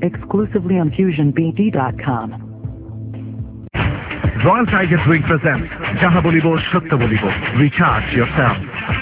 exclusively on FusionBD.com. Royal Tiger Drink presents Jaha Bolibo Shatya Bolibo. Recharge yourself.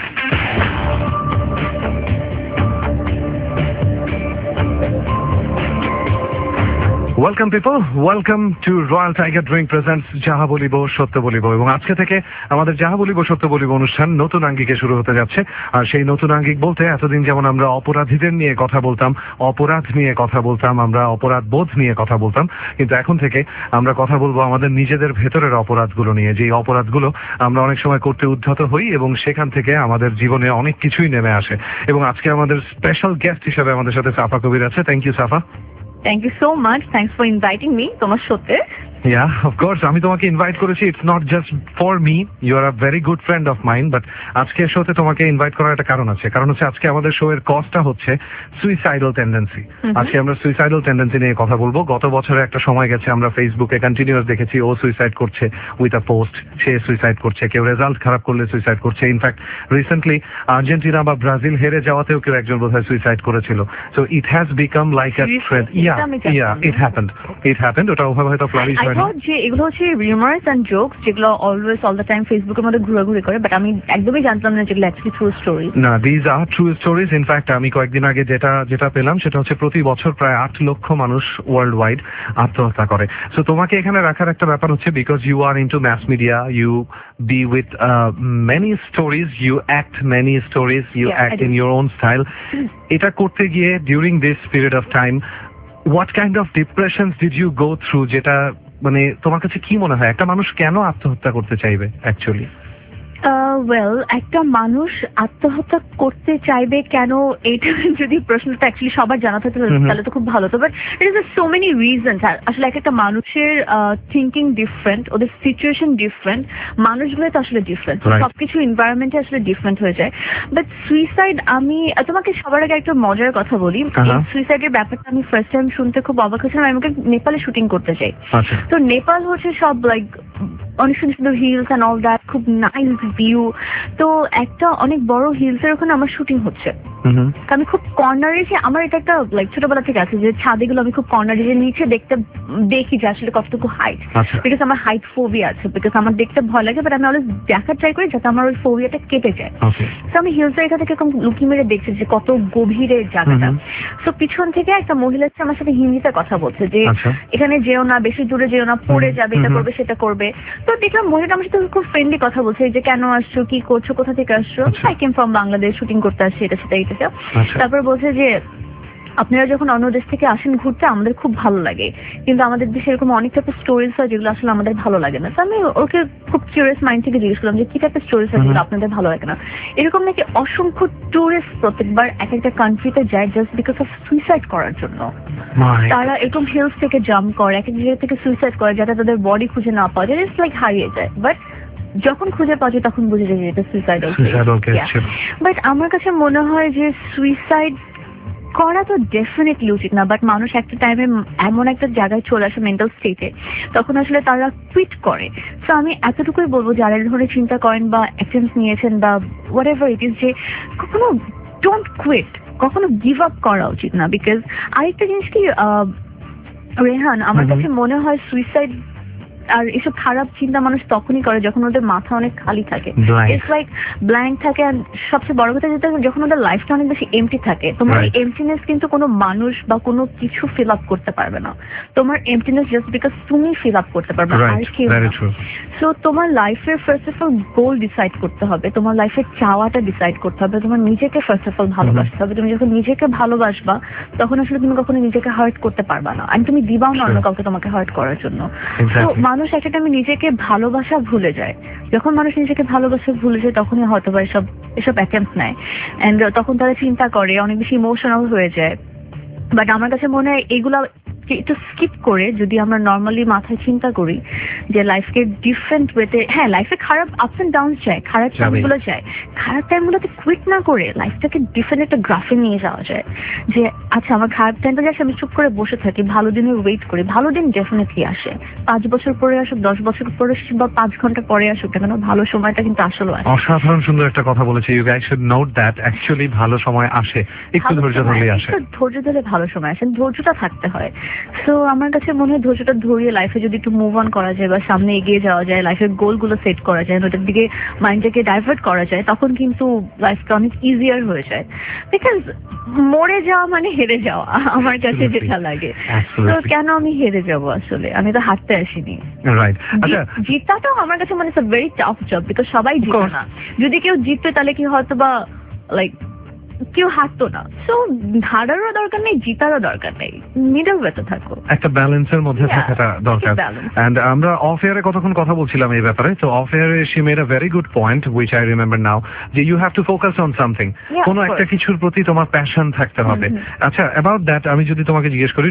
Welcome people, welcome to Royal Tiger drink presents যাহা বলিব সত্য বলিব। এবং আজকে থেকে আমাদের যাহা বলিব সত্য বলিব অনুষ্ঠান নতুন আঙ্গিকে শুরু হতে যাচ্ছে। আর সেই নতুন আঙ্গিক বলতে এতদিন যেমন আমরা অপরাধীদের নিয়ে কথা বলতাম, অপরাধ নিয়ে কথা বলতাম, আমরা অপরাধ বোধ নিয়ে কথা বলতাম, কিন্তু এখন থেকে আমরা কথা বলবো আমাদের নিজেদের ভেতরের অপরাধগুলো নিয়ে, যেই অপরাধগুলো আমরা অনেক সময় করতে উদ্ধত হই এবং সেখান থেকে আমাদের জীবনে অনেক কিছুই নেমে আসে। এবং আজকে আমাদের স্পেশাল গেস্ট হিসেবে আমাদের সাথে সাফা কবির আছে। Thank you Safa. Thank you so much. Thanks for inviting me. তোমার সাথে Yeah, of course. আমি তোমাকে ইনভাইট করেছি। It's not just for me. You are a very good friend of mine. But আজকের শোতে তোমাকে ইনভাইট করার একটা কারণ আছে। কারণ হচ্ছে আজকে আমাদের শো এর কজটা হচ্ছে সুইসাইডাল টেন্ডেন্সি। আজকে আমরা সুইসাইডাল টেন্ডেন্সি নিয়ে কথা বলবো। গত বছরে একটা সময় গেছে আমরা ফেসবুকে কন্টিনিউয়াস দেখেছি ও সুইসাইড করছে উইথ আ পোস্ট, সে সুইসাইড করছে, কেউ রেজাল্ট খারাপ করলে সুইসাইড করছে। ইনফ্যাক্ট রিসেন্টলি আর্জেন্টিনা বা ব্রাজিল হেরে যাওয়াতেও কেউ একজন বোধহয় সুইসাইড করেছিল। So it has become like a trend. It happened. ওটা ওভাবে হয়তো ফ্লারিশ হয় না। এগুলো হচ্ছে রিউমার্স এন্ড জোকস যেগুলো অলওয়েজ অল দ্য টাইম ফেসবুকের মধ্যে ঘুরাঘুরি করে, বাট আমি একদমই জানতাম না যেগুলো অ্যাকচুয়ালি ট্রু স্টোরি। না, these are true stories. In fact আমি কয়েকদিন আগে যেটা পেলাম সেটা হচ্ছে প্রতি বছর প্রায় 8 লক্ষ মানুষ ওয়ার্ল্ড ওয়াইড আত্মহত্যা করে। সো তোমাকে এখানে রাখার একটা ব্যাপার হচ্ছে because you are into mass media, you be with many stories, you act many stories, you act in your own style. এটা করতে গিয়ে during this period of time, what kind of depressions did you go through? যেটা মানে তোমার কাছে কি মনে হয় একটা মানুষ কেন আত্মহত্যা করতে চাইবে অ্যাকচুয়ালি? ওয়েল, একটা মানুষ আত্মহত্যা করতে চাইবে কেন, এটা যদি প্রশ্নটা অ্যাকচুয়ালি সবার জানা থাকতে তাহলে তো খুব ভালো হতো। But it is so many reasons. আসলে একটা মানুষের থিঙ্কিং ডিফারেন্ট, ওদের সিচুয়েশন ডিফারেন্ট, মানুষগুলো তো আসলে ডিফারেন্ট, সবকিছু এনভায়রনমেন্টে আসলে ডিফারেন্ট হয়ে যায়। বাট সুইসাইড, আমি তোমাকে সবার আগে একটা মজার কথা বলি। সুইসাইডের ব্যাপারটা আমি ফার্স্ট টাইম শুনতে খুব অবাক হয়েছিলাম। আমি নেপালে শুটিং করতে চাই। তো নেপাল হচ্ছে সব লাইক অনেক সুন্দর সুন্দর হিলস অ্যান্ড অল দ্যাট, খুব নাইস ভিউ। তো একটা অনেক বড় হিলস এর ওখানে আমার শুটিং হচ্ছে। আমি খুব কর্নারে, যে আমার এটা একটা লাইক ছোটবেলা থেকে আছে যে ছাদে গুলো আমি খুব কর্নারে যে নিচে দেখি যে আসলে কতটুকু হাইট, বিকজ আমার হাইট ফোবিয়া আছে, বিকজ আমার দেখতে ভয় লাগে। বাট আমি অলওয়েজ দেখার ট্রাই করি যাতে আমার ওই ফোবিয়াটা কেটে যায়। তো আমি হিলস এর এখান থেকে লুকি মেরে দেখছি যে কত গভীরে জায়গাটা। তো পিছন থেকে একটা মহিলা আমার সাথে হিন্দিতে কথা বলছে যে এখানে যেও না, বেশি দূরে যেও না, পড়ে যাবে, এটা করবে সেটা করবে। তো দেখলাম মহিলাটা আমার সাথে খুব ফ্রেন্ডলি কথা বলছে যে কেন আসছো, কি করছো, কোথা থেকে আসছো। I came from Bangladesh, shooting করতে আসছি, এটা সেটা এটা। তারপর বলছে যে আপনারা যখন অন্য দেশ থেকে আসেন ঘুরতে আমাদের খুব ভালো লাগে, কিন্তু আমাদের দেশে এরকম অনেক টাইপের স্টোরিজ হয় যেগুলো আসলে আমাদের ভালো লাগে না। তো আমি ওকে খুব কিউরিয়াস মাইন্ড থেকে জিজ্ঞেস করলাম যে কি টাইপের স্টোরিজ হয় যেগুলো আপনাদের ভালো লাগে না। এরকম নাকি অসংখ্য টুরিস্ট প্রত্যেকবার এক একটা কান্ট্রিতে যায় জাস্ট বিকজ অফ সুইসাইড করার জন্য। তারা এরকম হিলস থেকে জাম্প করে, এক এক জায়গা থেকে সুইসাইড করে যাতে তাদের বডি খুঁজে না পাওয়া যায়, ইটস লাইক হারিয়ে যায়। বাট যখন খুঁজে পাওয়া যায় তখন বুঝে যায় যে এটা সুইসাইডাল। বাট আমার কাছে মনে হয় যে সুইসাইড করা তো ডেফিনেটলি উচিত না, বাট মানুষ একটা টাইমে এমন একটা জায়গায় চলে আসে মেন্টাল স্টেটে, তখন আসলে তারা কুইট করে। তো আমি এতটুকুই বলবো যারা এই ধরনের চিন্তা করেন বা অ্যাটেম্পট নিয়েছেন বা হোয়াট এভার ইট ইজ, যে কখনো ডোন্ট কুইট, কখনো গিভ আপ করা উচিত না। বিকজ আরেকটা জিনিস কি রেহান, আমার কাছে মনে হয় সুইসাইড আর এসব খারাপ চিন্তা মানুষ তখনই করে যখন ওদের মাথা অনেক খালি থাকে, ইটস লাইক ব্ল্যাঙ্ক থাকে। আর সবচেয়ে বড় কথা যেটা, যখন ওদের লাইফটা অনেক বেশি এমটি থাকে, তোমার এমটিনেস কিন্তু কোনো মানুষ বা কোনো কিছু ফিল আপ করতে পারবে না। তোমার এমটিনেস জাস্ট বিকজ তুমি ফিল আপ করতে পারবে, আর কেউ না। সো তোমার লাইফের first of all goal decide করতে হবে, তোমার লাইফের চাওয়াটা ডিসাইড করতে হবে, তোমার নিজেকে ফার্স্ট অফ অল ভালোবাসতে হবে। তুমি যখন নিজেকে ভালোবাসবা তখন আসলে তুমি কখনো নিজেকে হার্ট করতে পারবা না, আর তুমি দিবাও না অন্য কাউকে তোমাকে হার্ট করার জন্য। তো মানুষ একটা টাইমে নিজেকে ভালোবাসা ভুলে যায়। যখন মানুষ নিজেকে ভালোবাসা ভুলে যায় তখনই হয়তো বা এসব অ্যাটেম্পট নেয়, এন্ড তখন তারা চিন্তা করে, অনেক বেশি ইমোশনাল হয়ে যায়। বাট আমার কাছে মনে হয় এগুলা একটু স্কিপ করে যদি আমরা নর্মালি মাথায় চিন্তা করি যে লাইফকে ডিফারেন্ট ওয়েতে, হ্যাঁ লাইফে খারাপ আপস এন্ড ডাউন যায়, খারাপ টাইমগুলো যায়, খারাপ টাইমগুলোতে কুইট না করে লাইফটাকে ডিফারেন্ট একটা গ্রাফে নিয়ে যাওয়া যায়। যে আচ্ছা আমার খারাপ টাইমটা যাচ্ছে, আমি চুপ করে বসে থাকি, ভালো দিনের ওয়েট করি, ভালো দিন ডেফিনেটলি আসে, 5 বছর পরে আসুক, 10 বছর পরে আসুক, বা 5 ঘন্টা পরে আসুক না কেন, ভালো সময়টা কিন্তু আসলে আসে। অসাধারণ সুন্দর একটা কথা বলেছে। You guys should note that actually ভালো সময় আসে, একটু ধৈর্য ধরলেই আসে। ধৈর্য ধরে ভালো সময় আসে, ধৈর্যটা থাকতে হয়। সো আমার কাছে মনে হয় ধৈর্যটা ধরিয়ে লাইফে যদি একটু মুভ অন করা যায় বা সামনে এগিয়ে যাওয়া যায়, লাইফের গোলগুলো সেট করা যায়, ওটার দিকে মাইন্ডটাকে ডাইভার্ট করা যায়, তখন কিন্তু লাইফটা অনেক ইজিয়ার হয়ে যায়। বিকজ মরে যাওয়া মানে হেরে যাওয়া আমার কাছে যেটা লাগে। তো কেন আমি হেরে যাব? আসলে আমি তো হারতে আসিনি। রাইট। আচ্ছা, জিতাটাও আমার কাছে মানে it's a very tough job, because সবাই জিতে না। যদি কেউ জিততো তাহলে কি হয়তো বা লাইক কেউ হারতো না। সো হারারও দরকার নেই, জিতারও দরকার নেই, মিডল ওয়েতে থাকো, একটা ব্যালেন্সের মধ্যে থাকাটা দরকার। এন্ড আমরা অফ এয়ারে কতক্ষণ কথা বলছিলাম এই ব্যাপারে, তো অফ এয়ারে she made a very good point which I remember now, যে you have to focus on something, কোনো একটা কিছুর প্রতি তোমার প্যাশন থাকতে হবে। আচ্ছা, অ্যাবাউট দ্যাট আমি যদি তোমাকে জিজ্ঞেস করি,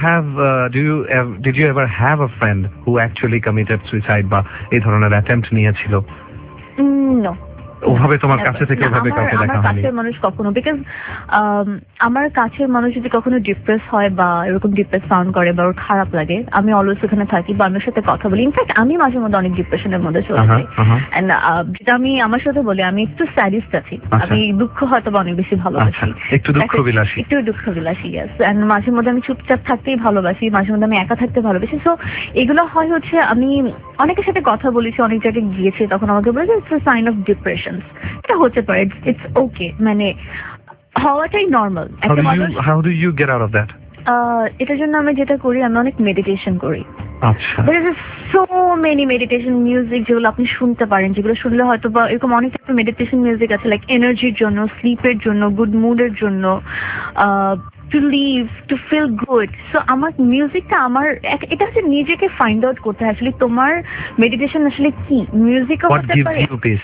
did you ever have a friend who actually committed suicide বা এই ধরনের অ্যাটেম্পট নিয়েছিল? নো, ওভাবে তোমার কাছে থেকে ওভাবে কাউকে দেখা হয়নি? কাছের মানুষ কখনো, বিকজ আমার কাছের মানুষ যদি কখনো ডিপ্রেস হয় বা এরকম ডিপ্রেস সাউন্ড করে বা ওর খারাপ লাগে, আমি অলওয়েজ ওখানে থাকি বা আমার সাথে কথা বলি। ইনফ্যাক্ট আমি মাঝে মধ্যে অনেক ডিপ্রেশনের মধ্যে চলে যাই, এন্ড যেটা আমি আমার সাথে বলি আমি একটু স্যাডিস্ট আছি, আমি দুঃখ হয়তো বা অনেক বেশি ভালোবাসি, একটু দুঃখ বিলাসী, ইয়েস। এন্ড মাঝে মধ্যে আমি চুপচাপ থাকতেই ভালোবাসি, মাঝে মধ্যে আমি একা থাকতে ভালোবাসি। সো এগুলো হয় হচ্ছে আমি অনেকের সাথে কথা বলেছি, অনেক জায়গায় গিয়েছি, তখন আমাকে বলে যে it's a sign of depression. এটা হতে পারে, ইটস ওকে, মানে হওয়াটাই normal. How do you get out of that? এটার জন্য আমি যেটা করি, আমি অনেক মেডিটেশন করি। আচ্ছা, there is so many meditation music যেগুলো আপনি শুনতে পারেন, যেগুলো শুনলে হয়তো বা এরকম অনেক টাইপের মেডিটেশন মিউজিক আছে, লাইক এনার্জির জন্য, স্লিপের জন্য, গুড মুডের জন্য, to live, to feel good. So আমার মিউজিকটা আমার এটা হচ্ছে নিজেকে ফাইন্ড আউট করতে হয় আসলে তোমার মেডিটেশন আসলে কি। মিউজিকও হতে পারে,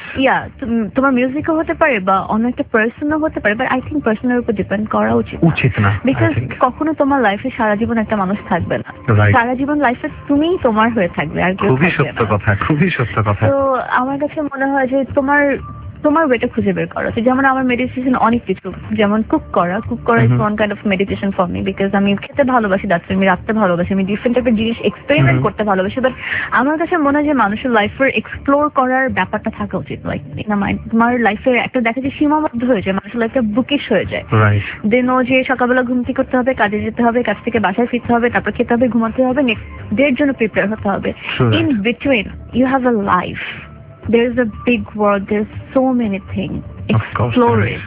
তোমার মিউজিকও হতে পারে বা অন্য একটা পার্সনও হতে পারে, বাট আই থিঙ্ক পার্সনের উপর ডিপেন্ড করা উচিত না, বিকজ কখনো তোমার লাইফে সারা জীবন একটা মানুষ থাকবে না, সারা জীবন লাইফে তুমিই তোমার হয়ে থাকবে, আর কেউ থাকবে না। খুবই সত্য কথা। তো আমার কাছে মনে হয় যে তোমার ওয়েটা খুঁজে বের করা। যেমন আমার মেডিটেশন অনেক কিছু, যেমন কুক করা is one kind of meditation for me, because আমি খেতে ভালোবাসি, আমি রাখতে ভালোবাসি, আমি ডিফারেন্ট টাইপের জিনিস এক্সপেরিমেন্ট করতে ভালোবাসি। বাট আমার কাছে মনে হয় যে মানুষের লাইফের এক্সপ্লোর করার ব্যাপারটা থাকা উচিত। লাইক তোমার লাইফে একটা দেখা যায় সীমাবদ্ধ হয়ে যায়, মানুষের লাইফটা বুকিশ হয়ে যায়। দেন ও যে সকালবেলা ঘুম থেকে করতে হবে, কাজে যেতে হবে, কাজ থেকে বাসায় ফিরতে হবে, তারপর খেতে হবে, ঘুমাতে হবে, নেক্সট ডে এর জন্য প্রিপেয়ার হতে হবে। In between you have a life, there is a big world, there's so many things, explore it.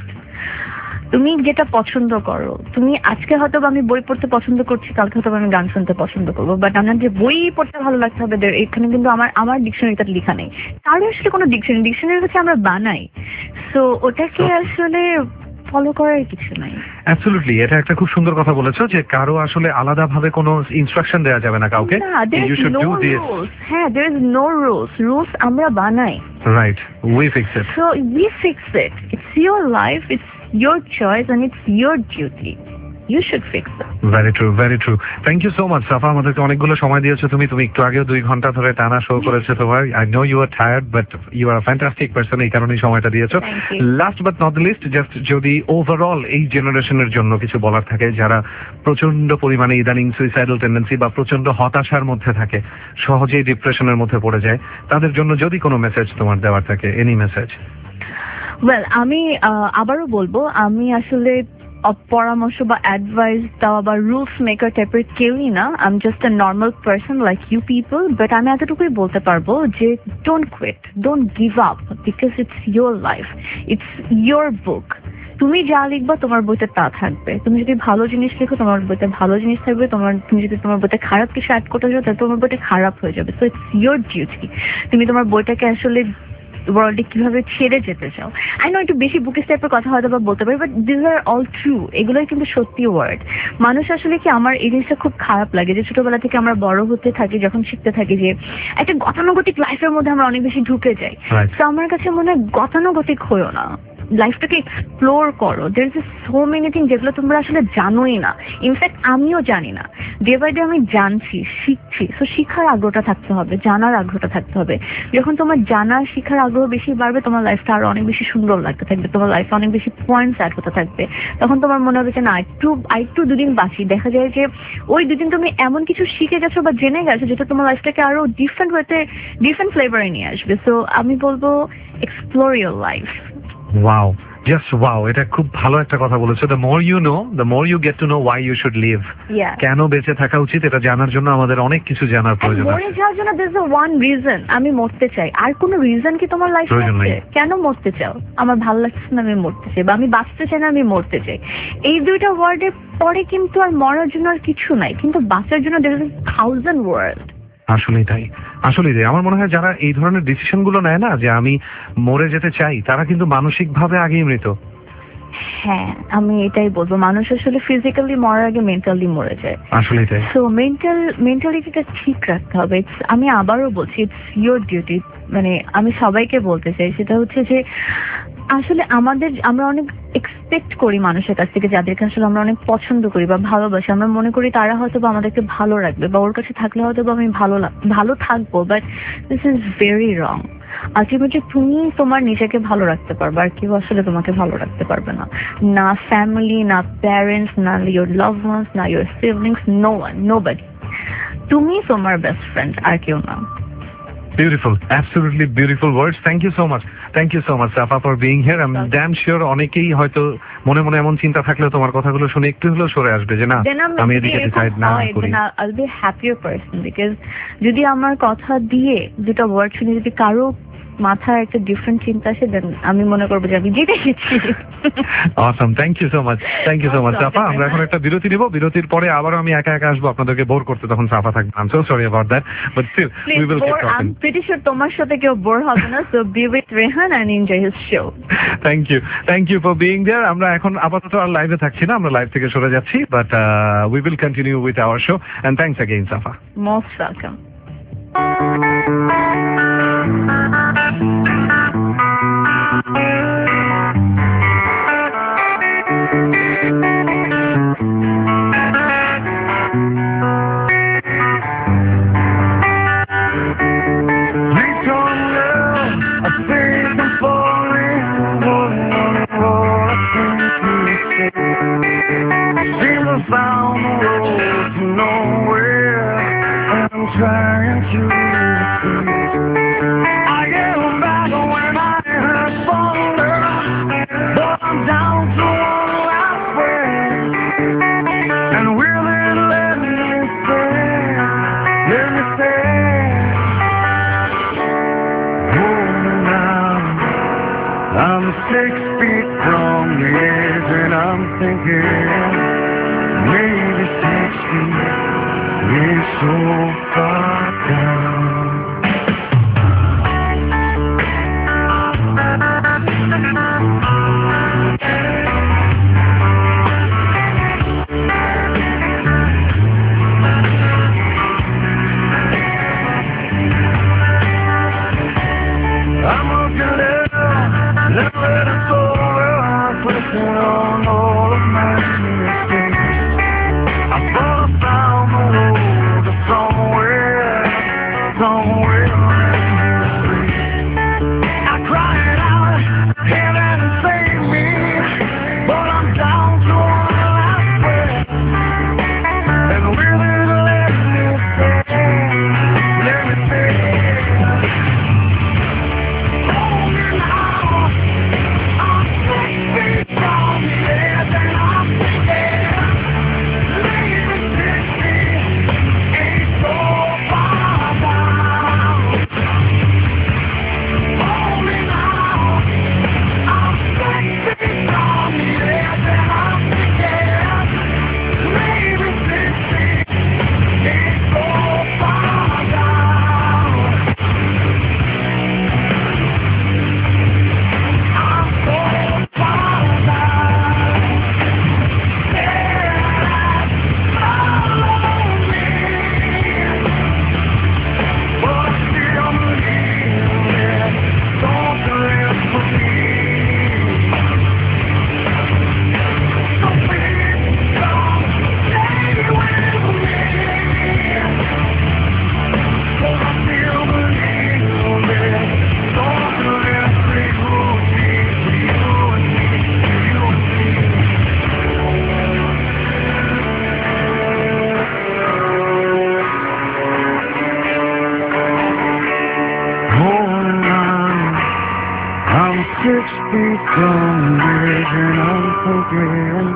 তুমি যেটা পছন্দ করো, তুমি আজকে হয়তো আমি বই পড়তে পছন্দ করছি, কালকে হয়তো আমি গান শুনতে পছন্দ করবো, বাট আমার যে বই পড়তে ভালো লাগতে হবে এখানে কিন্তু আমার ডিকশনারিতে লেখা নেই। তার আসলে কোনো ডিকশনারি হচ্ছে আমরা বানাই, সো ওটাকে আসলে ফলো করার কিছু নাই। অ্যাবসলিউটলি, এটা একটা খুব সুন্দর কথা বলেছো যে কারো আসলে আলাদাভাবে কোনো ইনস্ট্রাকশন দেওয়া যাবে না কাউকে। You should do this. হ্যাঁ, there is no rules আমরা বানাই। Right, we fix it. So we fix it. It's your life, it's your choice, and it's your duty. You should fix it. Very true. Thank you so much, Safa. আমাদেরকে অনেকগুলো সময় দিয়েছো তুমি একটু আগেও 2 ঘন্টা ধরে টানা শো করেছো তোমার। I know you are tired, but you are a fantastic person, এই কারণেই সময়টা দিয়েছো। Last but not the least, just যদি ওভারঅল এই জেনারেশনের জন্য কিছু বলার থাকে, যারা প্রচন্ড পরিমাণে ইদানিং সুইসাইডাল টেন্ডেন্সি বা প্রচন্ড হতাশার মধ্যে থাকে, সহজেই ডিপ্রেশনের মধ্যে পড়ে যায়, তাদের জন্য যদি কোনো মেসেজ তোমার দেওয়ার থাকে, এনি মেসেজ? ওয়েল, আমি আবারও বলবো, আমি আসলে পরামর্শ বা অ্যাডভাইস দেওয়া বা রুলস মেকার টাইপের কেউই না। I am just a normal person like you people, but আমি এতটুকুই বলতে পারবো যে don't quit, don't give up, because it's your life, it's your book. তুমি যা লিখবা তোমার বইতে তা থাকবে। তুমি যদি ভালো জিনিস লিখো তোমার বইতে ভালো জিনিস থাকবে, তুমি যদি তোমার বইতে খারাপ কিছু অ্যাড করতে চাও তাহলে তোমার বইটা খারাপ হয়ে যাবে। সো ইটস ইয়োর ডিউটি, তুমি তোমার বইটাকে আসলে ওয়ার্ল্ডে কিভাবে ছেড়ে যেতে চাও। আই নো একটু বেশি বুকিশ টাইপের কথা হয়তো বা বলতে পারি, but this are all true. এগুলোই কিন্তু সত্যি ওয়ার্ড। মানুষ আসলে কি, আমার এই জিনিসটা খুব খারাপ লাগে যে ছোটবেলা থেকে আমরা বড় হতে থাকি, যখন শিখতে থাকি যে একটা গতানুগতিক লাইফের মধ্যে আমরা অনেক বেশি ঢুকে যাই। তো আমার কাছে মনে হয় গতানুগতিক হয়েও না, লাইফটাকে এক্সপ্লোর করো। There is so many thing যেগুলো তোমরা আসলে জানোই না, ইনফ্যাক্ট আমিও জানি না, ডে বাই ডে আমি জানছি, শিখছি। তো শিখার আগ্রহটা থাকতে হবে, জানার আগ্রহটা থাকতে হবে। যখন তোমার জানার শিখার আগ্রহ বেশি বাড়বে, তোমার লাইফটা আরো অনেক বেশি সুন্দর লাগতে থাকবে, তোমার লাইফে অনেক বেশি পয়েন্টস অ্যাড হতে থাকবে। তখন তোমার মনে হবে যে না, একটু দুদিন বাঁচি, দেখা যায় যে ওই দুদিন তুমি এমন কিছু শিখে গেছো বা জেনে গেছো যেটা তোমার লাইফটাকে আরো ডিফারেন্ট ফ্লেভারে নিয়ে আসবে। সো আমি বলবো explore your life. Wow, just wow, এটা খুব ভালো একটা কথা বলেছো। The more you know, the more you get to know why you should live. কেন বেঁচে থাকা উচিত এটা জানার জন্য আমাদের অনেক কিছু জানার প্রয়োজন আছে। মরে যাওয়ার জন্য দিস ইজ ওয়ান রিজন, আমি মরতে চাই। আর কোনো রিজন কি তোমার লাইফে আছে? কেন মরতে চাও? আমার ভালো লাগছে না, আমি মরতে চাই, বা আমি বাঁচতে চাই না, আমি মরতে চাই। এই দুইটা ওয়ার্ডের পরে কিন্তু আর মরার জন্য আর কিছু নাই, কিন্তু বাঁচার জন্য দের ইজ 1000 ওয়ার্ড। আসলেই তাই, আসলেই তাই। আমার মনে হয় যারা এই ধরনের ডিসিশন গুলো নেয় না, যে আমি মরে যেতে চাই, তারা কিন্তু মানসিক ভাবে আগেই মৃত। হ্যাঁ, আমি এটাই বলবো, মানুষ আসলে ফিজিক্যালি মরার আগে মেন্টালি মরে যায়। আসলেই তাই। সো মেন্টালিটিটা ঠিক রাখতে হবে। আমি আবারও বলছি, ইটস ইয়োর ডিউটি। মানে আমি সবাইকে বলতে চাই, সেটা হচ্ছে যে আসলে আমরা অনেক এক্সপেক্ট করি মানুষের কাছ থেকে, যাদেরকে আসলে আমরা অনেক পছন্দ করি বা ভালোবাসি। আমরা মনে করি তারা হয়তো বা আমাদেরকে ভালো রাখবে, বা ওর কাছে থাকলে হয়তো বা আমি ভালো থাকবো, but this is very wrong. Ultimately তুমি তোমার নিজেকে ভালো রাখতে পারবে, আর কেউ আসলে তোমাকে ভালো রাখতে পারবে না। না ফ্যামিলি, না প্যারেন্টস, না ইয়োর লাভ ওয়ান্স, না your siblings, no one, nobody. তুমি তোমার বেস্ট ফ্রেন্ড, আর কেউ না। Beautiful, absolutely beautiful words. Thank you so much, Safa, for being here. I'm damn sure অনেকেই হয়তো মনে মনে এমন চিন্তা থাকলেও তোমার কথাগুলো শুনে একটু হলেও সরে আসবে যে না, আমি এদিকে ডিসাইড না করি। I'll be a happier person, because যদি আমার কথা দিয়ে দুটো ওয়ার্ড শুনে যদি কারো মাথায় একটা ডিফারেন্ট চিন্তা আসে, দেন আমি মনে করবো যে আমি জিতে গেছি। Awesome, thank you so much, Safa. আমরা এখন একটা বিরতি নিব, বিরতির পরে আবারও আমি একা আসবো আপনাদেরকে বোর করতে, তখন সাফা থাকবে। I'm so sorry about that, but still we will keep talking. I'm pretty sure তোমার সাথে কেউ বোর হবে না, so be with Rehan and enjoy his show. Thank you for being there. আমরা এখন আপাতত আর লাইভে থাকছি না, আমরা লাইভ থেকে সরে যাচ্ছি, but we will continue with our show, and thanks again, Safa. Most welcome. Trying to I get back when I hurt thunder, but I'm down to one last friend, and will it let me stand, holding on. I'm 6 feet from the edge, and I'm thinking maybe 6 feet is so far down. I'm looking down, never let it go. I'm pushing on all of my mistakes. I thought I found the road to somewhere come years and I'm forgetting.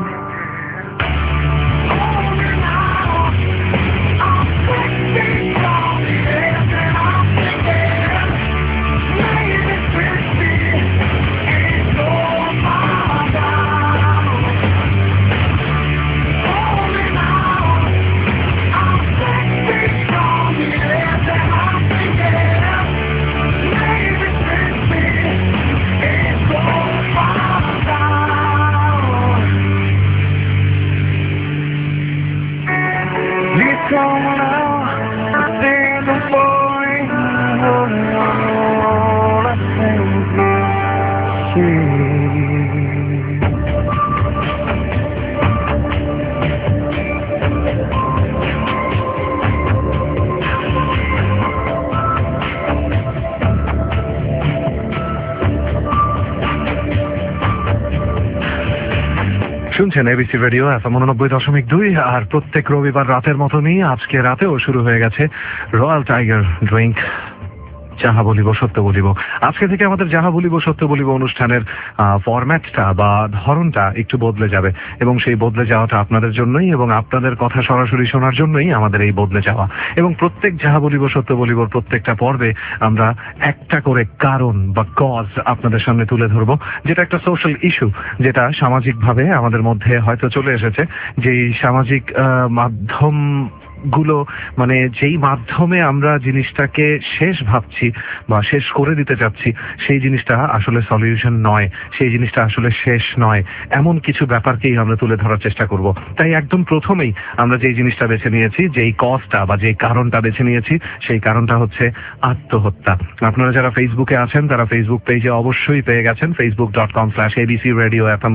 শুনছেন ABC radio FM 89.2 আর প্রত্যেক রবিবার রাতের মতনই আজকে রাতেও শুরু হয়ে গেছে রয়্যাল টাইগার ড্রিঙ্ক যাহা বলিব সত্য বলিব। আজকে থেকে আমাদের যাহা বলিব সত্য বলিব অনুষ্ঠানের ফরম্যাটটা বা ধরনটা একটু বদলে যাবে এবং সেই বদলে যাওয়াটা আপনাদের জন্যই এবং আপনাদের কথা সরাসরি শোনার জন্যই আমাদের এই বদলে যাওয়া। এবং প্রত্যেক যাহা বলিব সত্য বলিব প্রত্যেকটা পর্বে আমরা একটা করে কারণ বা কজ আপনাদের সামনে তুলে ধরবো, যেটা একটা সোশ্যাল ইস্যু, যেটা সামাজিকভাবে আমাদের মধ্যে হয়তো চলে এসেছে। যেই সামাজিক মাধ্যম গুলো মানে যেই মাধ্যমে আমরা জিনিসটাকে শেষ ভাবছি বা শেষ করে দিতে চাচ্ছি, সেই জিনিসটা আসলে সলিউশন নয়, সেই জিনিসটা আসলে শেষ নয়, এমন কিছু ব্যাপারকেই আমরা তুলে ধরার চেষ্টা করব। তাই একদম প্রথমেই আমরা যেই জিনিসটা বেছে নিয়েছি, যেই কজটা বা যেই কারণটা বেছে নিয়েছি, সেই কারণটা হচ্ছে আত্মহত্যা। আপনারা যারা ফেসবুকে আছেন তারা ফেসবুক পেজে অবশ্যই পেয়ে গেছেন facebook.com/abcradiofm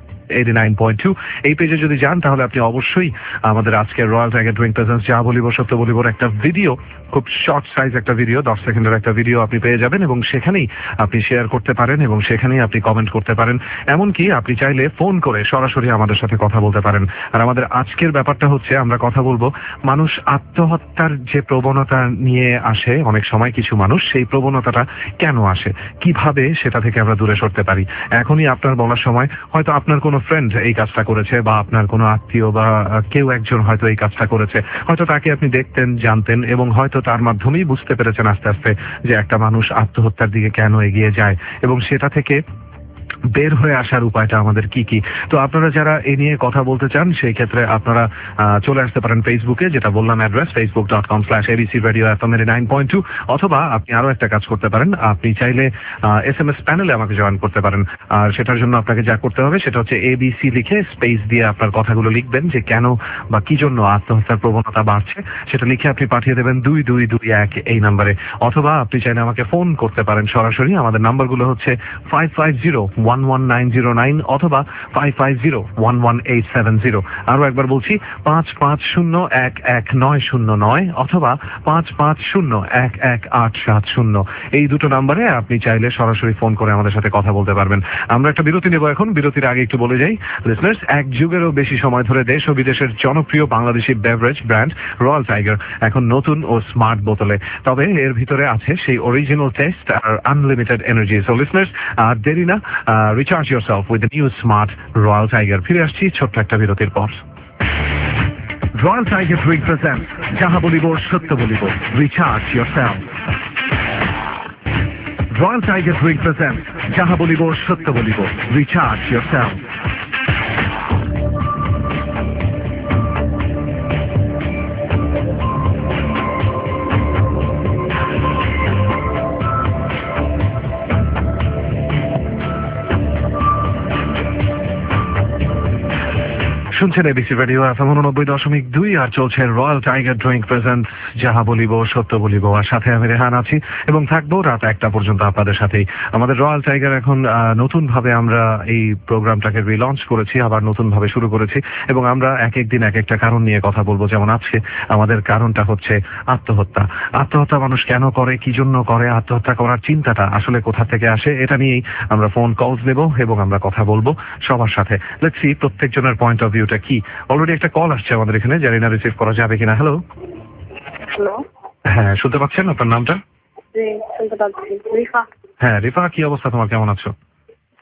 89.2 এই পেজে যদি যান তাহলে আপনি অবশ্যই আমাদের আজকের রয়্যাল টাইগার ড্রিঙ্ক প্রেজেন্স যা বলিব সত্য বলিবর একটা ভিডিও, খুব শর্ট সাইজ একটা ভিডিও, 10 সেকেন্ডের একটা ভিডিও আপনি পেয়ে যাবেন এবং সেখানেই আপনি শেয়ার করতে পারেন এবং সেখানেই আপনি কমেন্ট করতে পারেন। এমনকি আপনি চাইলে ফোন করে সরাসরি আমাদের সাথে কথা বলতে পারেন। আর আমাদের আজকের ব্যাপারটা হচ্ছে আমরা কথা বলবো মানুষ আত্মহত্যার যে প্রবণতা নিয়ে আসে, অনেক সময় কিছু মানুষ সেই প্রবণতাটা কেন আসে, কিভাবে সেটা থেকে আমরা দূরে সরতে পারি। এখনই আপনার বলার সময়, হয়তো আপনার কোনো ফ্রেন্ড এই কাজটা করেছে বা আপনার কোনো আত্মীয় বা কেউ একজন হয়তো এই কাজটা করেছে, হয়তো তাকে আপনি দেখতেন, জানতেন এবং হয়তো তার মাধ্যমেই বুঝতে পেরেছেন আস্তে আস্তে যে একটা মানুষ আত্মহত্যার দিকে কেন এগিয়ে যায় এবং সেটা থেকে বের হয়ে আসার উপায়টা আমাদের কি কি। তো আপনারা যারা এ নিয়ে কথা বলতে চান সেই ক্ষেত্রে আপনারা চলে আসতে পারেন ফেসবুকে, যেটা বললাম অ্যাড্রেস facebook.com/abcradiofm 89.2, অথবা আপনি আরো একটা কাজ করতে পারেন, আপনি চাইলে SMS প্যানেলে আমাকে জয়েন করতে পারেন। আর সেটার জন্য আপনাকে যা করতে হবে সেটা হচ্ছে ABC লিখে স্পেস দিয়ে আপনার কথাগুলো লিখবেন, যে কেন বা কি জন্য আত্মহত্যার প্রবণতা বাড়ছে, সেটা লিখে আপনি পাঠিয়ে দেবেন 2221 এই নাম্বারে। অথবা আপনি চাইলে আমাকে ফোন করতে পারেন সরাসরি, আমাদের নাম্বারগুলো হচ্ছে 550-11909 অথবা 550-11870। আরো একবার বলছি 55011909 অথবা 55011870। এই দুটো নাম্বারে আপনি চাইলে সরাসরি ফোন করে আমাদের সাথে কথা বলতে পারবেন। আমরা একটা বিরতি নেব এখন। বিরতির আগে একটু বলে যাই লিসনার্স, এক যুগেরও বেশি সময় ধরে দেশ ও বিদেশের জনপ্রিয় Bangladeshi beverage brand Royal Tiger এখন নতুন ও স্মার্ট বোতলে, তবে এর ভিতরে আছে সেই অরিজিনাল টেস্ট আর আনলিমিটেড এনার্জি। সো লিসনার্স, আর দেরি না, recharge yourself with the new smart Royal Tiger. ফিরে আসছি ছোট্ট একটা বিরতির পর। রয়্যাল টাইগার ড্রিঙ্ক প্রেজেন্টস যাহা বলিব সত্য বলিব, recharge yourself. Royal Tiger drink presents যাহা বলিব সত্য বলিব, রিচার্জ yourself. শুনছেন এবিসি রেডিও FM 89.2 আর চলছে রয়্যাল টাইগার ড্রিঙ্ক প্রেজেন্টস যাহা বলিব সত্য বলিব। আর সাথে আমি রেহান আছি এবং থাকবো রাত 1টা পর্যন্ত আপনাদের সাথেই। আমাদের রয়্যাল টাইগার এখন নতুন ভাবে আমরা এই প্রোগ্রামটাকে রিলঞ্চ করেছি, আবার নতুন ভাবে শুরু করেছি এবং আমরা এক একদিন এক একটা কারণ নিয়ে কথা বলবো। যেমন আজকে আমাদের কারণটা হচ্ছে আত্মহত্যা। আত্মহত্যা মানুষ কেন করে, কি জন্য করে, আত্মহত্যা করার চিন্তাটা আসলে কোথা থেকে আসে, এটা নিয়েই আমরা ফোন কলস নেব এবং আমরা কথা বলবো সবার সাথে। লেটস সি প্রত্যেকজনের পয়েন্ট অফ ভিউটা কি। অলরেডি একটা কল আসছে আমাদের এখানে, জানি না রিসিভ করা যাবে কিনা। হ্যালো। হ্যালো। হ্যাঁ, শুনতে পাচ্ছেন আপনার নামটা? জি, শুনতে পাচ্ছি। রিফা। হ্যাঁ রিফা, কি অবস্থা তোমার, কেমন আছো?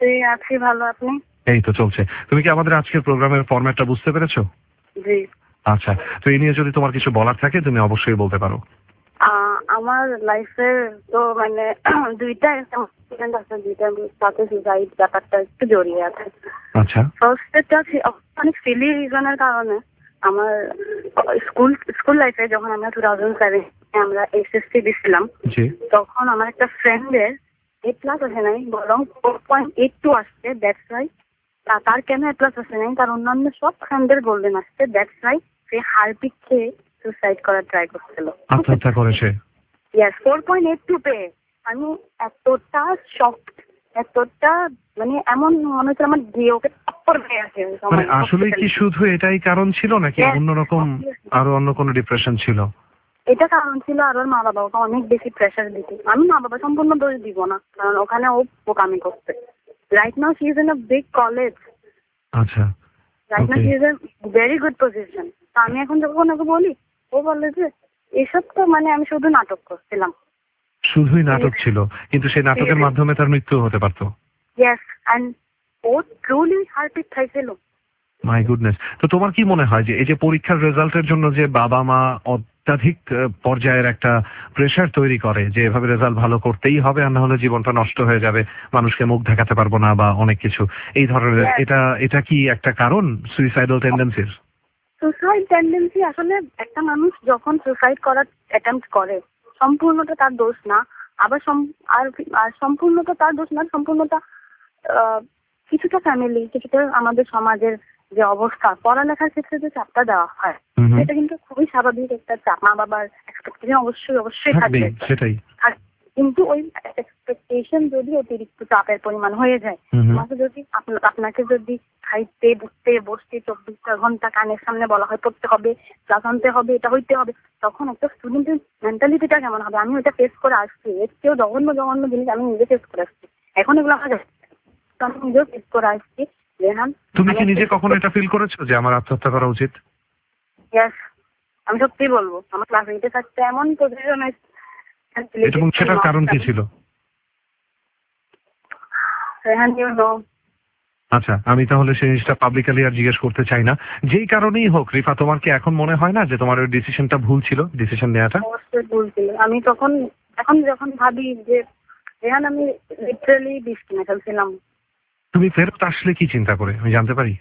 আছি ভালো, আপনি? এই তো চলছে। তুমি কি আমাদের আজকের প্রোগ্রামের ফরম্যাটটা বুঝতে পেরেছো? জি। আচ্ছা, তো এই নিয়ে যদি তোমার কিছু বলার থাকে তুমি অবশ্যই বলতে পারো। আমার লাইফে তো মানে দুইটা এক্সপেরিয়েন্স আছে, দুইটার সাথে সুসাইড ব্যাপারটা একটু জড়িয়ে আছে। আচ্ছা। ফার্স্টটা অনেক সিলি রিজনের কারণে আমার স্কুল লাইফে যখন আমরা 2007 আমরা এসএসসি দিছিলাম, তখন আমার একটা ফ্রেন্ডের A+ আসে নাই, বরং 4.82 আসছে। That's right. তার কেন A+ আসে নাই, তার অন্যান্য সব ফ্রেন্ডের গোল্ডেন আসছে। দ্যাটস রাইট সে হারপিক খেয়ে সুসাইড করার ট্রাই করছিল। আত্মহত্যা করেছে? ইয়েস, 4.82 পেয়ে আমি এতটা শকড, এতটা মানে এমন মনে হচ্ছে আমার ওকে টপ্পর হয়ে আছে। মানে আসলে কি শুধু এটাই কারণ ছিল নাকি অন্যরকম আরো অন্য কোনো ডিপ্রেশন ছিল? এটা কারণ ছিল, আর ওর মা বাবা ওকে অনেক বেশি প্রেশার দিত। আমি মা বাবা সম্পূর্ণ দোষ দিব না, কারণ ওখানে ও বোকামি করছে। Right now she is in a big college. আচ্ছা। Right now she is in very good position. আমি এখন যখন ওকে বলি, ও বলে যে এসব তো মানে আমি শুধু নাটক করছিলাম। শুধুই নাটক ছিল, কিন্তু সেই নাটকের মাধ্যমে তার মৃত্যু হতে পারতো। ইয়েস, এন্ড ও ট্রুলি হারপিক খাইছিল। My goodness. তো তোমার কি মনে হয় যে এই যে পরীক্ষার রেজাল্টের জন্য যে বাবা মা অত্যাধিক পর্যায়ের একটা প্রেশার তৈরি করে যে এভাবে রেজাল্ট ভালো করতেই হবে, আর না হলে জীবনটা নষ্ট হয়ে যাবে, মানুষকে মুখ দেখাতে পারবো না বা অনেক কিছু এই ধরনের, এটা কি একটা কারণ সুইসাইডাল টেন্ডেন্সির? সুসাইড টেন্ডেন্সি আসলে একটা মানুষ যখন সুসাইড করার অ্যাটেম্প্ট করে, সম্পূর্ণটা তার দোষ না। আবার সম্পূর্ণটা তার দোষ না, সম্পূর্ণটা কিছুটা ফ্যামিলি, কিছুটা আমাদের সমাজের যে অবস্থা, পড়ালেখার ক্ষেত্রে যে চাপটা দেওয়া হয়, সেটা কিন্তু খুবই স্বাভাবিক একটা চাপ। মা বাবার এক্সপেকটেশন অবশ্যই থাকবে, সেটাই। কিন্তু ওই এক্সপেকটেশন যদি অতিরিক্ত চাপের পরিমাণ হয়ে যায়, যদি আপনাকে যদি খাইতে বসতে 24টা ঘন্টা কানের সামনে বলা হয় পড়তে হবে, ক্লাস আনতে হবে, এটা হইতে হবে, তখন একটা স্টুডেন্টের মেন্টালিটিটা কেমন হবে? আমি ওইটা ফেস করে আসছি, এর চেয়েও জঘন্য জিনিস আমি নিজে ফেস করে আসছি। এখন এগুলো আমার আমি নিজেও ফেস করে আসছি। তুমি কি নিজে কখনো এটা ফিল করেছো যে আমার আত্মহত্যা করা উচিত? ইয়েস, আমি সত্যি বলবো, আমার ক্লাস 8-এ থাকতে এমন পজিশন হয়েছে। এবং সেটার কারণ কি ছিল? আচ্ছা, আমি তাহলে সেই জিনিসটা পাবলিকালি আর জিজ্ঞেস করতে চাই না। যেই কারণেই হোক রিফা, তোমার কি এখন মনে হয় না যে তোমার ওই ডিসিশনটা ভুল ছিল, ডিসিশন নেওয়াটা? অবশ্যই ভুল ছিল। আমি এখন যখন ভাবি যে রেহান, আমি লিটারালি বিষ কিনে ফেলছিলাম। তুমি ফেরত আসলে কি চিন্তা করে, আমি জানতে পারি?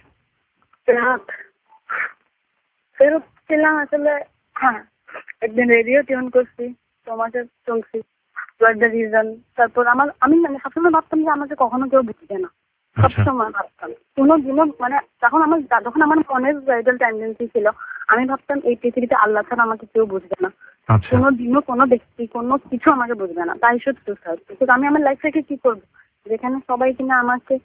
ফেরত ছিলাম আসলে, হ্যাঁ, একদিন রেডিও টিউন করছি, তোমাকে চলছি রিজন। তারপর আমি মানে সবসময় ভাবতাম যে আমাকে কখনো কেউ বুঝবে না, সবসময় ভাবতাম। কোনোদিনও মানে যখন আমার মনের সুইসাইডাল টেন্ডেন্সি ছিল, আমি ভাবতাম এই পৃথিবীতে আল্লাহ ছাড়া আমাকে কেউ বুঝবে না, কোনোদিনও কোনো ব্যক্তি কোনো কিছু আমাকে বুঝবে না, তাই শুধু সুসাইড। কিন্তু আমি আমার লাইফ থেকে কি করবো, যেখানে সবাই কিনা আমাকে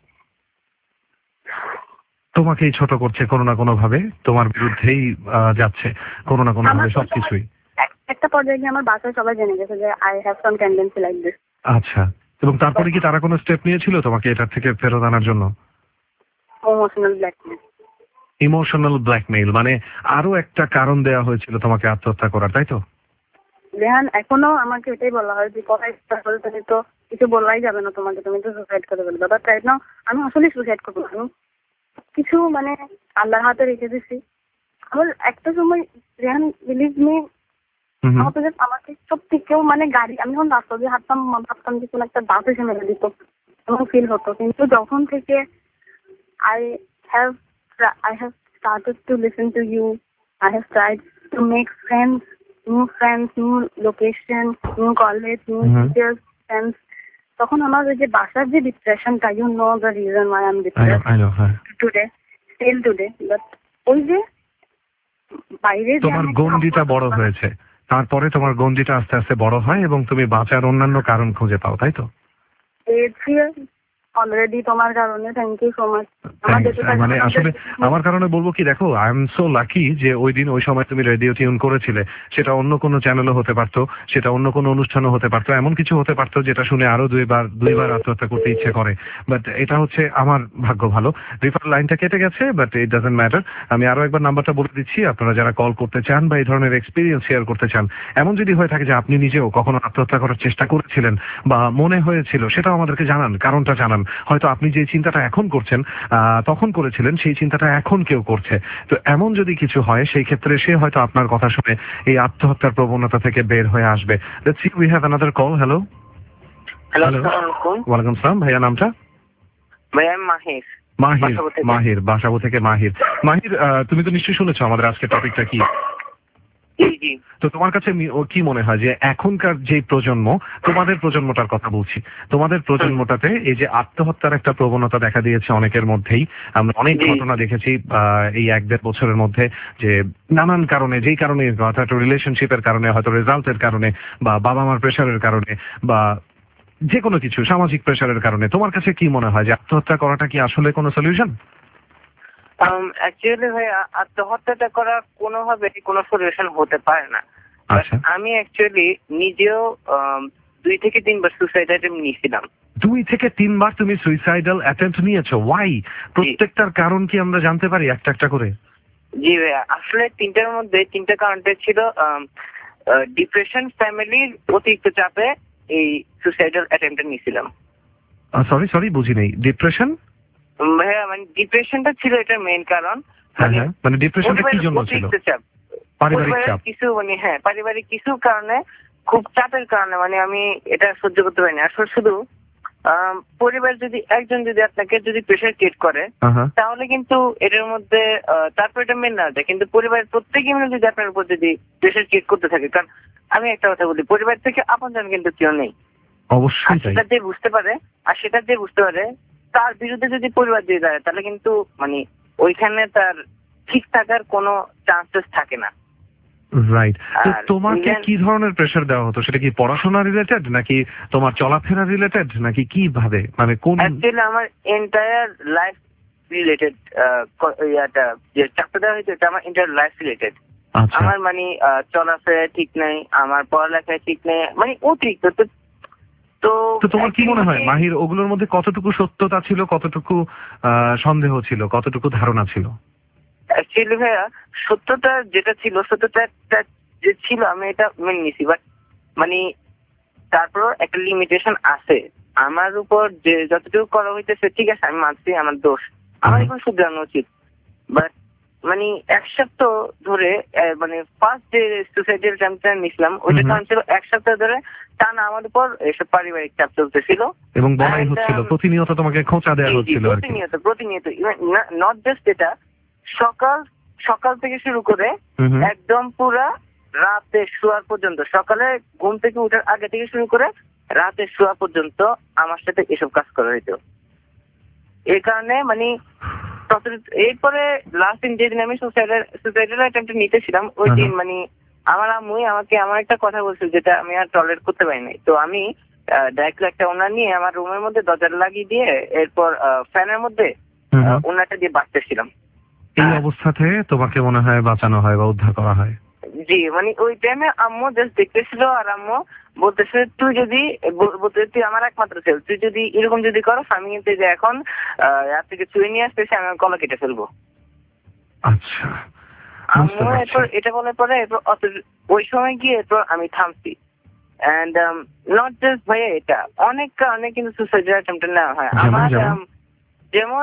তোমাকেই ছোট করছে কোনো না কোনো ভাবে, তোমার বিরুদ্ধেই যাচ্ছে কোনো না কোনো ভাবে সবকিছুই। একটা পর্যায়ে গিয়ে আমার বাসায় সবাই জেনে গেছে যে I have some tendency like this. আচ্ছা, এবং তারপরে কি তারা কোনো স্টেপ নিয়েছিল তোমাকে এটার থেকে ফেরত আনার জন্য? ইমোশনাল ব্ল্যাকমেইল মানে আরো একটা কারণ দেওয়া হয়েছিল তোমাকে আত্মহত্যা করার, তাই তো? রেহান, এখনো আমাকে এটাই বলা হয় যে কথা ইচ্ছা করে তুমি তো কিছু বলাই যাবে না তোমাকে, তুমি তো সুসাইড করে ফেলবে। বাট রাইট নাও আমি আসলে সুসাইড করবো। আমি কিছু মানে আল্লাহর হাতে রেখে দিছি। আমার একটা সময় রেহান বিলিভ মি, আমাকে সব থেকেও মানে গাড়ি, আমি যখন রাস্তা দিয়ে হাঁটতাম ভাবতাম যে কোনো একটা বাস এসে মেরে দিত, এমন ফিল হতো। কিন্তু যখন থেকে I have started to listen to you, I have tried to make friends, new location, new college, new teachers, friends. তখন আমার ওই যে বাসার যে ডিপ্রেশনটা, you know the reason why I'm depressed till today, but ওই যে বাইরে তোমার গণ্ডিটা বড় হয়েছে, তারপরে তোমার গণ্ডিটা আস্তে আস্তে বড় হয় এবং তুমি বাঁচার অন্যান্য কারণ খুঁজে পাও, তাই তো? অলরেডি তোমার কারণে থ্যাংক ইউ সো মাচ। মানে আসলে আমার কারণে বলবো কি, দেখো আই এম সো লাকি যে ওই দিন ওই সময় তুমি রেডিও টিউন করেছিলে। সেটা অন্য কোনো চ্যানেলও হতে পারতো, সেটা অন্য কোনো অনুষ্ঠানও হতে পারতো, এমন কিছু হতে পারতো যেটা শুনে আরো দুইবার আত্মহত্যা করতে ইচ্ছে করে। বাট এটা হচ্ছে আমার ভাগ্য ভালো। রিফার লাইনটা কেটে গেছে, বাট ইট ডাজন্ট ম্যাটার। আমি আরো একবার নাম্বারটা বলে দিচ্ছি, আপনারা যারা কল করতে চান বা এই ধরনের এক্সপিরিয়েন্স শেয়ার করতে চান, এমন যদি হয়ে থাকে যে আপনি নিজেও কখনো আত্মহত্যা করার চেষ্টা করেছিলেন বা মনে হয়েছিল, সেটাও আমাদেরকে জানান, কারণটা জানান। হয়তো আপনি যে চিন্তাটা এখন করছেন তখন করেছিলেন, সেই চিন্তাটা এখন কেউ করছে। তো এমন যদি কিছু হয় সেই ক্ষেত্রে সে হয়তো আপনার কথা শুনে এই আত্মহত্যার প্রবণতা থেকে বের হয়ে আসবে। Let's see, we have another call. Hello. Hello, Hello. আসসালামু আলাইকুম। ওয়ালাইকুম সালাম। ভাইয়া নামটা? ভাই আমি মাহির। মাহির। বাসাবো থেকে। বাসাবো থেকে মাহির। মাহির, তুমি তো নিশ্চয়ই শুনেছো আমাদের আজকের টপিকটা কি। জি জি। তো তোমার কাছে কি মনে হয় যে এখনকার যে প্রজন্ম, তোমাদের প্রজন্মটার কথা বলছি, তোমাদের প্রজন্মটাতে এই যে আত্মহত্যার একটা প্রবণতা দেখা দিয়েছে অনেকের মধ্যেই, আমরা অনেক জি। ঘটনা দেখেছি এই 1-1.5 বছরের মধ্যে, যে নানান কারণে, যেই কারণে হয়তো রিলেশনশিপের কারণে, হয়তো রেজাল্টের কারণে, বা বাবা মার প্রেশারের কারণে, বা যে কোনো কিছু সামাজিক প্রেশারের কারণে, তোমার কাছে কি মনে হয় যে আত্মহত্যা করাটা কি আসলে কোনো সলিউশন? অ্যাকচুয়ালি ভাই আত্মহত্যাটা করা কোনোভাবে কোনো সলিউশন হতে পারে না। আচ্ছা। আমি অ্যাকচুয়ালি নিজেও 2 থেকে 3 বার সুসাইড অ্যাটেম্প নিয়েছিলাম। 2 থেকে 3 বার তুমি সুইসাইডাল অ্যাটেম্প্ট নিয়েছো? ওয়াই? প্রত্যেকটার কারণ কি আমরা জানতে পারি একটা একটা করে? জি ভাই, আসলে 3টার মধ্যে 3টা কারণটা ছিল ডিপ্রেশন, ফ্যামিলির অতিরিক্ত চাপে এই সুসাইডাল অ্যাটেম্পটা নিয়েছিলাম। সরি বুঝি নেই। ডিপ্রেশন? ভাইয়া মানে ডিপ্রেশনটা ছিল এটা মেইন কারণ। হ্যাঁ, মানে ডিপ্রেশনটা কি জন্য ছিল? অতিরিক্ত চাপ, পারিবারিক চাপ? কিছু মানে পারিবারিক কিছু কারণে, খুব চাপের কারণে মানে আমি এটা সহ্য করতে পারিনি। আসলে শুধু পরিবার যদি একজন যদি আপনাকে যদি প্রেশার ক্রিয়েট করে তাহলে কিন্তু এটার মধ্যে তারপর এটা মেনে নেওয়া যায়, কিন্তু পরিবারের প্রত্যেকে মিলে যদি আপনার উপর যদি প্রেশার ক্রিয়েট করতে থাকে, কারণ আমি একটা কথা বলি, পরিবার থেকে আপনজন কিন্তু কেউ নেই। অবশ্যই তাই। সেটা যে বুঝতে পারে, আর সেটা যে বুঝতে পারে তার বিরুদ্ধে যদি পরিবার দিয়ে দাঁড়ায় তাহলে কিন্তু মানে ওইখানে তার ঠিক থাকার কোনো চান্সেস থাকে না। রাইট। তো আর তোমাকে কি ধরনের প্রেশার দেওয়া হতো? সেটা কি পড়াশোনা রিলেটেড, নাকি তোমার চলাফেরা রিলেটেড, নাকি কিভাবে, মানে কোন? অ্যাকচুয়ালি আমার এন্টায়ার লাইফ রিলেটেড ইয়াটা যে চাপটা দেওয়া হয়েছে, এটা আমার এন্টায়ার লাইফ রিলেটেড। আচ্ছা। আমার মানে চলাফেরা ঠিক নেই, আমার পড়ালেখায় ঠিক নেই, মানে অতিরিক্ত। তো তোমার কি মনে হয় মাহির, ওগুলোর মধ্যে কতটুকু সত্যতা ছিল, কতটুকু সন্দেহ ছিল, কতটুকু ধারণা ছিল? অ্যাকচুয়ালি ভাইয়া সত্যতা যেটা ছিল, সত্যতা যে ছিল আমি এটা মেনে নিছি, বাট মানে তারপর একটা লিমিটেশন আছে আমার উপর, যে যতটুকু করা হইতেছে ঠিক আছে আমি মানছি আমার দোষ, আমার এগুলো শুধরানো উচিত। বাট মানে 1 সপ্তাহ ধরে মানে ফার্স্ট যে সুসাইডাল অ্যাটেম্পটা নিছিলাম ওইটা কারণ ছিল 1 সপ্তাহ ধরে টানা আমার উপর এসব পারিবারিক চাপ চলতেছিল, এবং বলাই হচ্ছিল, প্রতিনিয়ত তোমাকে খোঁচা দেওয়া হচ্ছিল আর কি। প্রতিনিয়ত নট জাস্ট এটা, সকাল থেকে শুরু করে একদম পুরা রাতে শোয়ার পর্যন্ত, সকালে ঘুম থেকে ওঠার আগে থেকে শুরু করে রাতে শোয়া পর্যন্ত আমার সাথে এসব কাজ করা হইতো। এই কারণে মানে এরপরে লাস্ট দিন যেদিন আমি সুসাইডাল অ্যাটেম্পট নিতেছিলাম ওই দিন মানে আমার আম্মুই আমাকে আমার একটা কথা বলছিল যেটা আমি আর টলারেট করতে পারি নাই। তো আমি ডাইরেক্টলি একটা ওনার নিয়ে আমার রুমের মধ্যে দরজা লাগিয়ে দিয়ে এরপর ফ্যানের মধ্যে ওনারটা দিয়ে বাঁচতেছিলাম। এই অবস্থাতে তোমাকে মনে হয় বাঁচানো হয় বা উদ্ধার করা হয়? জি, মানে ওই টাইমে আম্মু জাস্ট দেখতেছিল আর আম্মু বলতেছে তুই আমার একমাত্র ছেলে, তুই যদি এরকম যদি করো আমি কিন্তু যে এখন থেকে চুয়ে নিয়ে আসতেছি, আমি গলা কেটে ফেলবো। আচ্ছা। আম্মু এরপর এটা বলার পরে ওই সময় গিয়ে এরপর আমি থামছি। এন্ড নট জাস্ট ভাইয়া, এটা অনেক কিন্তু সুসাইডাল অ্যাটেম্পট নেওয়া হয়। আমার যেমন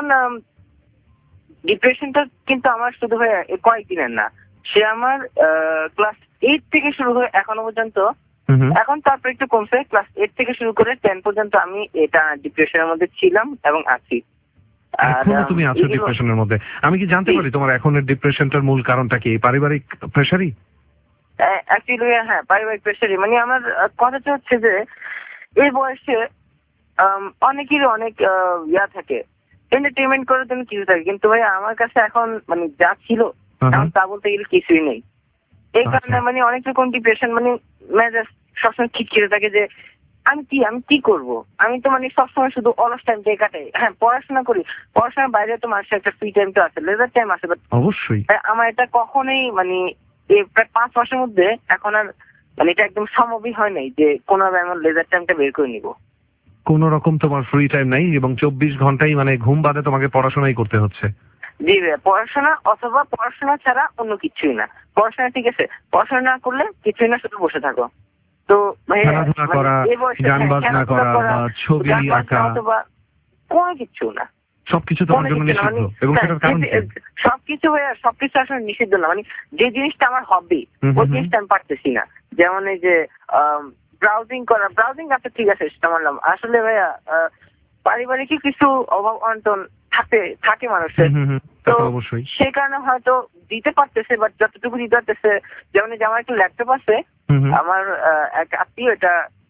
ডিপ্রেশনটা কিন্তু আমার শুধু ভাইয়া কয়েকদিনের না, সে আমার ক্লাস 8 থেকে শুরু হয়ে এখনো পর্যন্ত, এখন তারপর একটু কমছে, ক্লাস 8 থেকে শুরু করে 10 পর্যন্ত আমি এটা ডিপ্রেশনের মধ্যে ছিলাম এবং আছি। এখনো তুমি আছো ডিপ্রেশনের মধ্যে? আমি কি জানতে পারি তোমার এখনের ডিপ্রেশনটার মূল কারণটা কি? পারিবারিক প্রেশারই? অ্যাকচুয়ালি হ্যাঁ, পারিবারিক প্রেশারই। মানে আমার কথাটা হচ্ছে যে এই বয়সে অনেকেরই অনেক ইয়া থাকে, এন্টারটেইনমেন্ট করার জন্য কিছু থাকে, কিন্তু ভাই আমার কাছে এখন মানে যা ছিল এখন তা বলতে গেলে কিছুই নেই। এই কারণে মানে অনেক রকম ডিপ্রেশন, মানে মেজাজ সবসময় খিটখিটে থাকে যে আমি কি করব। আমি তো মানে সবসময় শুধু অলস টাইম দিয়ে কাটাই। হ্যাঁ, পড়াশোনা করি, পড়াশোনার বাইরে তো মানুষের একটা ফ্রি টাইম তো আছে, লেজার টাইম আছে, বাট অবশ্যই আমার এটা কখনোই মানে এই প্রায় 5 মাসের মধ্যে এখন আর মানে এটা একদম সম্ভবই হয় নাই যে কোনোভাবে আমার লেজার টাইমটা বের করে নিব। কোন রকম তোমার ফ্রি টাইম নাই এবং 24 ঘন্টাই মানে ঘুম বাদে তোমাকে পড়াশোনাই করতে হচ্ছে? জি ভাই, পড়াশোনা অথবা পড়াশোনা ছাড়া অন্য কিছুই না। পড়াশোনা ঠিক আছে, পড়াশোনা না করলে কিছুই না, শুধু বসে থাকো। তো খেলাধুলা করা, গান বাজনা করা, ছবি আঁকা, অথবা কোনো কিছু না, সবকিছু তোমার জন্য নিষিদ্ধ, এবং সেটার কারণ কি? সবকিছু সবকিছু আসলে নিষিদ্ধ না, মানে যে জিনিসটা আমার হবি ওই জিনিসটা আমি পারতেছি না। যেমন এই যে ব্রাউজিং করা, ব্রাউজিং আছে ঠিক আছে সেটা মানলাম, আসলে ভাইয়া পারিবারিক কিছু অভাব অনটন থাকে মানুষের, তো অবশ্যই সেই কারণে হয়তো দিতে পারতেছে, বাট যতটুকু দিতে পারতেছে, যেমন যে আমার একটা ল্যাপটপ আছে, আমার এক আত্মীয় এটা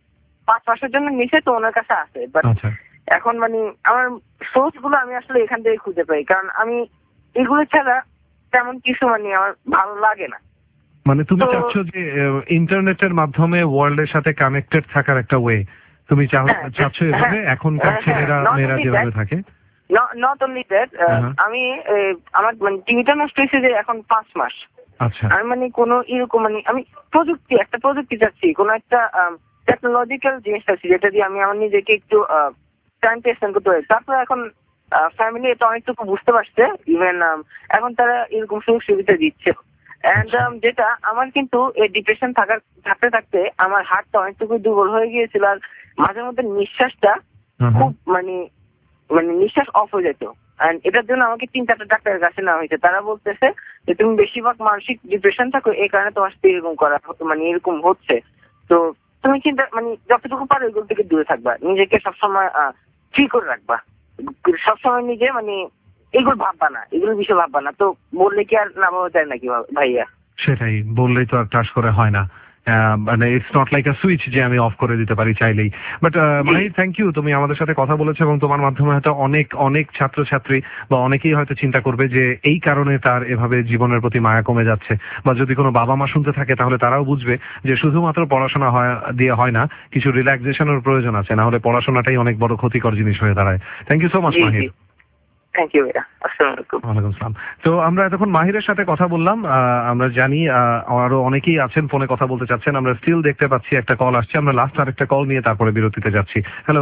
5 মাসের জন্য নিচে, তো ওনার কাছে আছে, বাট এখন মানে আমার সোর্স গুলো আমি আসলে এখান থেকে খুঁজে পাই, কারণ আমি এগুলো ছাড়া তেমন কিছু মানে আমার ভালো লাগে না। মানে তুমি চাচ্ছ যে ইন্টারনেটের মাধ্যমে ওয়ার্ল্ডের সাথে কানেক্টেড থাকার একটা ওয়ে তুমি চাচ্ছ এভাবে, এখনকার ছেলেরা মেয়েরা যেভাবে থাকে। নট অনলি দ্যাট, আমি আমার মানে টিভিটা নষ্ট হয়েছে যে এখন 5 মাস। আচ্ছা, আমি মানে কোনো এরকম মানে আমি একটা প্রযুক্তি চাচ্ছি, কোনো একটা টেকনোলজিক্যাল জিনিস চাচ্ছি, যেটা দিয়ে আমি আমার নিজেকে একটু টাইম স্পেন্ড করতে পারি। তারপর এখন ফ্যামিলি এটা অনেকটুকু বুঝতে পারছে, ইভেন এখন তারা এরকম সুযোগ সুবিধা দিচ্ছে। এন্ড যেটা আমার কিন্তু এই ডিপ্রেশন থাকতে থাকতে আমার হার্টটা অনেকটুকু দুর্বল হয়ে গিয়েছিল, আর মাঝে মধ্যে নিঃশ্বাসটা খুব মানে নিঃশ্বাস অফ হয়ে যেত। এন্ড এটার জন্য আমাকে 3-4টা ডাক্তারের কাছে নেওয়া হয়েছে। তারা বলতেছে যে তুমি বেশিরভাগ মানসিক ডিপ্রেশন থাকো, এই কারণে তোমার সাথে এরকম করা মানে এরকম হচ্ছে। তো তুমি চিন্তা মানে যতটুকু পারো এগুলো থেকে দূরে থাকবা, নিজেকে সবসময় ফ্রি করে রাখবা, সবসময় নিজে মানে এগুলো ভাববা না, এগুলো বিষয় ভাববা না। তো বললে কি আর না ভাবা যায় নাকি ভাইয়া? সেটাই, বললেই তো আর টাচ করে হয় না, মানে it's not like a switch যে আমি অফ করে দিতে পারি চাইলেই। বাট মাহির, থ্যাংক ইউ, তুমি আমাদের সাথে কথা বলেছো, এবং তোমার মাধ্যমে হয়তো অনেক ছাত্রছাত্রী বা অনেকেই হয়তো চিন্তা করবে যে এই কারণে তার এভাবে জীবনের প্রতি মায়া কমে যাচ্ছে, বা যদি কোনো বাবা মা শুনতে থাকে তাহলে তারাও বুঝবে যে শুধুমাত্র পড়াশোনা দিয়ে হয় না, কিছু রিল্যাক্সেশনের প্রয়োজন আছে, না হলে পড়াশোনাটাই অনেক বড় ক্ষতিকর জিনিস হয়ে দাঁড়ায়। Thank you so much Mahir. Thank you ভাইয়া, আসসালামু আলাইকুম। ওয়ালাইকুম আসসালাম। তো আমরা এতক্ষণ মাহিরের সাথে কথা বললাম, আমরা জানি আরো অনেকেই আছেন ফোনে কথা বলতে চাচ্ছেন, আমরা স্টিল দেখতে পাচ্ছি একটা কল আসছে, আমরা লাস্ট আরেকটা কল নিয়ে তারপরে বিরতিতে যাচ্ছি। হ্যালো,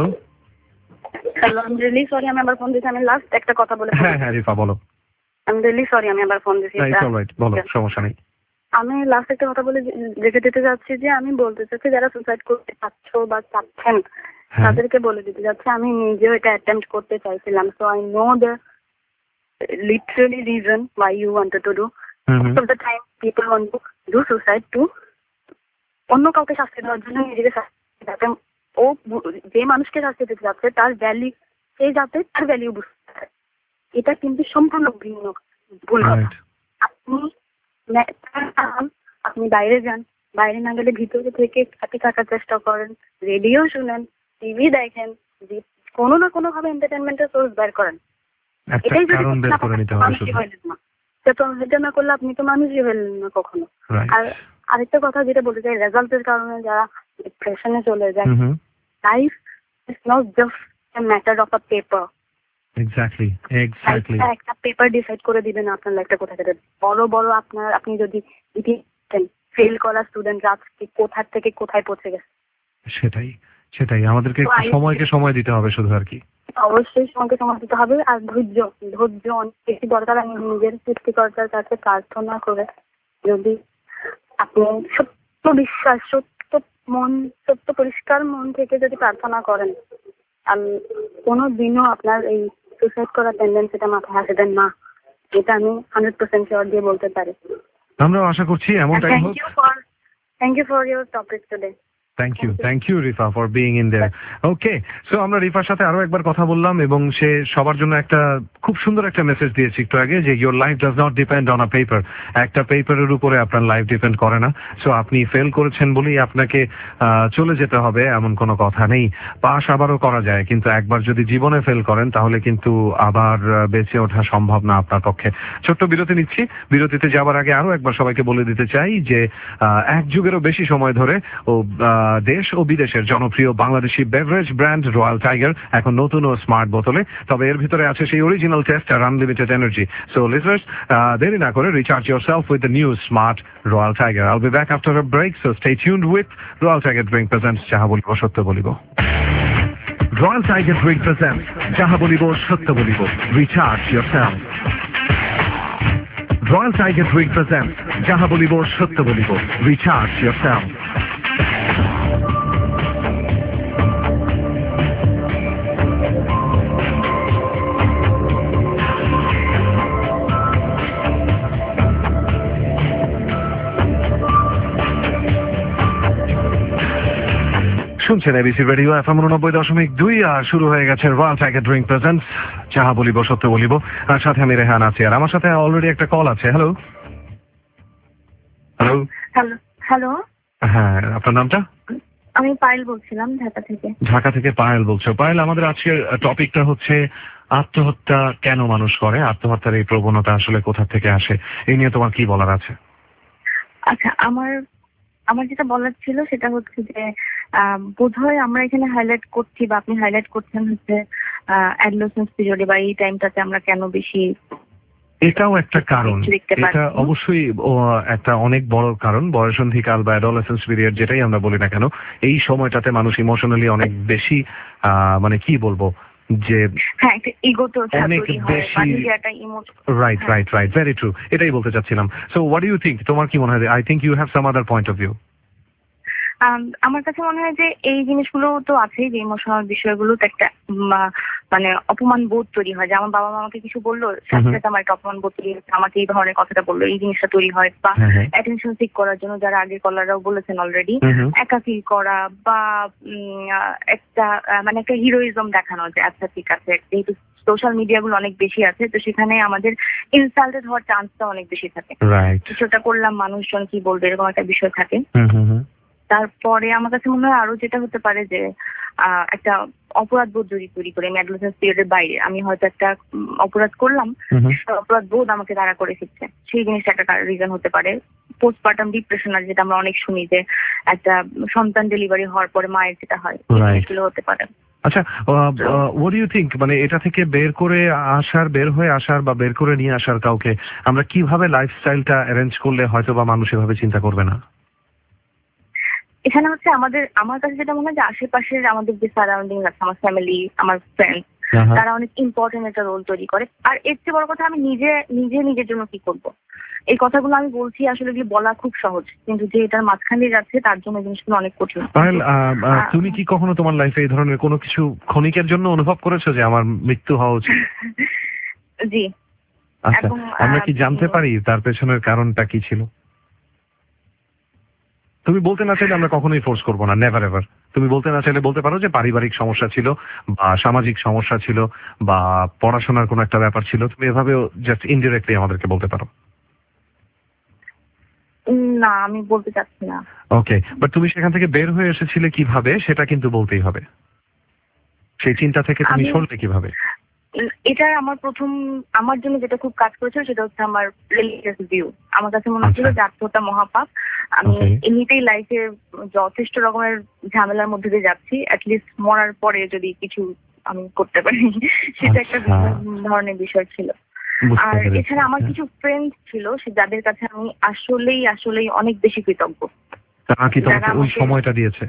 আমি রিয়েলি সরি আমি আবার ফোন দিয়েছি, আমি লাস্ট একটা কথা বলে। হ্যাঁ রিফা বলো। আমি রিয়েলি সরি আমি আবার ফোন দিয়েছি। বলো, সমস্যা নেই। আমি লাস্ট একটা কথা বলে রেখে দিতে যাচ্ছি যে আমি বলতে চাচ্ছি যারা সুসাইড করতে চাচ্ছ বা চাচ্ছেন তাদেরকে বলে দিতে যাচ্ছি, আমি নিজেও এটা অ্যাটেম্প্ট করতে চাইছিলাম। So I know the literally reason why you wanted to do. Most of the time people want to do suicide to অন্য কাউকে শাস্তি দেওয়ার জন্য, নিজেকে শাস্তি যাতে ও যে মানুষকে শাস্তি দিতে যাচ্ছে তার ভ্যালু, সে যাতে তার ভ্যালু বুঝতে পারে। এটা কিন্তু সম্পূর্ণ ভিন্ন ভুল কথা। আপনি বাইরে যান, বাইরে না গেলে ভিতরে থেকে হাঁটি কাটার চেষ্টা করেন, রেডিও শুনেন, টিভি দেখেন, কোনো না কোনো ভাবে এন্টারটেনমেন্টের সোর্স বের করেন। এটাই যদি মানুষই হইলেন না, সেটা না করলে আপনি তো মানুষই হইলেন না কখনো। আর আরেকটা কথা যেটা বলতে চাই, রেজাল্টের কারণে যারা ডিপ্রেশনে চলে যায়, life is not just a matter of a paper. Exactly একটা পেপার ডিসাইড করে দিবেন আপনার লাইফটা কোথায় যাবে। বড় আপনি যদি ফেল করা স্টুডেন্টরা আজকে কোথা থেকে কোথায় পৌঁছে গেছে। সেটাই আমাদেরকে সময়কে সময় দিতে হবে শুধু, আর কি। অবশ্যই সময়কে সময় দিতে হবে, আর ধৈর্য অনেক বেশি দরকার। আমি নিজের সৃষ্টিকর্তার কাছে প্রার্থনা করে যদি আপনি সত্য বিশ্বাস, সত্য পরিষ্কার মন থেকে যদি প্রার্থনা করেন, কোনো দিনও আপনার এই সুসাইড করার টেন্ডেন্সিটা মাথায় আসবেন না, এটা আমি 100% শিওর দিয়ে বলতে পারি। আমরাও আশা করছি এমনটাই হোক। Thank you for your topic today. Thank you Rifa for being in there. Okay, so আমরা রিফার সাথে আরো একবার কথা বললাম, এবং সে সবার জন্য একটা খুব সুন্দর একটা মেসেজ দিয়েছে একটু আগে, যে your life does not depend on a paper. একটা পেপারের উপরে আপনার লাইফ ডিপেন্ড করে না। সো আপনি ফেল করেছেন বলেই আপনাকে চলে যেতে হবে এমন কোনো কথা নেই। পাস আবারও করা যায়, কিন্তু একবার যদি জীবনে ফেল করেন তাহলে কিন্তু আবার বেঁচে ওঠা সম্ভব না আপনার পক্ষে। ছোট্ট বিরতি নিচ্ছি, বিরতিতে যাওয়ার আগে আরো একবার সবাইকে বলে দিতে চাই যে এক যুগেরও বেশি সময় ধরে দেশ ও বিদেশের জনপ্রিয় Bangladeshi beverage brand Royal Tiger এখন নতুন ও স্মার্ট বোতলে, তবে এর ভিতরে আছে সেই অরিজিনাল টেস্ট আর আনলিমিটেড এনার্জি। সো লিসনার্স, দেরি না করে recharge yourself with the new smart Royal Tiger. I'll be back after a break, so stay tuned with Royal Tiger Drink presents যাহা বলিব সত্য বলিব। Royal Tiger Drink presents যাহা বলিব সত্য বলিব। Recharge yourself. Royal Tiger Drink presents যাহা বলিব সত্য বলিব। Recharge yourself. শুনছেন এবিসি রেডিও এফএম 90.2 আর শুরু হয়ে গেছে রয়্যাল টাইগার ড্রিঙ্ক প্রেজেন্টস যাহা বলিব সত্য বলিব। আর সাথে আমি রেহান আছি, আর আমার সাথে অলরেডি একটা কল আছে। হ্যালো হ্যালো হ্যালো হ্যালো, হ্যাঁ, আপনার নামটা? আমি পায়েল বলছিলাম ঢাকা থেকে। ঢাকা থেকে পায়েল বলছো। পায়েল, আমাদের আজকের টপিকটা হচ্ছে আত্মহত্যা কেন মানুষ করে, আত্মহত্যার এই প্রবণতা আসলে কোথা থেকে আসে, এই নিয়ে তোমার কি বলার আছে? আচ্ছা, আমার যেটা বলার ছিল সেটা হচ্ছে যে বোধহয় আমরা এখানে হাইলাইট করছি বা আপনি হাইলাইট করছেন হচ্ছে অ্যাডোলেসেন্স পিরিয়ডে বা এই টাইমটাতে আমরা কেন বেশি। এটাও একটা কারণ, এটা অবশ্যই একটা অনেক বড় কারণ। বয়সন্ধিকাল বা অ্যাডোলেসেন্স পিরিয়ড যেটাই আমরা বলি না কেন, এই সময়টাতে মানুষ ইমোশনালি অনেক বেশি মানে কি বলবো যে অনেক বেশি। Right right right, very true, এটাই বলতে চাচ্ছিলাম। So what do you think, তোমার কি মনে হয়? I think you have some other point of view. আমার কাছে মনে হয় যে এই জিনিসগুলো তো আছেই, যে ইমোশনাল বিষয়গুলোতে একটা মানে অপমান বোধ তৈরি হয়, যে আমার বাবা মা আমাকে কিছু বললো, সাথে সাথে আমার একটা অপমান বোধ তৈরি হচ্ছে, আমাকে এই ধরনের কথাটা বললো, এই জিনিসটা তৈরি হয়। বা অ্যাটেনশন সিক করার জন্য, যারা আগের কলাররাও বলেছেন অলরেডি, একাকী করা বা একটা মানে একটা হিরোইজম দেখানো, যে আচ্ছা ঠিক আছে, যেহেতু সোশ্যাল মিডিয়া গুলো অনেক বেশি আছে, তো সেখানে আমাদের ইনসাল্টেড হওয়ার চান্সটা অনেক বেশি থাকে। কিছুটা করলাম মানুষজন কি বলবে, এরকম একটা বিষয় থাকে। তারপরে আমার কাছে মনে হয় আরো যেটা হতে পারে যে একটা অপরাধ বোধ তৈরি করে, আমি অ্যাডোলেসেন্স পিরিয়ডের বাইরে আমি হয়তো একটা অপরাধ করলাম, অপরাধ বোধ আমাকে দাঁড়া করে ফিরছে, সেই জিনিসটা একটা রিজন হতে পারে। পোস্টপার্টাম ডিপ্রেশন, আর যেটা আমরা অনেক শুনি যে একটা সন্তান ডেলিভারি হওয়ার পরে মায়ের যেটা হয়, সেগুলো হতে পারে। আচ্ছা, হোয়াট ডু ইউ থিঙ্ক, মানে এটা থেকে বের হয়ে আসার বা বের করে নিয়ে আসার কাউকে আমরা কিভাবে লাইফস্টাইলটা অ্যারেঞ্জ করলে হয়তো বা মানুষ এভাবে চিন্তা করবে না? এখানে হচ্ছে আমার কাছে যেটা মনে হয় যে আশেপাশের আমাদের যে সারাউন্ডিং আছে, আমার ফ্যামিলি, আমার ফ্রেন্ডস, তারা অনেক ইম্পর্টেন্ট একটা রোল তৈরি করে। আর এর চেয়ে বড় কথা, আমি নিজের জন্য কি করব, এই কথাগুলো আমি বলছি, আসলে এগুলো বলা খুব সহজ, কিন্তু যে এটার মাঝখানে যাচ্ছে তার জন্য জিনিসগুলো অনেক কঠিন। তুমি কি কখনো তোমার লাইফে এই ধরনের কোনো কিছু ক্ষণিকের জন্য অনুভব করেছো যে আমার মৃত্যু হওয়া উচিত? জি। আচ্ছা, আমরা কি জানতে পারি তার পেছনের কারণটা কি ছিল? তুমি বলতে না চাইলে আমরা কখনোই ফোর্স করবো না, নেভার এভার। তুমি বলতে না চাইলে বলতে পারো যে পারিবারিক সমস্যা ছিল বা সামাজিক সমস্যা ছিল বা পড়াশোনার কোনো একটা ব্যাপার ছিল, তুমি এভাবেও জাস্ট ইনডিরেক্টলি আমাদেরকে বলতে পারো। না, আমি বলতে চাচ্ছি না। ওকে, বাট তুমি সেখান থেকে বের হয়ে এসেছিলে কিভাবে, সেটা কিন্তু বলতেই হবে। সেই চিন্তা থেকে তুমি সরলে কিভাবে? এটা আমার জন্য যেটা খুব কাজ করেছিল সেটা হচ্ছে আমার রিলিজিয়াস ভিউ। আমার কাছে মনে হচ্ছিল যে আত্মহত্যা মহাপাপ। আমি এমনিতেই লাইফে যথেষ্ট রকমের ঝামেলার মধ্যে দিয়ে যাচ্ছি, অ্যাটলিস্ট মরার পরে যদি কিছু আমি করতে পারি, সেটা একটা ধরনের বিষয় ছিল। আর এছাড়া আমার কিছু ফ্রেন্ড ছিল যাদের কাছে আমি আসলেই অনেক বেশি কৃতজ্ঞ। তারা কি তোমাকে ওই সময়টা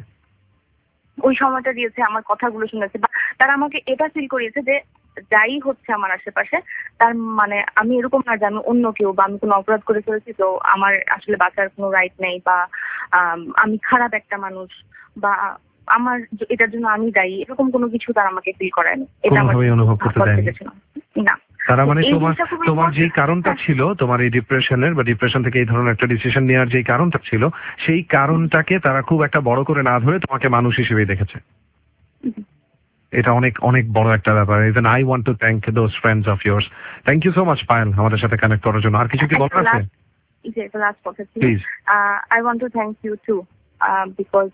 দিয়েছে, আমার কথাগুলো শুনেছে, বা তারা আমাকে এটা ফিল করিয়েছে যে যাই হচ্ছে আমার আশেপাশে, তার মানে আমি এরকম না যে আমি অন্য কেউ বা আমি কোনো অপরাধ করে ফেলেছি, তো আমার আসলে বাঁচার কোনো রাইট নেই, বা আমি খারাপ একটা মানুষ, বা আমার এটার জন্য আমি দায়ী, এরকম কোনো কিছু তারা আমাকে ফিল করায়নি। এটা আমার অনুভব করতে দেয়নি না। তারা মানে তোমার যে কারণটা ছিল, তোমার এই ডিপ্রেশনের বা ডিপ্রেশন থেকে এই ধরনের একটা ডিসিশন নেওয়ার যে কারণটা ছিল, সেই কারণটাকে তারা খুব একটা বড় করে না ধরে তোমাকে মানুষ হিসেবেই দেখেছে। এটা অনেক অনেক বড় একটা ব্যাপার। Even I want to thank those friends of yours. Thank you so much Payal আমাদের সাথে কানেক্ট করার জন্য। আর কিছু কি বলার আছে? Please. I want to thank you too, because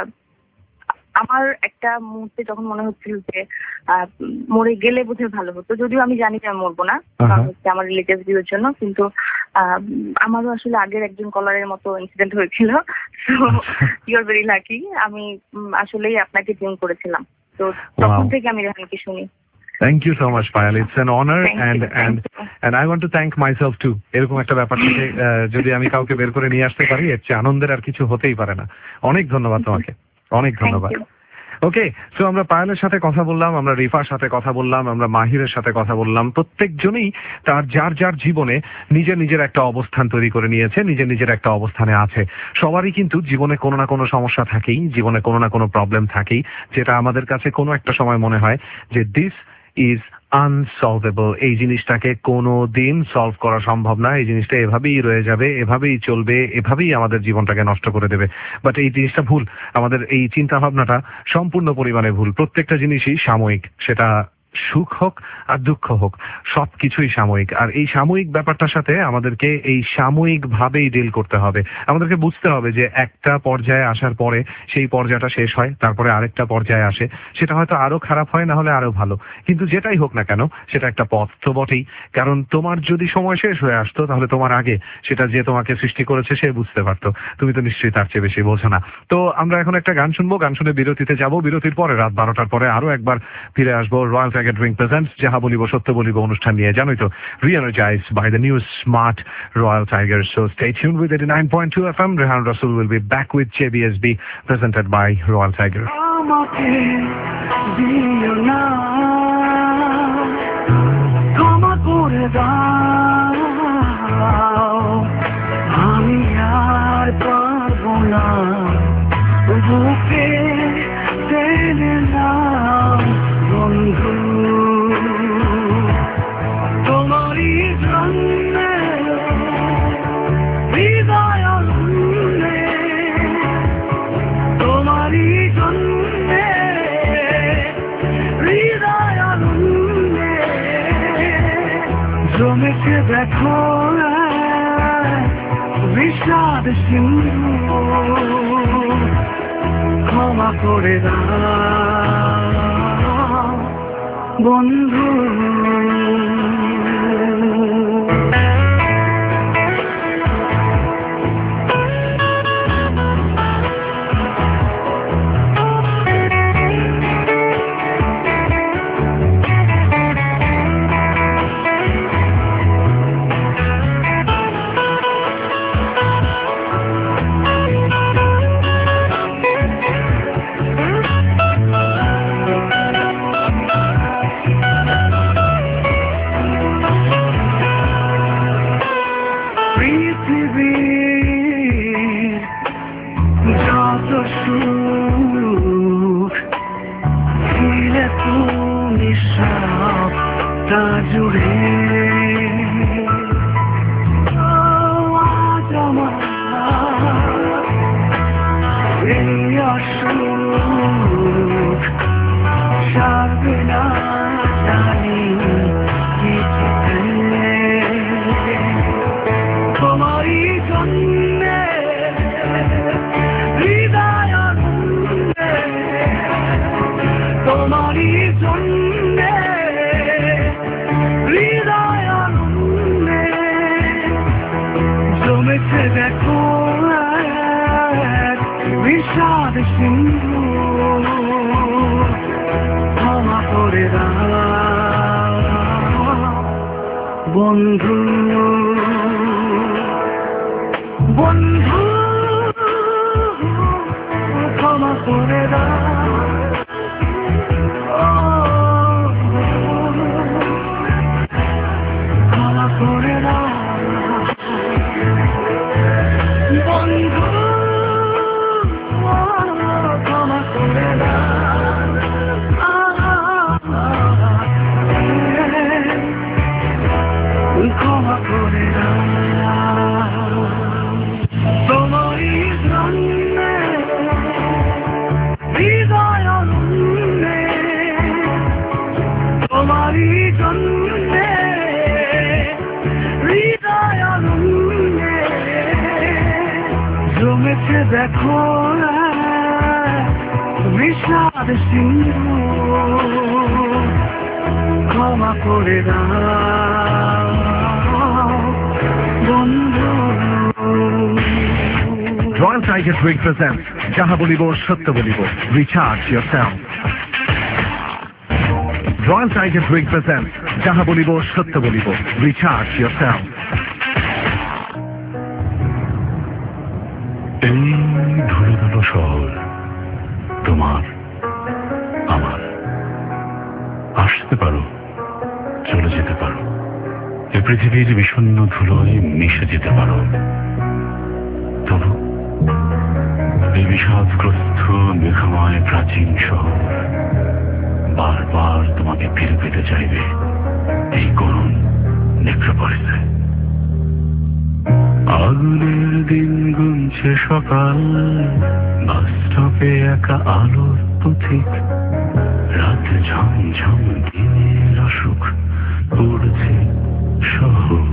আমার একটা মুহূর্তে যখন মনে হচ্ছিল যে মরে গেলে বোধহয় ভালো হতো, যদিও আমি জানি যে আমি মরবো না, হচ্ছে আমার রিলেটিভ ভিউর জন্য, কিন্তু আমারও আসলে আগের একজন কলারের মতো ইনসিডেন্ট হয়েছিল। So you are very lucky. আমি আসলেই আপনাকে ড্রিম করেছিলাম, তো তখন থেকে আমি রেহানকে শুনি। Thank you so much, Payal. It's an honor, and I want to thank myself too. এরকম একটা ব্যাপার থেকে যদি আমি কাউকে বের করে নিয়ে আসতে পারি, এর চেয়ে আনন্দের আর কিছু হতেই পারে না। অনেক ধন্যবাদ তোমাকে, অনেক ধন্যবাদ। ওকে, সো আমরা পায়েলের সাথে কথা বললাম, আমরা রিফার সাথে কথা বললাম, আমরা মাহিরের সাথে কথা বললাম। প্রত্যেকজনই তার যার জীবনে নিজের একটা অবস্থান তৈরি করে নিয়েছে, নিজের একটা অবস্থানে আছে। সবারই কিন্তু জীবনে কোনো না কোনো সমস্যা থাকেই, জীবনে কোনো না কোনো প্রবলেম থাকেই, যেটা আমাদের কাছে কোনো একটা সময় মনে হয় যে দিস ইজ আনসলভেবল। এই জিনিসটাকে কোনো দিন সলভ করা সম্ভব না। এই জিনিসটা এভাবেই রয়ে যাবে, এভাবেই চলবে, এভাবেই আমাদের জীবনটাকে নষ্ট করে দেবে। বাট এই জিনিসটা ভুল। আমাদের এই চিন্তা ভাবনাটা সম্পূর্ণ পরিমাণে ভুল। প্রত্যেকটা জিনিসই সাময়িক, সেটা সুখ হোক আর দুঃখ হোক, সবকিছুই সাময়িক। আর এই সাময়িক ব্যাপারটার সাথে আমাদেরকে এই সাময়িক ভাবেই ডিল করতে হবে। আমাদেরকে বুঝতে হবে যে একটা পর্যায়ে আসার পরে সেই পর্যায়টা শেষ হয়, তারপরে আরেকটা পর্যায়ে আসে, সেটা হয়তো আরো খারাপ হয়, না হলে আরো ভালো। কিন্তু যেটাই হোক না কেন সেটা একটা পথ তো বটেই। কারণ তোমার যদি সময় শেষ হয়ে আসতো তাহলে তোমার আগে সেটা যে তোমাকে সৃষ্টি করেছে সে বুঝতে পারতো। তুমি তো নিশ্চয়ই তার চেয়ে বেশি বোঝো না। তো আমরা এখন একটা গান শুনবো, গান শুনে বিরতিতে যাব। বিরতির পরে রাত 12টার পরে আরো একবার ফিরে আসবো রয়্যাল টাইগার ড্রিঙ্ক প্রেজেন্টস যাহা বলিব সত্য বলিব অনুষ্ঠান নিয়ে। জানোই তো, re-energized by the new smart Royal Tiger. So stay tuned with 89.2 FM. Rehan Rasool will be back with JBSB presented by Royal Tiger. আমাকে দিও না, ক্ষমা করে দাও, আমি আর পারবো না, বুকে টেনে নাও বন্ধু, তোমারই জন্যে হৃদয় আনন্দে, তোমারই জন্যে হৃদয় আনন্দে জমেছে দেখো বিষাদ সিন্ধু, ক্ষমা করে দাও বন্ধু। বন্ধু বন্ধু ক্ষমা করে দাও, ক্ষমা করে দাও বন্ধু, ক্ষমা করে দাও, ক্ষমা করে দাও, তোমারই জন্যে হৃদয় আনন্দে, তোমারই জন্যে হৃদয় আনন্দে জমেছে দেখো বিষাদ সিন্ধু, ক্ষমা করে দাও বন্ধু। Royal Tiger Drink presents যাহা বলিব সত্য বলিব, recharge yourself. Royal Tiger Drink presents যাহা বলিব সত্য বলিব, recharge yourself. এই ধুলো ধুলো শহর তোমার আমার, আসতে পারো চলে যেতে পারো, এ পৃথিবীর বিষণ্ণ ধুলোয় মিশে যেতে পারো, তবু এই বিষাদগ্রস্ত মেঘময় প্রাচীন শহর বারবার তোমাকে ফিরে পেতে চাইবে এই করুণ নেক্রোপলিসে। আগুনের দিন গুনছে সকাল, বাস স্টপে একা আলোর পথিক, রাত ঝমঝম দিনের অসুখ পড়ছে শহর।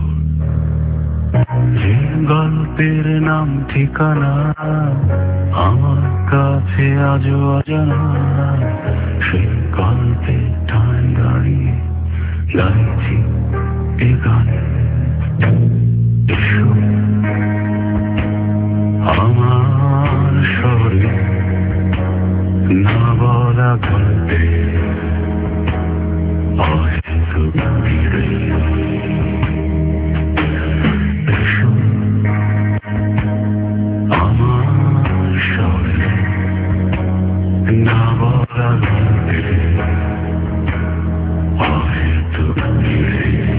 যে গল্পের নাম ঠিকানা আমার কাছে আজও অজানা, সেই গল্পে ঠায় দাঁড়িয়ে গাইছি এ গান। এসো আমার শহরে না বলা গল্পে অহেতুক ভিড়ে। এসো আমার শহরে না বলা গল্পে অহেতুক ভিড়ে।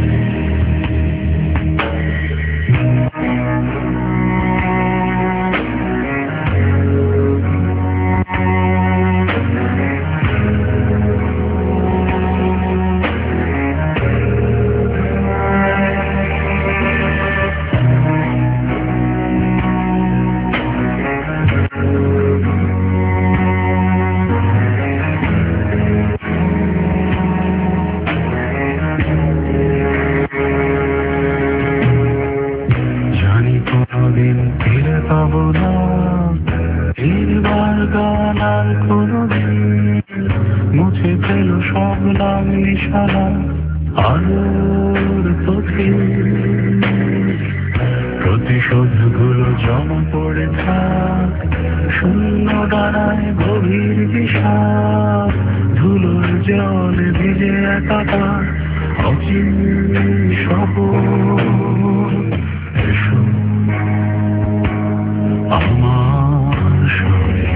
মুছে ফেল সব নাম নিশানা আলোর পথে, প্রতিশোধগুলো জমা পড়ে থাক শূন্য ডানায় গভীর বিষাদ, ধুলোর জলে ভিজে একাকার অচিন শহর। এসো আমার শহরে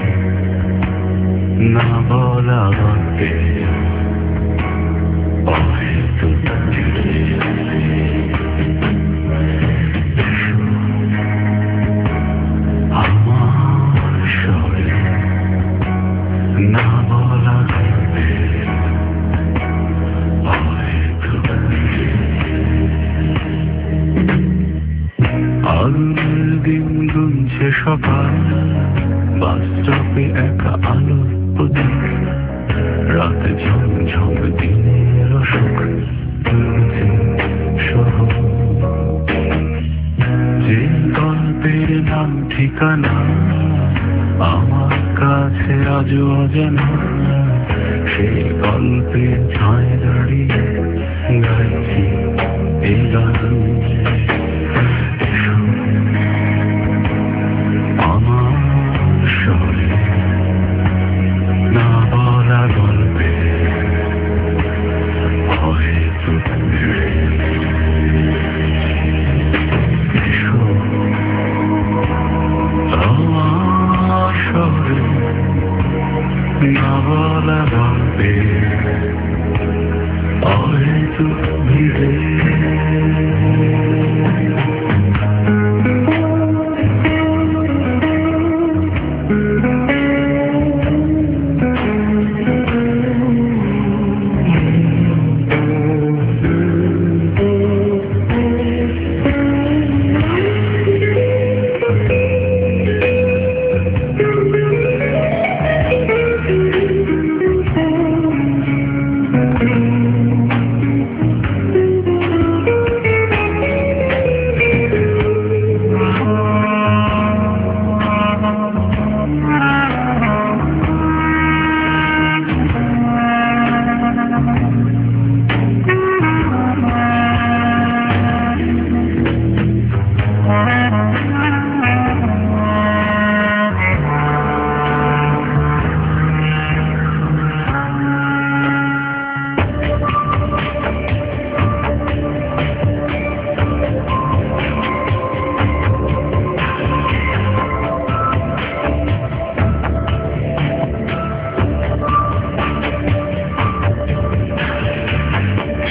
না বলা গল্পে অহেতুক ভিড়ে। এসো আমার শহরে না বলা গল্পে অহেতুক ভিড়ে। আগুনের দিন গুনছে সকাল, বাস স্টপে একা আলোর প্রতীক, রাতে ঝমঝম দিনের অসুখ তুলছে শহর। যে গল্পের নাম ঠিকানা আমার কাছে আজও অজানা, সেই গল্পে ঠায় দাঁড়িয়ে গাইছি এই গান। এসো আমার শহরে না বলা গল্পে অহেতুক ভিড়ে। এসো আমার শহরে না বলা গল্পে অহেতুক ভিড়ে।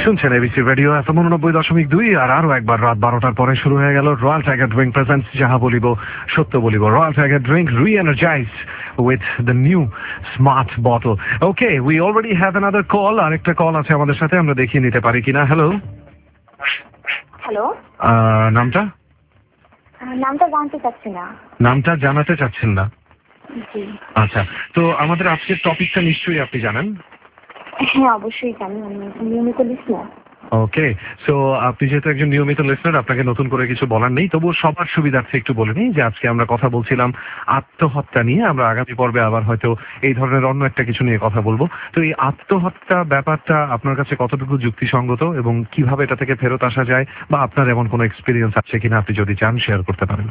শুনছেন এবিসি রেডিও FM 89.2 আর আরো একবার রাত 12টার পরে শুরু হয়ে গেল রয়্যাল টাইগার ড্রিঙ্ক প্রেজেন্টস যাহা বলিব সত্য বলিব। Royal Tiger drink re-energized with the new smart bottle. Okay, we already have another call. আরেকটা কল আছে আমাদের সাথে, আমরা দেখিয়ে নিতে পারি কিনা। হ্যালো, হ্যালো, নামটা নামটা জানতে চাচ্ছি না। নামটা জানাতে চাচ্ছেন না? জি, আচ্ছা, তো আমাদের আজকের টপিকটা নিশ্চয়ই আপনি জানেন। হ্যাঁ অবশ্যই জানি, আমি নিয়মিত লিসনার। ওকে, সো আপনি যেহেতু একজন নিয়মিত লিসনার, আপনাকে নতুন করে কিছু বলার নেই, তবুও সবার সুবিধার্থে একটু বলে নিই যে আজকে আমরা কথা বলছিলাম আত্মহত্যা নিয়ে। আমরা আগামী পর্বে আবার হয়তো এই ধরনের অন্য একটা কিছু নিয়ে কথা বলবো। তো এই আত্মহত্যা ব্যাপারটা আপনার কাছে কতটুকু যুক্তিসঙ্গত এবং কিভাবে এটা থেকে ফেরত আসা যায়, বা আপনার এমন কোনো এক্সপিরিয়েন্স আছে কিনা আপনি যদি চান শেয়ার করতে পারেন।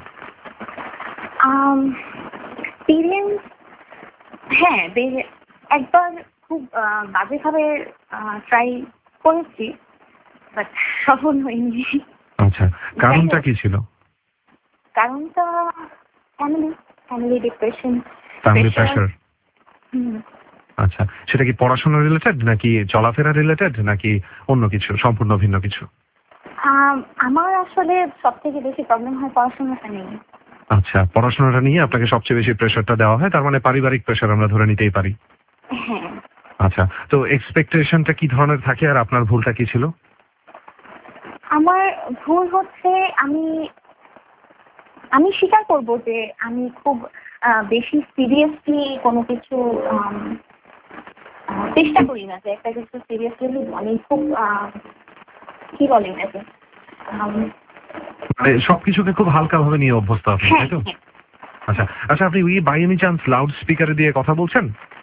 এক্সপিরিয়েন্স, হ্যাঁ একবার খুব বাজেভাবে ট্রাই করেছি, বাট সফল হয়নি। আচ্ছা, কারণটা কি ছিল? কারণটা ফ্যামিলি ডিপ্রেশন, ফ্যামিলি প্রেশার। আচ্ছা, সেটা কি পড়াশোনা রিলেটেড নাকি চলাফেরা রিলেটেড নাকি অন্য কিছু, সম্পূর্ণ ভিন্ন কিছু? আমার আসলে সব থেকে বেশি প্রবলেম হয় পড়াশোনাটা নিয়ে। আচ্ছা, পড়াশোনাটা নিয়ে আপনাকে সবচেয়ে বেশি প্রেশারটা দেওয়া হয়, তার মানে পারিবারিক প্রেশার আমরা ধরে নিতেই পারি। হ্যাঁ। আচ্ছা, তো এক্সপেকটেশনটা কি ধরনের থাকে আর আপনার ভুলটা কি ছিল? আমার ভুল হচ্ছে আমি স্বীকার করব যে আমি খুব বেশি সিরিয়াসলি কোনো কিছু চেষ্টা করি না, যে একটা কিছু সিরিয়াসলি আমি খুব কি বলেন এটাকে, মানে সবকিছুকে খুব হালকা ভাবে নিয়ে অভ্যস্ত আপনি, তাই তো? আচ্ছা আচ্ছা, আপনি ওই বাই এনি চান্স লাউড স্পিকারে দিয়ে কথা বলছেন?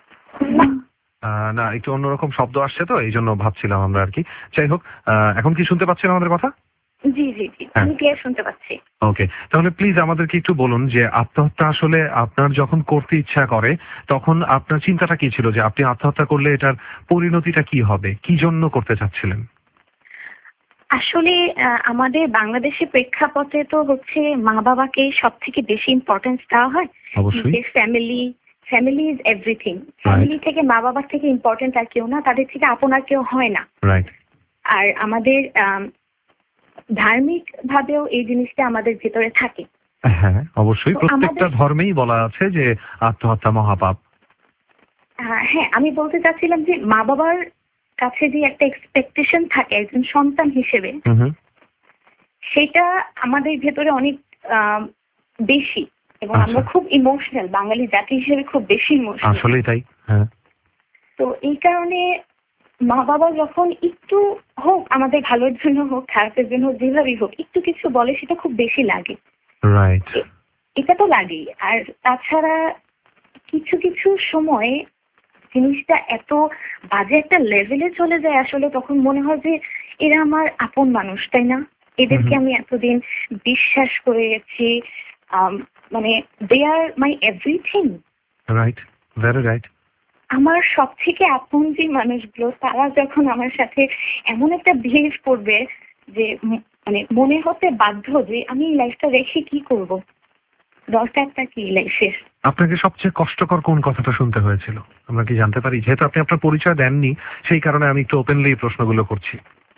না, একটু অন্যরকম শব্দ আসছে তো, এই জন্য ভাবছিলাম আমরা আর কি। যাই হোক, এখন কি শুনতে পাচ্ছেন আমাদের কথা? জি জি জি, আমি ক্লিয়ার শুনতে পাচ্ছি। ওকে, তাহলে প্লিজ আমাদেরকে একটু বলুন যে আত্মহত্যা আসলে আপনার যখন করতে ইচ্ছা করে তখন আপনার চিন্তাটা কি ছিল, যে আপনি আত্মহত্যা করলে এটার পরিণতিটা কি হবে, কি জন্য করতে চাচ্ছিলেন? আসলে আমাদের বাংলাদেশের প্রেক্ষাপটে তো হচ্ছে মা বাবাকে সব থেকে বেশি ইম্পর্টেন্স দেওয়া হয়। অবশ্যই। Family is everything. ফ্যামিলি থেকে মা বাবার থেকে ইম্পর্টেন্ট আর কেউ না, তাদের থেকে আপন আর কেউ হয় না। রাইট। আর আমাদের ধার্মিক ভাবেও এই জিনিসটা আমাদের ভিতরে থাকে। হ্যাঁ অবশ্যই, প্রত্যেকটা ধর্মেই বলা আছে যে আত্মহত্যা মহাপাপ। হ্যাঁ, আমি বলতে চাচ্ছিলাম যে মা বাবার কাছে যে একটা এক্সপেকটেশন থাকে একজন সন্তান হিসেবে, সেটা আমাদের ভেতরে অনেক বেশি, এবং আমরা খুব ইমোশনাল, বাঙালি জাতি হিসেবে খুব বেশি ইমোশনাল। আসলেই তাই। হ্যাঁ, তো এই কারণে মা বাবা যখন একটু হোক, আমাদের ভালোর জন্য হোক খারাপের জন্য হোক, যেভাবেই হোক একটু কিছু বলে, সেটা খুব বেশি লাগে। রাইট। এটা তো লাগেই। আর তাছাড়া কিছু কিছু সময় জিনিসটা এত বাজে একটা লেভেলে চলে যায়, আসলে তখন মনে হয় যে এরা আমার আপন মানুষ, তাই না? এদেরকে আমি এতদিন বিশ্বাস করে গেছি, মানে they are my everything. Right, very right. আমার সব থেকে আপন যে মানুষগুলো, তারা যখন আমার সাথে এমন একটা বিহেভ করবে যে মানে মনে হতে বাধ্য যে আমি এই লাইফটা রেখে কি করব, দরকারটা কি লাইফের। আপনাকে সবচেয়ে কষ্টকর কোন কথাটা শুনতে হয়েছিল আমরা কি জানতে পারি? যেহেতু আপনি আপনার পরিচয় দেননি, সেই কারণে আমি একটু ওপেনলি এই প্রশ্নগুলো করছি।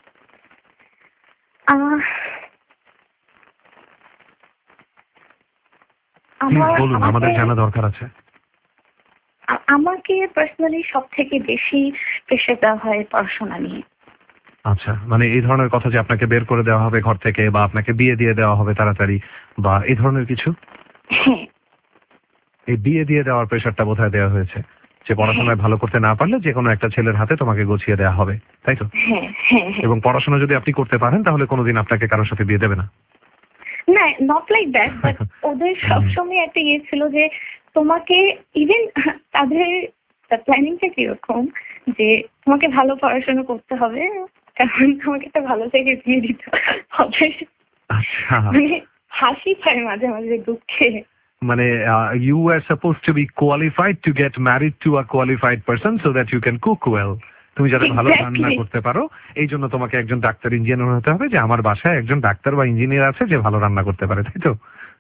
বলুন, আমাদের জানা দরকার আছে। আমাকে পার্সোনালি সব থেকে বেশি প্রেশার দেওয়া হয় পড়াশোনা নিয়ে। আচ্ছা, মানে এই ধরনের কথা যে আপনাকে বের করে দেওয়া হবে ঘর থেকে, বা আপনাকে বিয়ে দিয়ে দেওয়া হবে তাড়াতাড়ি, বা এই ধরনের কিছু? হ্যাঁ, এই বিয়ে দিয়ে দেওয়ার প্রেশারটা বোধহয় দেওয়া হয়েছে, যে পড়াশোনায় ভালো করতে না পারলে যে কোনো একটা ছেলের হাতে তোমাকে গছিয়ে দেওয়া হবে, তাই তো? হ্যাঁ হ্যাঁ। এবং পড়াশোনা যদি আপনি করতে পারেন তাহলে কোনোদিন আপনাকে কারোর সাথে বিয়ে দেবে না। না, নট লাইক দ্যাট, বাট ওদের সবসময় একটা ইয়ে ছিল যে তোমাকে, ইভেন তাদের প্ল্যানিংটা কিরকম যে তোমাকে ভালো পড়াশোনা করতে হবে, কারণ তোমাকে একটা ভালো থেকে বিয়ে দিতে হবে। আচ্ছা, মানে হাসি পায় মাঝে মাঝে, দুঃখে। মানে you are supposed to be qualified to get married to a qualified person so that you can cook well. তুমি যাতে ভালো রান্না করতে পারো, এই জন্য তোমাকে একজন ডাক্তার ইঞ্জিনিয়ার হতে হবে, যে আমার বাসায় একজন ডাক্তার বা ইঞ্জিনিয়ার আছে যে ভালো রান্না করতে পারে, তাই তো?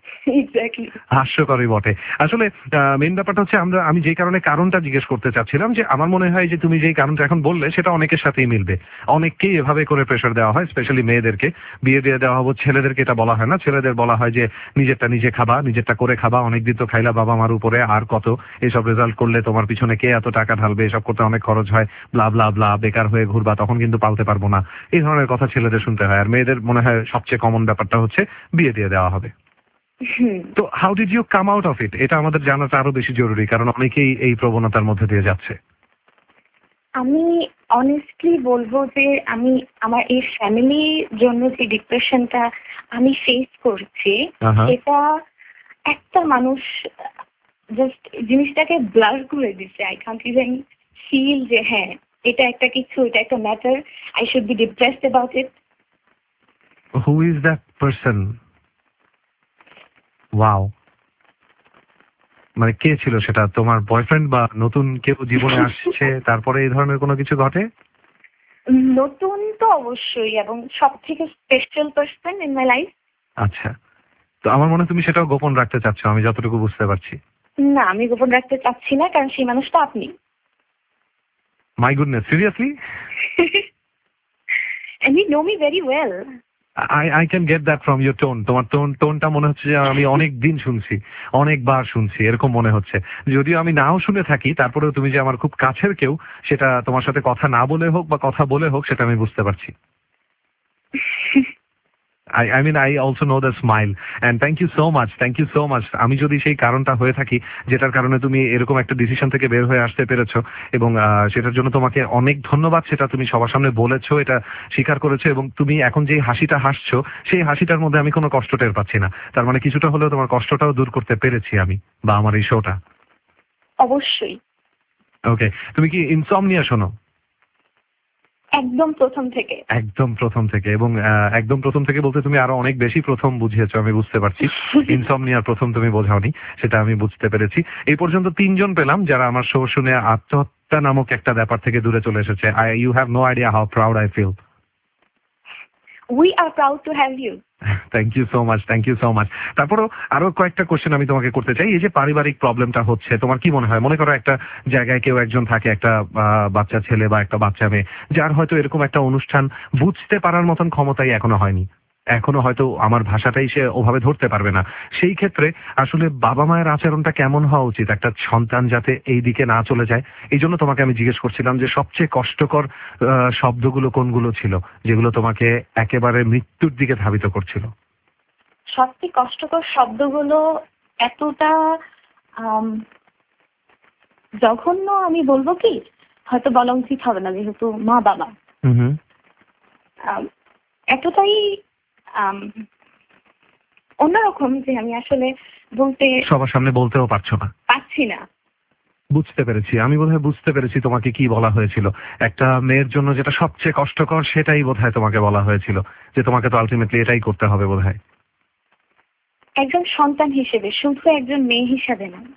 এক্স্যাক্টলি। হাস্যকরই বটে। আসলে মেইন ব্যাপারটা হচ্ছে আমি যে কারণটা জিজ্ঞেস করতে চাচ্ছিলাম যে আমার মনে হয় যে তুমি যেই কারণটা এখন বললে সেটা অনেকের সাথেই মিলবে। অনেককেই এভাবে করে প্রেশার দেওয়া হয়, স্পেশালি মেয়েদেরকে বিয়ে দিয়ে দেওয়া হবে। ছেলেদেরকে এটা বলা হয় না, ছেলেদের বলা হয় যে নিজেরটা নিজে খাবা, নিজেরটা করে খাবা, অনেকদিন তো খাইলা বাবা মার উপরে, আর কত এসব রেজাল্ট করলে তোমার পিছনে কে এত টাকা ঢালবে, এসব করতে অনেক খরচ হয়, ব্লা ব্লা ব্লা, বেকার হয়ে ঘুরবা, তখন কিন্তু পালতে পারবো না, এই ধরনের কথা ছেলেদের শুনতে হয়। আর মেয়েদের মনে হয় সবচেয়ে কমন ব্যাপারটা হচ্ছে বিয়ে দিয়ে দেওয়া হবে। তো how did you come out of it, এটা আমাদের জানাটা আরো বেশি জরুরি, কারণ অনেকেই এই প্রবণতার মধ্যে দিয়ে যাচ্ছে। আমি অনেস্টলি বলবো যে আমি আমার এই ফ্যামিলির জন্য যে ডিপ্রেশনটা আমি ফেস করছি সেটা একটা মানুষ জাস্ট জিনিসটাকে ব্লার করে দিচ্ছে। আই কান্ট ইভেন ফিল যে হ্যাঁ এটা একটা কিছু, এটা একটা matter, I should be depressed about it. Who is that person? Wow, মানে কে ছিল সেটা? তোমার বয়ফ্রেন্ড বা নতুন কেউ জীবনে আসছে তারপরে এই ধরনের কোনো কিছু ঘটে? নতুন তো অবশ্যই, এবং সব থেকে special person in my life. আচ্ছা, তো আমার মনে হয় তুমি সেটাও গোপন রাখতে চাচ্ছ, আমি যতটুকু বুঝতে পারছি। না, আমি গোপন রাখতে চাচ্ছি না, কারণ সেই মানুষটা আপনি। My goodness, seriously? And you know me very well. I can get that from your tone. তোমার টোনটা মনে হচ্ছে যে আমি অনেক দিন শুনছি, অনেকবার শুনছি, এরকম মনে হচ্ছে। যদিও আমি নাও শুনে থাকি, তারপরেও তুমি যে আমার খুব কাছের কেউ, সেটা তোমার সাথে কথা না বলে হোক বা কথা বলে হোক, সেটা আমি বুঝতে পারছি। I mean, I also know the smile and thank you so much, thank you so much. আমি যদি সেই কারণটা হয়ে থাকি যেটার কারণে তুমি এরকম একটা ডিসিশন থেকে বের হয়ে আসতে পেরেছো, এবং সেটার জন্য তোমাকে অনেক ধন্যবাদ। সেটা তুমি সবার সামনে বলেছো, এটা স্বীকার করেছো, এবং তুমি এখন যে হাসিটা হাসছো সেই হাসিটার মধ্যে আমি কোনো কষ্ট টের পাচ্ছি না। তার মানে কিছুটা হলেও তোমার কষ্টটাও দূর করতে পেরেছি আমি, বা আমার এই শোটা। অবশ্যই। ওকে, তুমি কি ইনসমনিয়া শোনো? একদম প্রথম থেকে। একদম প্রথম থেকে, এবং একদম প্রথম থেকে বলতে তুমি আরো অনেক বেশি প্রথম বুঝিয়েছো, আমি বুঝতে পারছি। ইনসমনিয়ার প্রথম তুমি বোঝাওনি, সেটা আমি বুঝতে পেরেছি। এই পর্যন্ত 3 জন পেলাম যারা আমার শো শুনে আত্মহত্যা নামক একটা ব্যাপার থেকে দূরে চলে এসেছে। You have no idea how proud I feel. We are proud to have you. Thank you so much, thank you so much. তারপরও আরো কয়েকটা কোশ্চেন আমি তোমাকে করতে চাই। এই যে পারিবারিক প্রবলেমটা হচ্ছে, তোমার কি মনে হয়? মনে করো একটা জায়গায় কেউ একজন থাকে, একটা বাচ্চা ছেলে বা একটা বাচ্চা মেয়ে, যার হয়তো এরকম একটা অনুষ্ঠান বুঝতে পারার মতন ক্ষমতাই এখনো হয়নি, এখনো হয়তো আমার ভাষাটাই সে ওভাবে ধরতে পারবে না। সেই ক্ষেত্রে আসলে বাবা মায়ের আচরণটা কেমন হওয়া উচিত একটা সন্তান যাতে এই দিকে না চলে যায়? এই জন্য তোমাকে আমি জিজ্ঞেস করছিলাম যে সবচেয়ে কষ্টকর শব্দগুলো কোনগুলো ছিল, যেগুলো তোমাকে একেবারে মৃত্যুর দিকে ধাবিত করছিল? সবচেয়ে কষ্টকর শব্দগুলো এতটা জঘন্য, আমি বলবো কি হয়তো বলা উচিত হবে না, যেহেতু মা বাবা, এতটাই অন্যরকম যে আমি আসলে বলতে সবার সামনে বলতেও পারছো না। পারছি না। বুঝতে পেরেছি, আমি বোধহয় বুঝতে পেরেছি তোমাকে কি বলা হয়েছিল। একটা মেয়ের জন্য যেটা সবচেয়ে কষ্টকর সেটাই বোধহয় তোমাকে বলা হয়েছিল, যে তোমাকে তো আলটিমেটলি এটাই করতে হবে বোধহয়। একজন সন্তান হিসেবে, শুধু একজন মেয়ে হিসেবে না।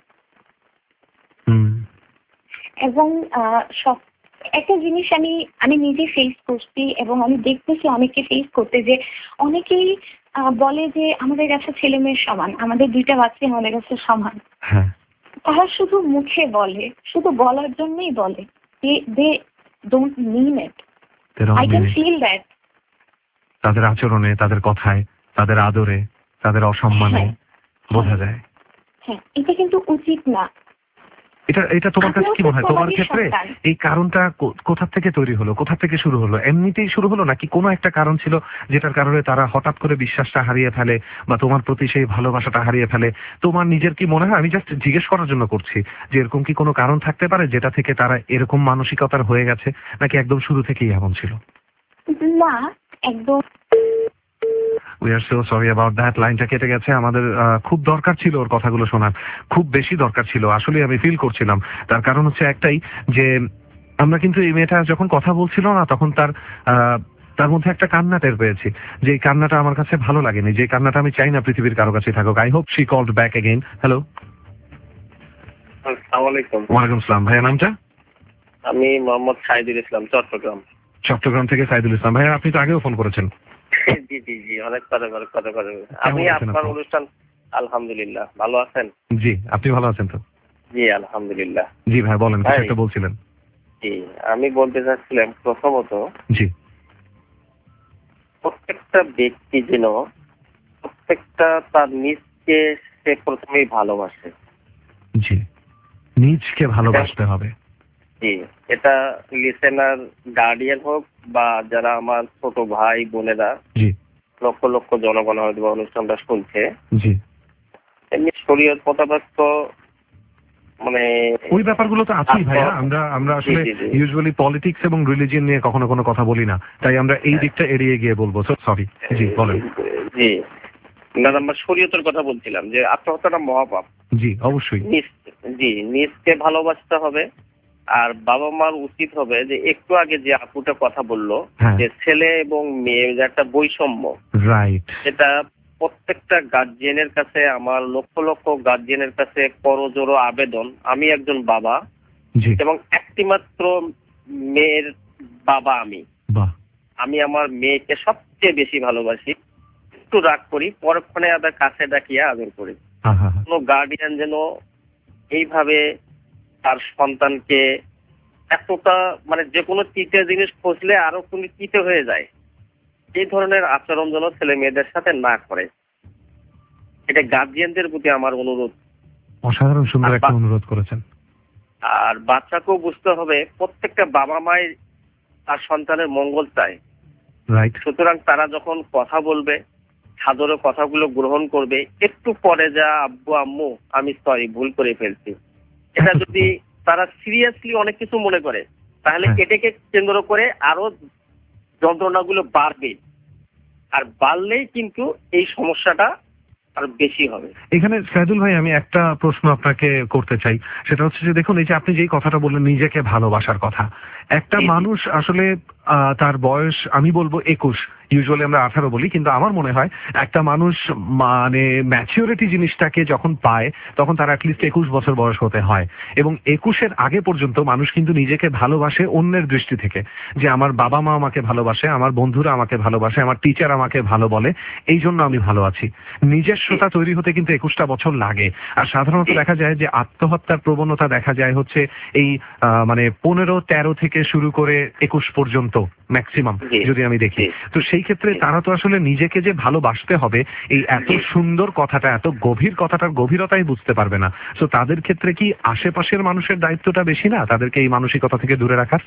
এবং সব একটা জিনিস আমি নিজে ফেস করছি, এবং আমি দেখতেছি অনেকে ফেস করতে, যে অনেকেই বলে যে আমাদের কাছে ছেলে মেয়ের সমান, আমাদের 2টা বাচ্চা আমাদের কাছে সমান। তারা শুধু মুখে বলে, শুধু বলার জন্যই বলে, they don't mean it. I can feel that. তাদের আচরণে, তাদের কথায়, তাদের আদরে, তাদের অসম্মানে বোঝা যায়। হ্যাঁ, এটা কিন্তু উচিত না। এটা তোমার কাছে কি মনে হয়? তোমার ক্ষেত্রে এই কারণটা কোথা থেকে তৈরি হলো, কোথা থেকে শুরু হলো? এমনিতেই শুরু হলো নাকি কোনো একটা কারণ ছিল যেটার কারণে তারা হঠাৎ করে বিশ্বাসটা হারিয়ে ফেলে বা তোমার প্রতি সেই ভালোবাসাটা হারিয়ে ফেলে? তোমার নিজের কি মনে হয়? আমি জাস্ট জিজ্ঞেস করার জন্য করছি যে এরকম কি কোনো কারণ থাকতে পারে যেটা থেকে তারা এরকম মানসিকতার হয়ে গেছে, নাকি একদম শুরু থেকেই এমন ছিল? না, একদম। We are so sorry about that. লাইনটা কেটে গেছে। আমাদের খুব দরকার ছিল ওর কথাগুলো শোনার, খুব বেশি দরকার ছিল। আসলে আমি ফিল করছিলাম। তার কারণ হচ্ছে একটাই, যে আমরা কিন্তু এই মেয়েটা যখন কথা বলছিল না, তখন তার মধ্যে একটা কান্না টের পেয়েছি, যে এই কান্নাটা আমার কাছে ভালো লাগেনি, যে কান্নাটা আমি চাই না পৃথিবীর কারো কাছে থাকুক। I hope she called back again. Hello, আসসালামু আলাইকুম। ওয়ালাইকুম আসসালাম। ভাইয়া নামটা? আমি মোহাম্মদ সাইদুল ইসলাম, চট্টগ্রাম থেকে সাইদুল ইসলাম। ভাইয়া আপনি তো আগেও ফোন করেছেন। জি জি জি, অনেক কথা। আমি আপনার আলহামদুলিল্লাহ, ভালো আছেন? জি, আপনি ভালো আছেন তো? জি আলহামদুলিল্লাহ। জি ভাই বলেন, কিছু ভাই, একটা বলছিলেন। জি আমি বলতে চাচ্ছিলাম প্রথমত জি প্রত্যেকটা ব্যক্তি যেন প্রত্যেকটা তার নিজকে সে প্রথমেই ভালোবাসে। জি, নিজকে ভালোবাসতে হবে। জি, এটা লিসেনার গার্ডিয়ান হোক বা যারা আমার ছোট ভাই বোনেরা জি লক্ষ লক্ষ জনগণ হয়তো বা অনুষ্ঠানটা শুনছে, জি, এমনি শরীয়ত মোতাবেক তো মানে ওই ব্যাপারগুলো তো আছেই ভাইয়া। আমরা আসলে জি, জি, জি। ইউজুয়ালি পলিটিক্স এবং রিলিজিয়ন নিয়ে কখনো কোনো কথা বলি না, তাই আমরা এই দিকটা এড়িয়ে গিয়ে বলবো। সরি। জি বলেন। জি না, আমরা শরীয়তের কথা বলছিলাম যে আত্মহত্যাটা মহাপাপ। জি অবশ্যই। জি, নিজকে ভালোবাসতে হবে। আর বাবা মার উচিত হবে যে একটু আগে যে আপুটা কথা বললো, হ্যাঁ। যে ছেলে এবং মেয়ের যে একটা বৈষম্য, রাইট। এটা প্রত্যেকটা গার্জিয়ানের কাছে, আমার লক্ষ লক্ষ গার্জিয়ানের কাছে করজোড়ো আবেদন। আমি একজন বাবা জি। এবং একটিমাত্র মেয়ের বাবা আমি। বাহ। আমি আমার মেয়েকে সবচেয়ে বেশি ভালোবাসি। একটু রাগ করি, পরক্ষণে আবার কাছে ডাকিয়া আদর করি। কোনো গার্ডিয়ান যেন এইভাবে তার সন্তানকে এতটা মানে যে কোনো তিতে জিনিস খুঁজলে আরো কোনো তিতে হয়ে যায়, এই ধরনের আচরণ যেন ছেলে মেয়েদের সাথে না করে। এটা গার্জিয়ানদের প্রতি আমার অনুরোধ। অসাধারণ সুন্দর একটা অনুরোধ করেছেন। আর বাচ্চাকেও বুঝতে হবে প্রত্যেকটা বাবা মাই তার সন্তানের মঙ্গল চায়। রাইট। সুতরাং তারা যখন কথা বলবে, সাদরে কথাগুলো গ্রহণ করবে। একটু পরে যা আব্বু আম্মু আমি সরি ভুল করে ফেলছি, এটা যদি তারা সিরিয়াসলি অনেক কিছু মনে করে, তাহলে এটাকে কেন্দ্র করে আরো যন্ত্রণাগুলো বাড়বে। আর বাড়লেই কিন্তু এই সমস্যাটা আরো বেশি হবে। এখানে সাইদুল ভাই আমি একটা প্রশ্ন আপনাকে করতে চাই, সেটা হচ্ছে যে দেখুন, এই যে আপনি যেই কথাটা বললেন নিজেকে ভালোবাসার কথা, একটা মানুষ আসলে তার বয়স আমি বলবো 21, ইউজুয়ালি আমরা 18 বলি, কিন্তু আমার মনে হয় একটা মানুষ মানে ম্যাচিউরিটি জিনিসটাকে যখন পায় তখন তার অ্যাটলিস্ট 21 বছর বয়স হতে হয়। এবং 21-এর আগে পর্যন্ত মানুষ কিন্তু নিজেকে ভালোবাসে অন্যের দৃষ্টি থেকে, যে আমার বাবা মা আমাকে ভালোবাসে, আমার বন্ধুরা আমাকে ভালোবাসে, আমার টিচার আমাকে ভালো বলে, এই জন্য আমি ভালো আছি। নিজস্বতা তৈরি হতে কিন্তু 21টা বছর লাগে। আর সাধারণত দেখা যায় যে আত্মহত্যার প্রবণতা দেখা যায় হচ্ছে এই মানে 15-13 থেকে শুরু করে 21 পর্যন্ত ম্যাক্সিমাম যদি আমি দেখি। তো সেই ক্ষেত্রে তারা তো আসলে নিজেকে যে ভালোবাসতে হবে এই এত সুন্দর কথাটা, এত গভীর কথাটার গভীরতাই বুঝতে পারবে না। তো তাদের ক্ষেত্রে কি আশেপাশের মানুষের দায়িত্বটা বেশি না তাদেরকে এই মানসিকতা থেকে দূরে রাখার?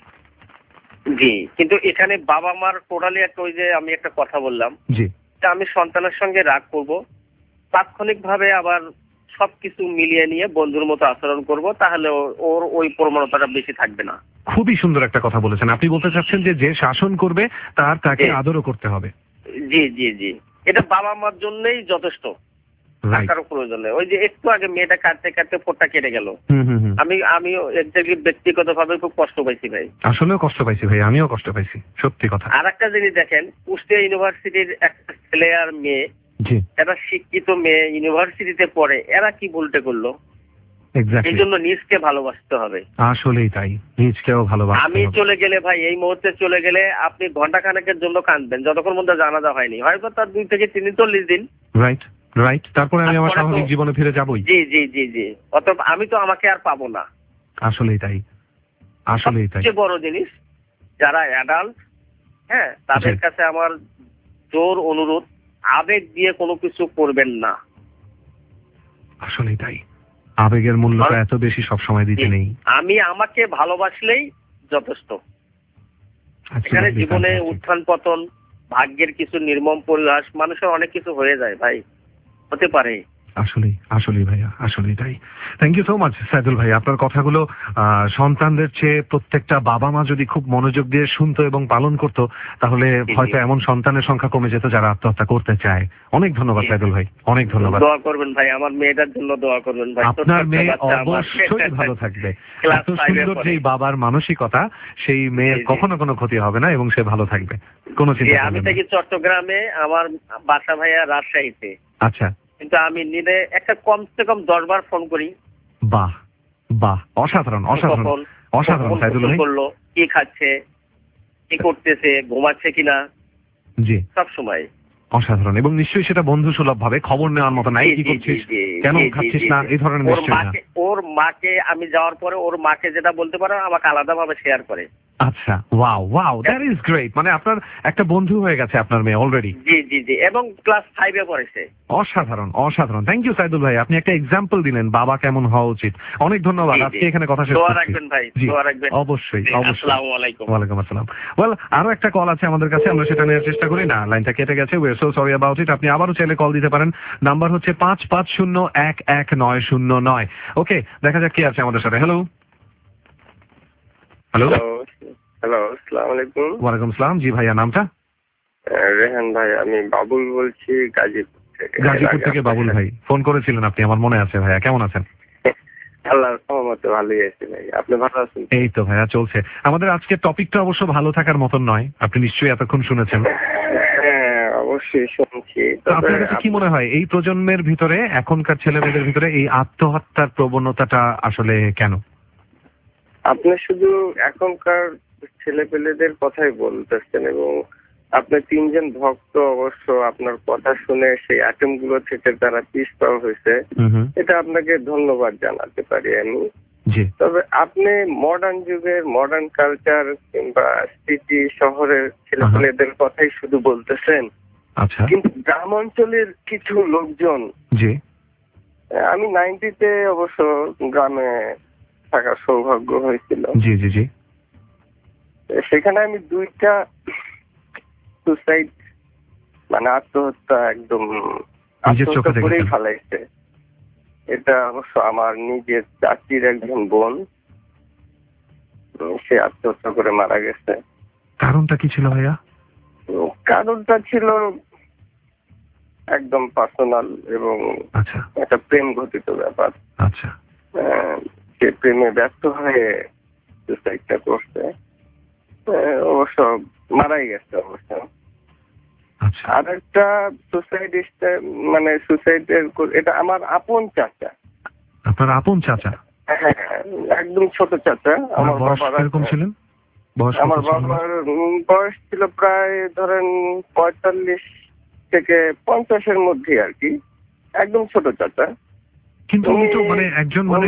জি, কিন্তু এখানে বাবা মার টোটালি একটা, ওই যে আমি একটা কথা বললাম, জি, আমি সন্তানের সঙ্গে রাগ করব, তাৎক্ষণিক ভাবে আবার সবকিছু মিলিয়ে নিয়ে বন্ধুর মতো আচরণ করব, তাহলে ওর ওই প্রবণতাটা বেশি থাকবে না। খুবই সুন্দর একটা কথা বলেছেন। আপনি বলতে চাচ্ছেন যে যে শাসন করবে তাকে আদরও করতে হবে। জি জি জি, এটা বাবা মার জন্যই যথেষ্ট, কারো প্রয়োজন নেই। ওই যে একটু আগে মেয়েটা কাটতে কাটতে ফোঁটটা কেটে গেল, আমিও এক্স্যাক্টলি ব্যক্তিগত ভাবে খুব কষ্ট পাইছি ভাই। আসলেও কষ্ট পাইছি ভাই, আমিও কষ্ট পাইছি, সত্যি কথা। আর একটা জিনিস দেখেন, কুষ্টিয়া ইউনিভার্সিটির একটা ছেলে আর মেয়ে, এরা শিক্ষিত মেয়ে, ইউনিভার্সিটিতে পড়ে, এরা কি ভুলটা করলো? এই জন্য নিজকে ভালোবাসতে হবে। আসলেই তাই, নিজকেও ভালোবাসতে হবে। আমি চলে গেলে ভাই, এই মুহূর্তে চলে গেলে আপনি ঘন্টা খানেকের জন্য কাঁদবেন, যতক্ষণ মধ্যে জানাজা হয়নি, হয়তো তার 2 থেকে 40 দিন। রাইট রাইট, তারপরে আমি আমার স্বাভাবিক জীবনে ফিরে যাবই। জি জি জি জি, অতএব আমি তো আমাকে আর পাবো না। আসলেই তাই, আসলেই তাই। সবচেয়ে বড় জিনিস, যারা অ্যাডাল্ট, হ্যাঁ, তাদের কাছে আমার জোর অনুরোধ, আবেগ দিয়ে কোনো কিছু করবেন না। আসলেই তাই, আবেগের মূল্যটা এত বেশি সব সময় দিতে নেই। আমি আমাকে ভালোবাসলেই যথেষ্ট। এখানে জীবনে উত্থান পতন, ভাগ্যের কিছু নির্মম পরিহাস, মানুষের অনেক কিছু হয়ে যায় ভাই, হতে পারে। আসলেই ভাইয়া, আসলেই তাই। Thank you so much Saidul ভাই। আপনার কথাগুলো সন্তানদের চেয়ে প্রত্যেকটা বাবা মা যদি খুব মনোযোগ দিয়ে শুনতো এবং পালন করতো, তাহলে হয়তো এমন সন্তানের সংখ্যা কমে যেত যারা আত্মহত্যা করতে চায়। অনেক ধন্যবাদ সাইদুল ভাই, অনেক ধন্যবাদ। দোয়া করবেন ভাই, আমার মেয়েটার জন্য দোয়া করবেন ভাই। আপনার মেয়ে অবশ্যই ভালো থাকবে। এত সুন্দর যেই বাবার মানসিকতা, সেই মেয়ের কখনো কোনো ক্ষতি হবে না এবং সে ভালো থাকবে, কোনো চিন্তা করবেন না। আমি থাকি চট্টগ্রামে, আমার বাসা ভাইয়া রাজশাহীতে। আচ্ছা, কিন্তু আমি নিলে একটা কমসে কম 10 বার ফোন করি। বাহ বাহ, অসাধারণ অসাধারণ অসাধারণ সাইদুল ভাই। করলো, কি খাচ্ছে, কি করতেছে, ঘুমাচ্ছে কিনা, জি, সব সময়। অসাধারণ। এবং নিশ্চয়ই সেটা বন্ধু সুলভ ভাবে খবর নেওয়ার মতো নাই, কি করছিস, কেন খাচ্ছিস না, এই ধরনের নিশ্চয়ই না। ওর মাকে আমি যাওয়ার পরে ওর মাকে যেটা বলতে পারে আমাকে আলাদা ভাবে শেয়ার করে। আচ্ছা, wow wow, that is great. মানে আপনার একটা বন্ধু হয়ে গেছে আপনার মেয়ে অলরেডি। জি জি জি, এবং ক্লাস 5 এ পড়েছে। অসাধারণ অসাধারণ। থ্যাংক ইউ সাইদুল ভাই, আপনি একটা এক্সাম্পল দিলেন বাবা কেমন হওয়া উচিত। অনেক ধন্যবাদ। আজকে এখানে কথা শেষ দোয়া করছি। রাখবেন ভাই, জি দোয়া রাখবেন। অবশ্যই অবশ্যই। আসসালামু আলাইকুম। ওয়ালাইকুম আসসালাম। ওয়েল, আরো একটা কল আছে আমাদের কাছে, আমরা সেটা নেওয়ার চেষ্টা করি। না, লাইনটা কেটে গেছে, we are so sorry about it. আপনি আবারও চাইলে কল দিতে পারেন, নাম্বার হচ্ছে 55011909। ওকে, দেখা যাক কি আছে আমাদের সাথে। হ্যালো হ্যালো হ্যালো, আসসালামু আলাইকুম। ওয়ালাইকুম আসসালাম। জি ভাইয়া, নামটা? রেহান ভাই, আমি বাবুল বলছি গাজীপুর থেকে। গাজীপুর থেকে বাবুল ভাই ফোন করেছিলেন আপনি, আমার মনে আছে। ভাইয়া কেমন আছেন? আল্লাহর রহমতে ভালোই আছি ভাই, আপনি ভালো আছেন? এই তো ভাইয়া চলছে। আমাদের আজকের টপিকটা অবশ্য ভালো থাকার মতন নয়, আপনি নিশ্চয়ই এতক্ষণ শুনেছেন। হ্যাঁ, অবশ্যই শুনছি। আপনার কাছে কি মনে হয় এই প্রজন্মের ভিতরে, এখনকার ছেলেমেয়েদের ভিতরে এই আত্মহত্যার প্রবণতাটা আসলে কেন? আপনি শুধু এখনকার ছেলেপেলেদের কথাই বলতেছেন, এবং আপনি 3 জন ভক্ত অবশ্য আপনার কথা শুনে সেই অ্যাটেম্প গুলো থেকে তারা পিছপা হয়েছে, এটা আপনাকে ধন্যবাদ জানাতে পারি আমি। তবে আপনি মডার্ন যুগের মডার্ন কালচার কিংবা সিটি শহরের ছেলেপেলেদের কথাই শুধু বলতেছেন। আচ্ছা, কিন্তু গ্রাম অঞ্চলের কিছু লোকজন, আমি 90-তে অবশ্য গ্রামে থাকার সৌভাগ্য হয়েছিল। জি জি জি। সেখানে আমি 2টা সুসাইড, মানে আত্মহত্যা একদম আত্মহত্যা করেই ফেলাইছে। এটা অবশ্য আমার নিজের চাচির একজন বোন, সে আত্মহত্যা করে মারা গেছে। কারণটা কি ছিল ভাইয়া? কারণটা ছিল একদম পার্সোনাল এবং একটা প্রেম ঘটিত ব্যাপার। আচ্ছা, সে প্রেমে ব্যর্থ হয়ে সুসাইডটা করছে, অবশ্য মারাই গেছে অবশ্য। আর একটা সুসাইডিস্ট, মানে সুসাইডের, এটা আমার আপন চাচা। আপনার আপন চাচা? হ্যাঁ, একদম ছোট চাচা। আমার বাবার এরকম ছিলেন? আমার বাবার বয়স ছিল প্রায় ধরেন 45 থেকে 50-এর মধ্যে আর কি, একদম ছোট চাচা। কিন্তু উনি তো মানে একজন মানে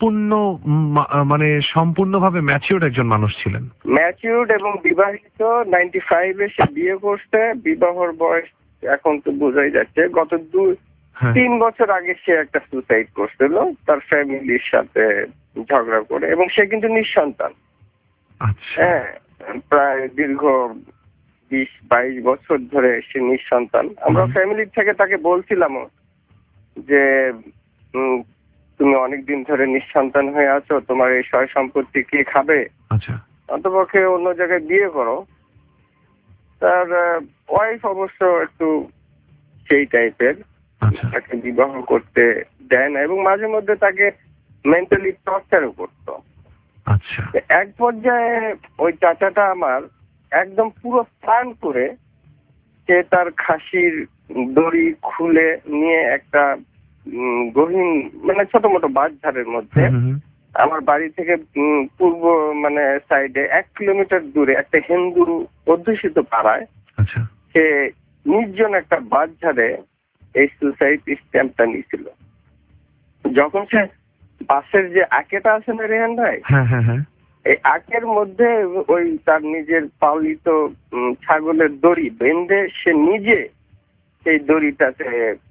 সম্পূর্ণভাবে ম্যাচিউরড একজন মানুষ ছিলেন। ম্যাচিউরড এবং বিবাহিত। 95-এ সে বিয়ে করছে। বিবাহর বয়স এখন তো বোঝাই যাচ্ছে। গত 2-3 বছর আগে সে একটা সুসাইড করছিল তার ফ্যামিলির সাথে ঝগড়া করে, এবং সে কিন্তু নিঃসন্তান। হ্যাঁ, প্রায় দীর্ঘ 20-22 বছর ধরে সে নিঃসন্তান। আমরা ফ্যামিলির থেকে তাকে বলছিলাম যে তুমি অনেকদিন ধরে নিঃসন্তান হয়ে আছো, তোমার এই সয় সম্পত্তি কে খাবে, অন্তপক্ষে অন্য জায়গায় বিয়ে করো। তার ওয়াইফ অবশ্য একটু সেই টাইপের, তাকে বিবাহ করতে দেয় না এবং মাঝে মধ্যে তাকে মেন্টালি টর্চারও করতো। এক পর্যায়ে ওই চাচাটা আমার একদম পুরো প্ল্যান করে সে তার খাসির দড়ি খুলে নিয়ে একটা গহীন, মানে ছোট মোটো বাঁশঝাড়ের মধ্যে আমার বাড়ি থেকে পূর্ব মানে সাইডে 1 কিলোমিটার দূরে একটা হিন্দু অধ্যুষিত পাড়ায় সে নির্জন একটা বাঁশঝাড়ে এই সুসাইড স্ট্যাম্পটা নিয়েছিল। যখন সে বাসের যে আঁকেটা আছে না রেহান ভাই, এই আঁকের মধ্যে ওই তার নিজের পালিত ছাগলের দড়ি বেঁধে সে নিজে সেই দড়িটাতে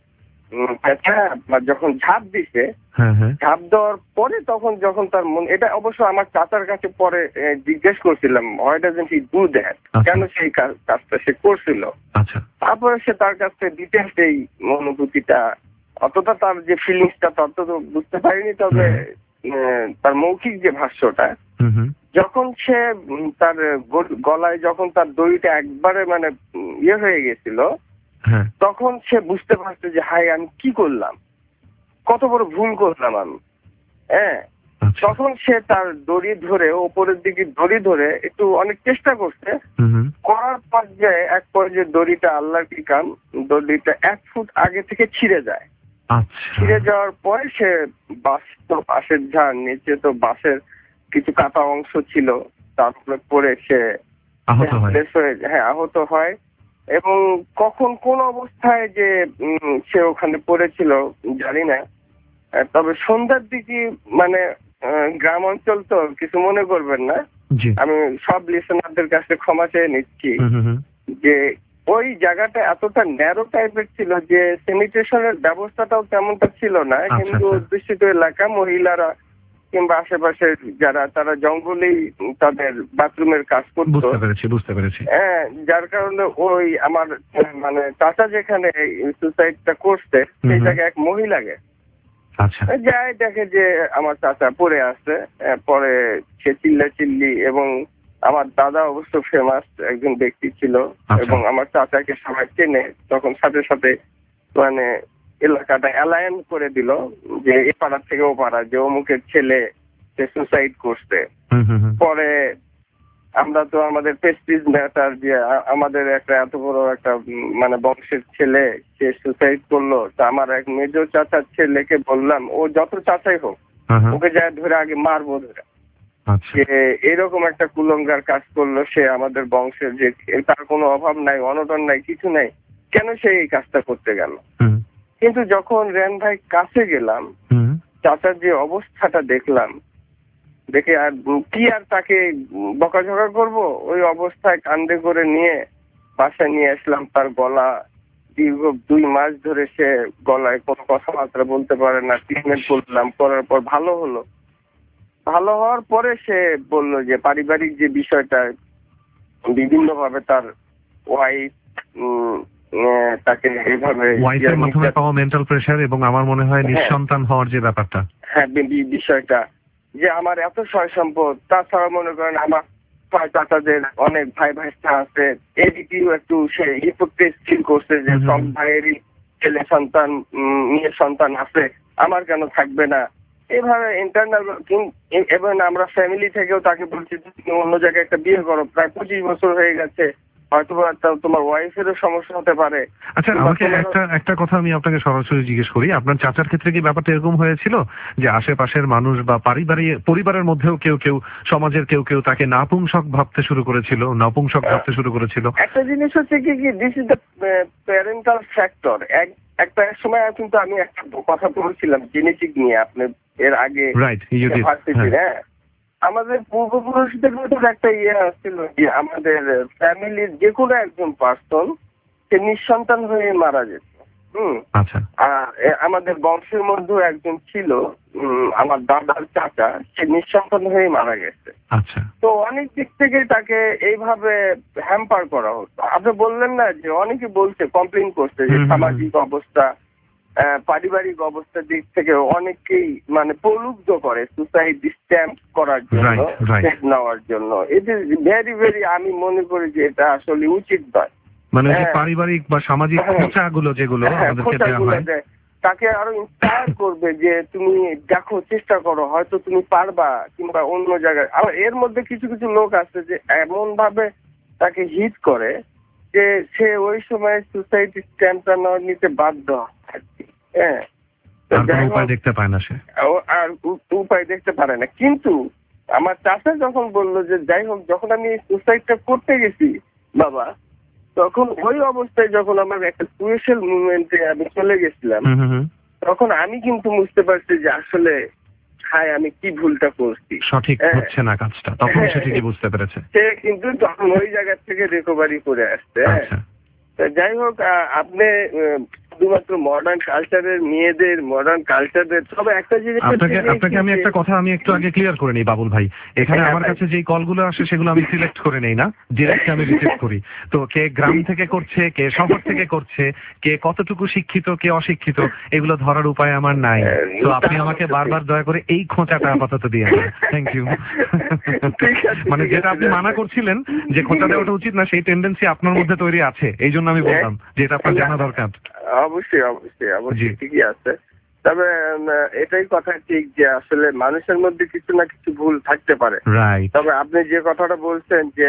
যখন ঝাঁপ দিছে, ঝাঁপ দেওয়ার পরে তখন যখন তার মন, এটা অবশ্য আমার চাচার কাছে পরে জিজ্ঞেস করছিলাম why doesn't he do that, কেন সেই কাজটা সে করছিল। তারপরে সে তার কাছ থেকে ডিটেলস এই অনুভূতিটা, অতটা তার যে ফিলিংসটা তত তো বুঝতে পারিনি, তবে তার মৌখিক যে ভাষ্যটা, যখন সে তার গলায় যখন তার দড়িটা একবারে মানে ইয়ে হয়ে গেছিল, তখন সে বুঝতে পারছে যে হাই আমি কি করলাম, কত বড় ভুল করলাম আমি। হ্যাঁ, তখন সে তার দড়ি ধরে ওপরের দিকে দড়ি ধরে একটু অনেক চেষ্টা করছে, করার পর্যায়ে এক পর্যায়ে দড়িটা আল্লাহর কি কাম, দড়িটা 1 ফুট আগে থেকে ছিঁড়ে যায়। ছিঁড়ে যাওয়ার পরে সে বাস তো বাঁশের ঝাড়, নিচে তো বাঁশের কিছু কাটা অংশ ছিল, তারপরে পরে সে আহত হয়। এবং কখন কোন অবস্থায় যে সে ওখানে পড়েছিল জানি না। তবে সন্ধ্যার দিকে মানে গ্রাম অঞ্চল তো কিছু মনে করবেন না, আমি সব লিসেনারদের কাছে ক্ষমা চেয়ে নিচ্ছি যে ওই জায়গাটা এতটা ন্যারো টাইপের ছিল যে স্যানিটেশনের ব্যবস্থাটাও তেমনটা ছিল না, কিন্তু অধ্যুষিত এলাকা, মহিলারা কিংবা আশেপাশে যারা তারা জঙ্গলেই তাদের বাথরুমের কাজ করতো। বুঝতে পেরেছি। হ্যাঁ, যার কারণে ওই আমার মানে চাচা যেখানে সুসাইডটা করছে সেই জায়গায় এক মহিলাকে যাই দেখে যে আমার চাচা পড়ে আছে, পরে সে চিল্লি এবং আমার দাদা অবশ্য ফেমাস একজন ব্যক্তি ছিল এবং আমার চাচাকে সবাই চেনে, তখন সাথে সাথে মানে এলাকাটা অ্যালায়েন্স করে দিল যে এ পাড়া থেকে ও পাড়া যে অমুকের ছেলে সে সুসাইড করছে। পরে আমরা তো আমাদের প্রেস্টিজ ম্যাটার যে আমাদের একটা এত বড় একটা মানে বংশের ছেলে সে সুসাইড করলো, তা আমার এক মেজর চাচার ছেলেকে বললাম ও যত চাচাই হোক ওকে যায় ধরে আগে মারবো ধরে, যে এরকম একটা কুলঙ্গার কাজ করলো সে আমাদের বংশের, যে তার কোনো অভাব নাই, অনটন নাই, কিছু নাই, কেন সে এই কাজটা করতে গেল। কিন্তু যখন রেন ভাই কাছে গেলাম, চাচার যে অবস্থাটা দেখলাম, দেখে আর কি আর তাকে বকাঝকা করব, ওই অবস্থায় কান্দে করে নিয়ে বাসায় নিয়ে আসলাম। তার গলা দীর্ঘ 2 মাস ধরে সে গলায় কোনো কথাবার্তা বলতে পারে না, ট্রিটমেন্ট করলাম, করার পর ভালো হলো। ভালো হওয়ার পরে সে বলল যে পারিবারিক যে বিষয়টা বিভিন্ন ভাবে তার ওয়াইফ তাকে এইভাবে ওয়াইফের মাধ্যমে পাওয়া মেন্টাল প্রেসার এবং আমার মনে হয় নিঃসন্তান হওয়ার যে ব্যাপারটা, হ্যাঁ বিষয়টা, যে আমার এত সয় সম্পদ, তাছাড়া মনে করেন আমার চাচাদের অনেক ভাই ভাইস্তা আছে, এদিকেও একটু সে হিপোক্রেসি ফিল করছে যে সব ভাইয়েরই ছেলে সন্তান মেয়ে সন্তান আছে, আমার কেন থাকবে না। এভাবে ইন্টারনাল এবং আমরা ফ্যামিলি থেকেও তাকে বলছি তুমি অন্য জায়গায় একটা বিয়ে করো, প্রায় 25 বছর হয়ে গেছে, হয়তো তোমার ওয়াইফেরও সমস্যা হতে পারে। আচ্ছা, আমাকে একটা কথা আমি আপনাকে সরাসরি জিজ্ঞেস করি, আপনার চাচার ক্ষেত্রে কি ব্যাপারটা এরকম হয়েছিল যে আশেপাশের মানুষ বা পরিবারের মধ্যেও কেউ সমাজের কেউ তাকে নাপুংসক ভাবতে শুরু করেছিল? একটা জিনিস হচ্ছে কি this is the parental factor. একটা সময় কিন্তু আমি একটা কথা বলছিলাম জেনেটিক নিয়ে আপনি এর আগে, হ্যাঁ, আমাদের পূর্বপুরুষদের মধ্যে একটা আসছিল যে আমাদের ফ্যামিলির যে কোনো একজন পার্সন সে নিঃসন্তান হয়ে মারা যেত। আমাদের বংশের মধ্যে একজন ছিল আমার দাদার চাচা, সে নিঃসন্তান হয়ে মারা গেছে। তো অনেক দিক থেকে তাকে এইভাবে হ্যাম্পার করা হতো। আপনি বললেন না যে অনেকে বলছে, কমপ্লেন করছে যে সামাজিক অবস্থা, পারিবারিক অবস্থার দিক থেকে অনেকেই মানে প্রলুব্ধ করে সুসাইড স্ট্যাম্প করার জন্য, নেওয়ার জন্য। ইট ইজ ভেরি ভেরি, আমি মনে করি যে এটা আসলে উচিত নয়। মানে পারিবারিক বা সামাজিক খোঁচাগুলো যেগুলো আমাদেরকে দেওয়া হয়, তাকে আরো ইন্সপায়ার করবে যে তুমি দেখো, চেষ্টা করো, হয়তো তুমি পারবা, কিংবা অন্য জায়গায়। আবার এর মধ্যে কিছু কিছু লোক আছে যে এমন ভাবে তাকে হিট করে যে সে ওই সময় সুসাইড স্ট্যাম্পটা নিতে বাধ্য হয়। হ্যাঁ, উপায় দেখতে পায় না সে, আর উপায় দেখতে পারে না। কিন্তু আমার চাচা যখন বললো যে যাই হোক, যখন আমি সুসাইডটা করতে গেছি বাবা, তখন ওই অবস্থায় যখন আমার একটা ক্রুশিয়াল মুভমেন্টে আমি চলে গেছিলাম, তখন আমি কিন্তু বুঝতে পারছি যে আসলে আমি কি ভুলটা করছি, সঠিক হচ্ছে না কাজটা, তখন সে ঠিকই বুঝতে পেরেছে। সে কিন্তু তখন ওই জায়গা থেকে রিকভারি করে আসছে। যাই হোক, আপনি শুধুমাত্র মডার্ন কালচারের মেয়েদের, মডার্ন কালচারের, তবে একটা জিনিস আপনাকে আমি একটা কথা আমি একটু আগে ক্লিয়ার করে নিই বাবুল ভাই। এখানে আমার কাছে যেই কলগুলো আসে সেগুলো আমি সিলেক্ট করে নেই না, ডিরেক্ট আমি রিসিভ করি। তো কে গ্রাম থেকে করছে, কে শহর থেকে করছে, কে কতটুকু শিক্ষিত, কে অশিক্ষিত, এগুলো ধরার উপায় আমার নাই। তো আপনি আমাকে বারবার দয়া করে এই খোঁচাটা আপাতত দিয়ে দেন। Thank you. মানে যেটা আপনি মানা করছিলেন যে খোঁচা দেওয়াটা উচিত না, সেই টেন্ডেন্সি আপনার মধ্যে তৈরি আছে, এই জন্য আমি বললাম যে এটা আপনার জানা দরকার। অবশ্যই ঠিকই আছে। তবে এটাই কথা ঠিক যে আসলে মানুষের মধ্যে কিছু না কিছু ভুল থাকতে পারে। তবে আপনি যে কথাটা বলছেন যে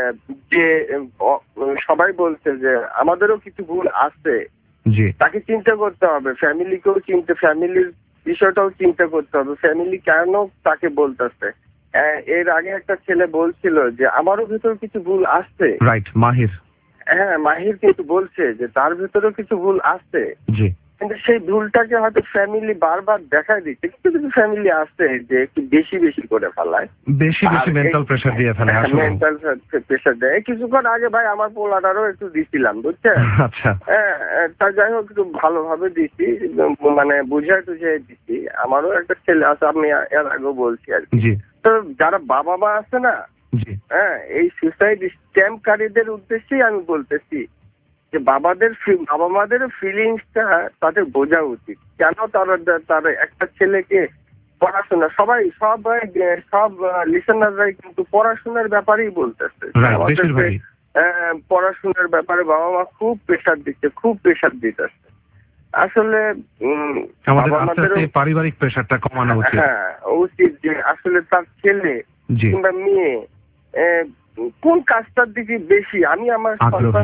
সবাই বলছে যে আমাদেরও কিছু ভুল আছে, তাকে চিন্তা করতে হবে, ফ্যামিলির বিষয়টাও চিন্তা করতে হবে, ফ্যামিলি কেন তাকে বলতেছে। এর আগে একটা ছেলে বলছিল যে আমারও ভিতর কিছু ভুল আসছে, মাহির, হ্যাঁ মাহির কিন্তু বলছে যে তার ভিতরেও কিছু ভুল আছে, জি, কিন্তু সেই ভুলটাকে হয়তো ফ্যামিলি বারবার দেখায় দিচ্ছে। কিছু কিছু ফ্যামিলি আছে যে একটু বেশি বেশি করে ফেলায়, বেশি মেন্টাল প্রেশার দিয়ে ফেলে আসলে। মেন্টাল প্রেশার দেয়। কিছুক্ষণ আগে ভাই আমার পোলাটারও একটু দিছিলাম, বুঝছেন? আচ্ছা, তা যাই হোক একটু ভালোভাবে দিছি, মানে বুঝাই টুঝাই দিছি। আমারও একটা ছেলে আছে, আমি এর আগেও বলছি আর কি। জি, তো যারা বাবা মা আছে না, জি, এই সুসাইড স্ট্যাম্পকারীদের উদ্দেশ্যেই আমি বলতেছি যে বাবা মাদের ফিলিংসটা তাদের বোঝা উচিত। কেন তারা একটা ছেলেকে পড়াশোনা, সব লিসেনাররাই কিন্তু পড়াশোনার ব্যাপারেই বলতেছে। আমাদেরকে পড়াশোনার ব্যাপারে বাবা মা খুব প্রেশার দিতেছে। আসলে আমাদের পারিবারিক প্রেশারটা কমানো উচিত। হ্যাঁ, উচিত যে আসলে তার ছেলে কিংবা মেয়ে কোন কাজটার দিকে বেশি। আমি আমার সন্তান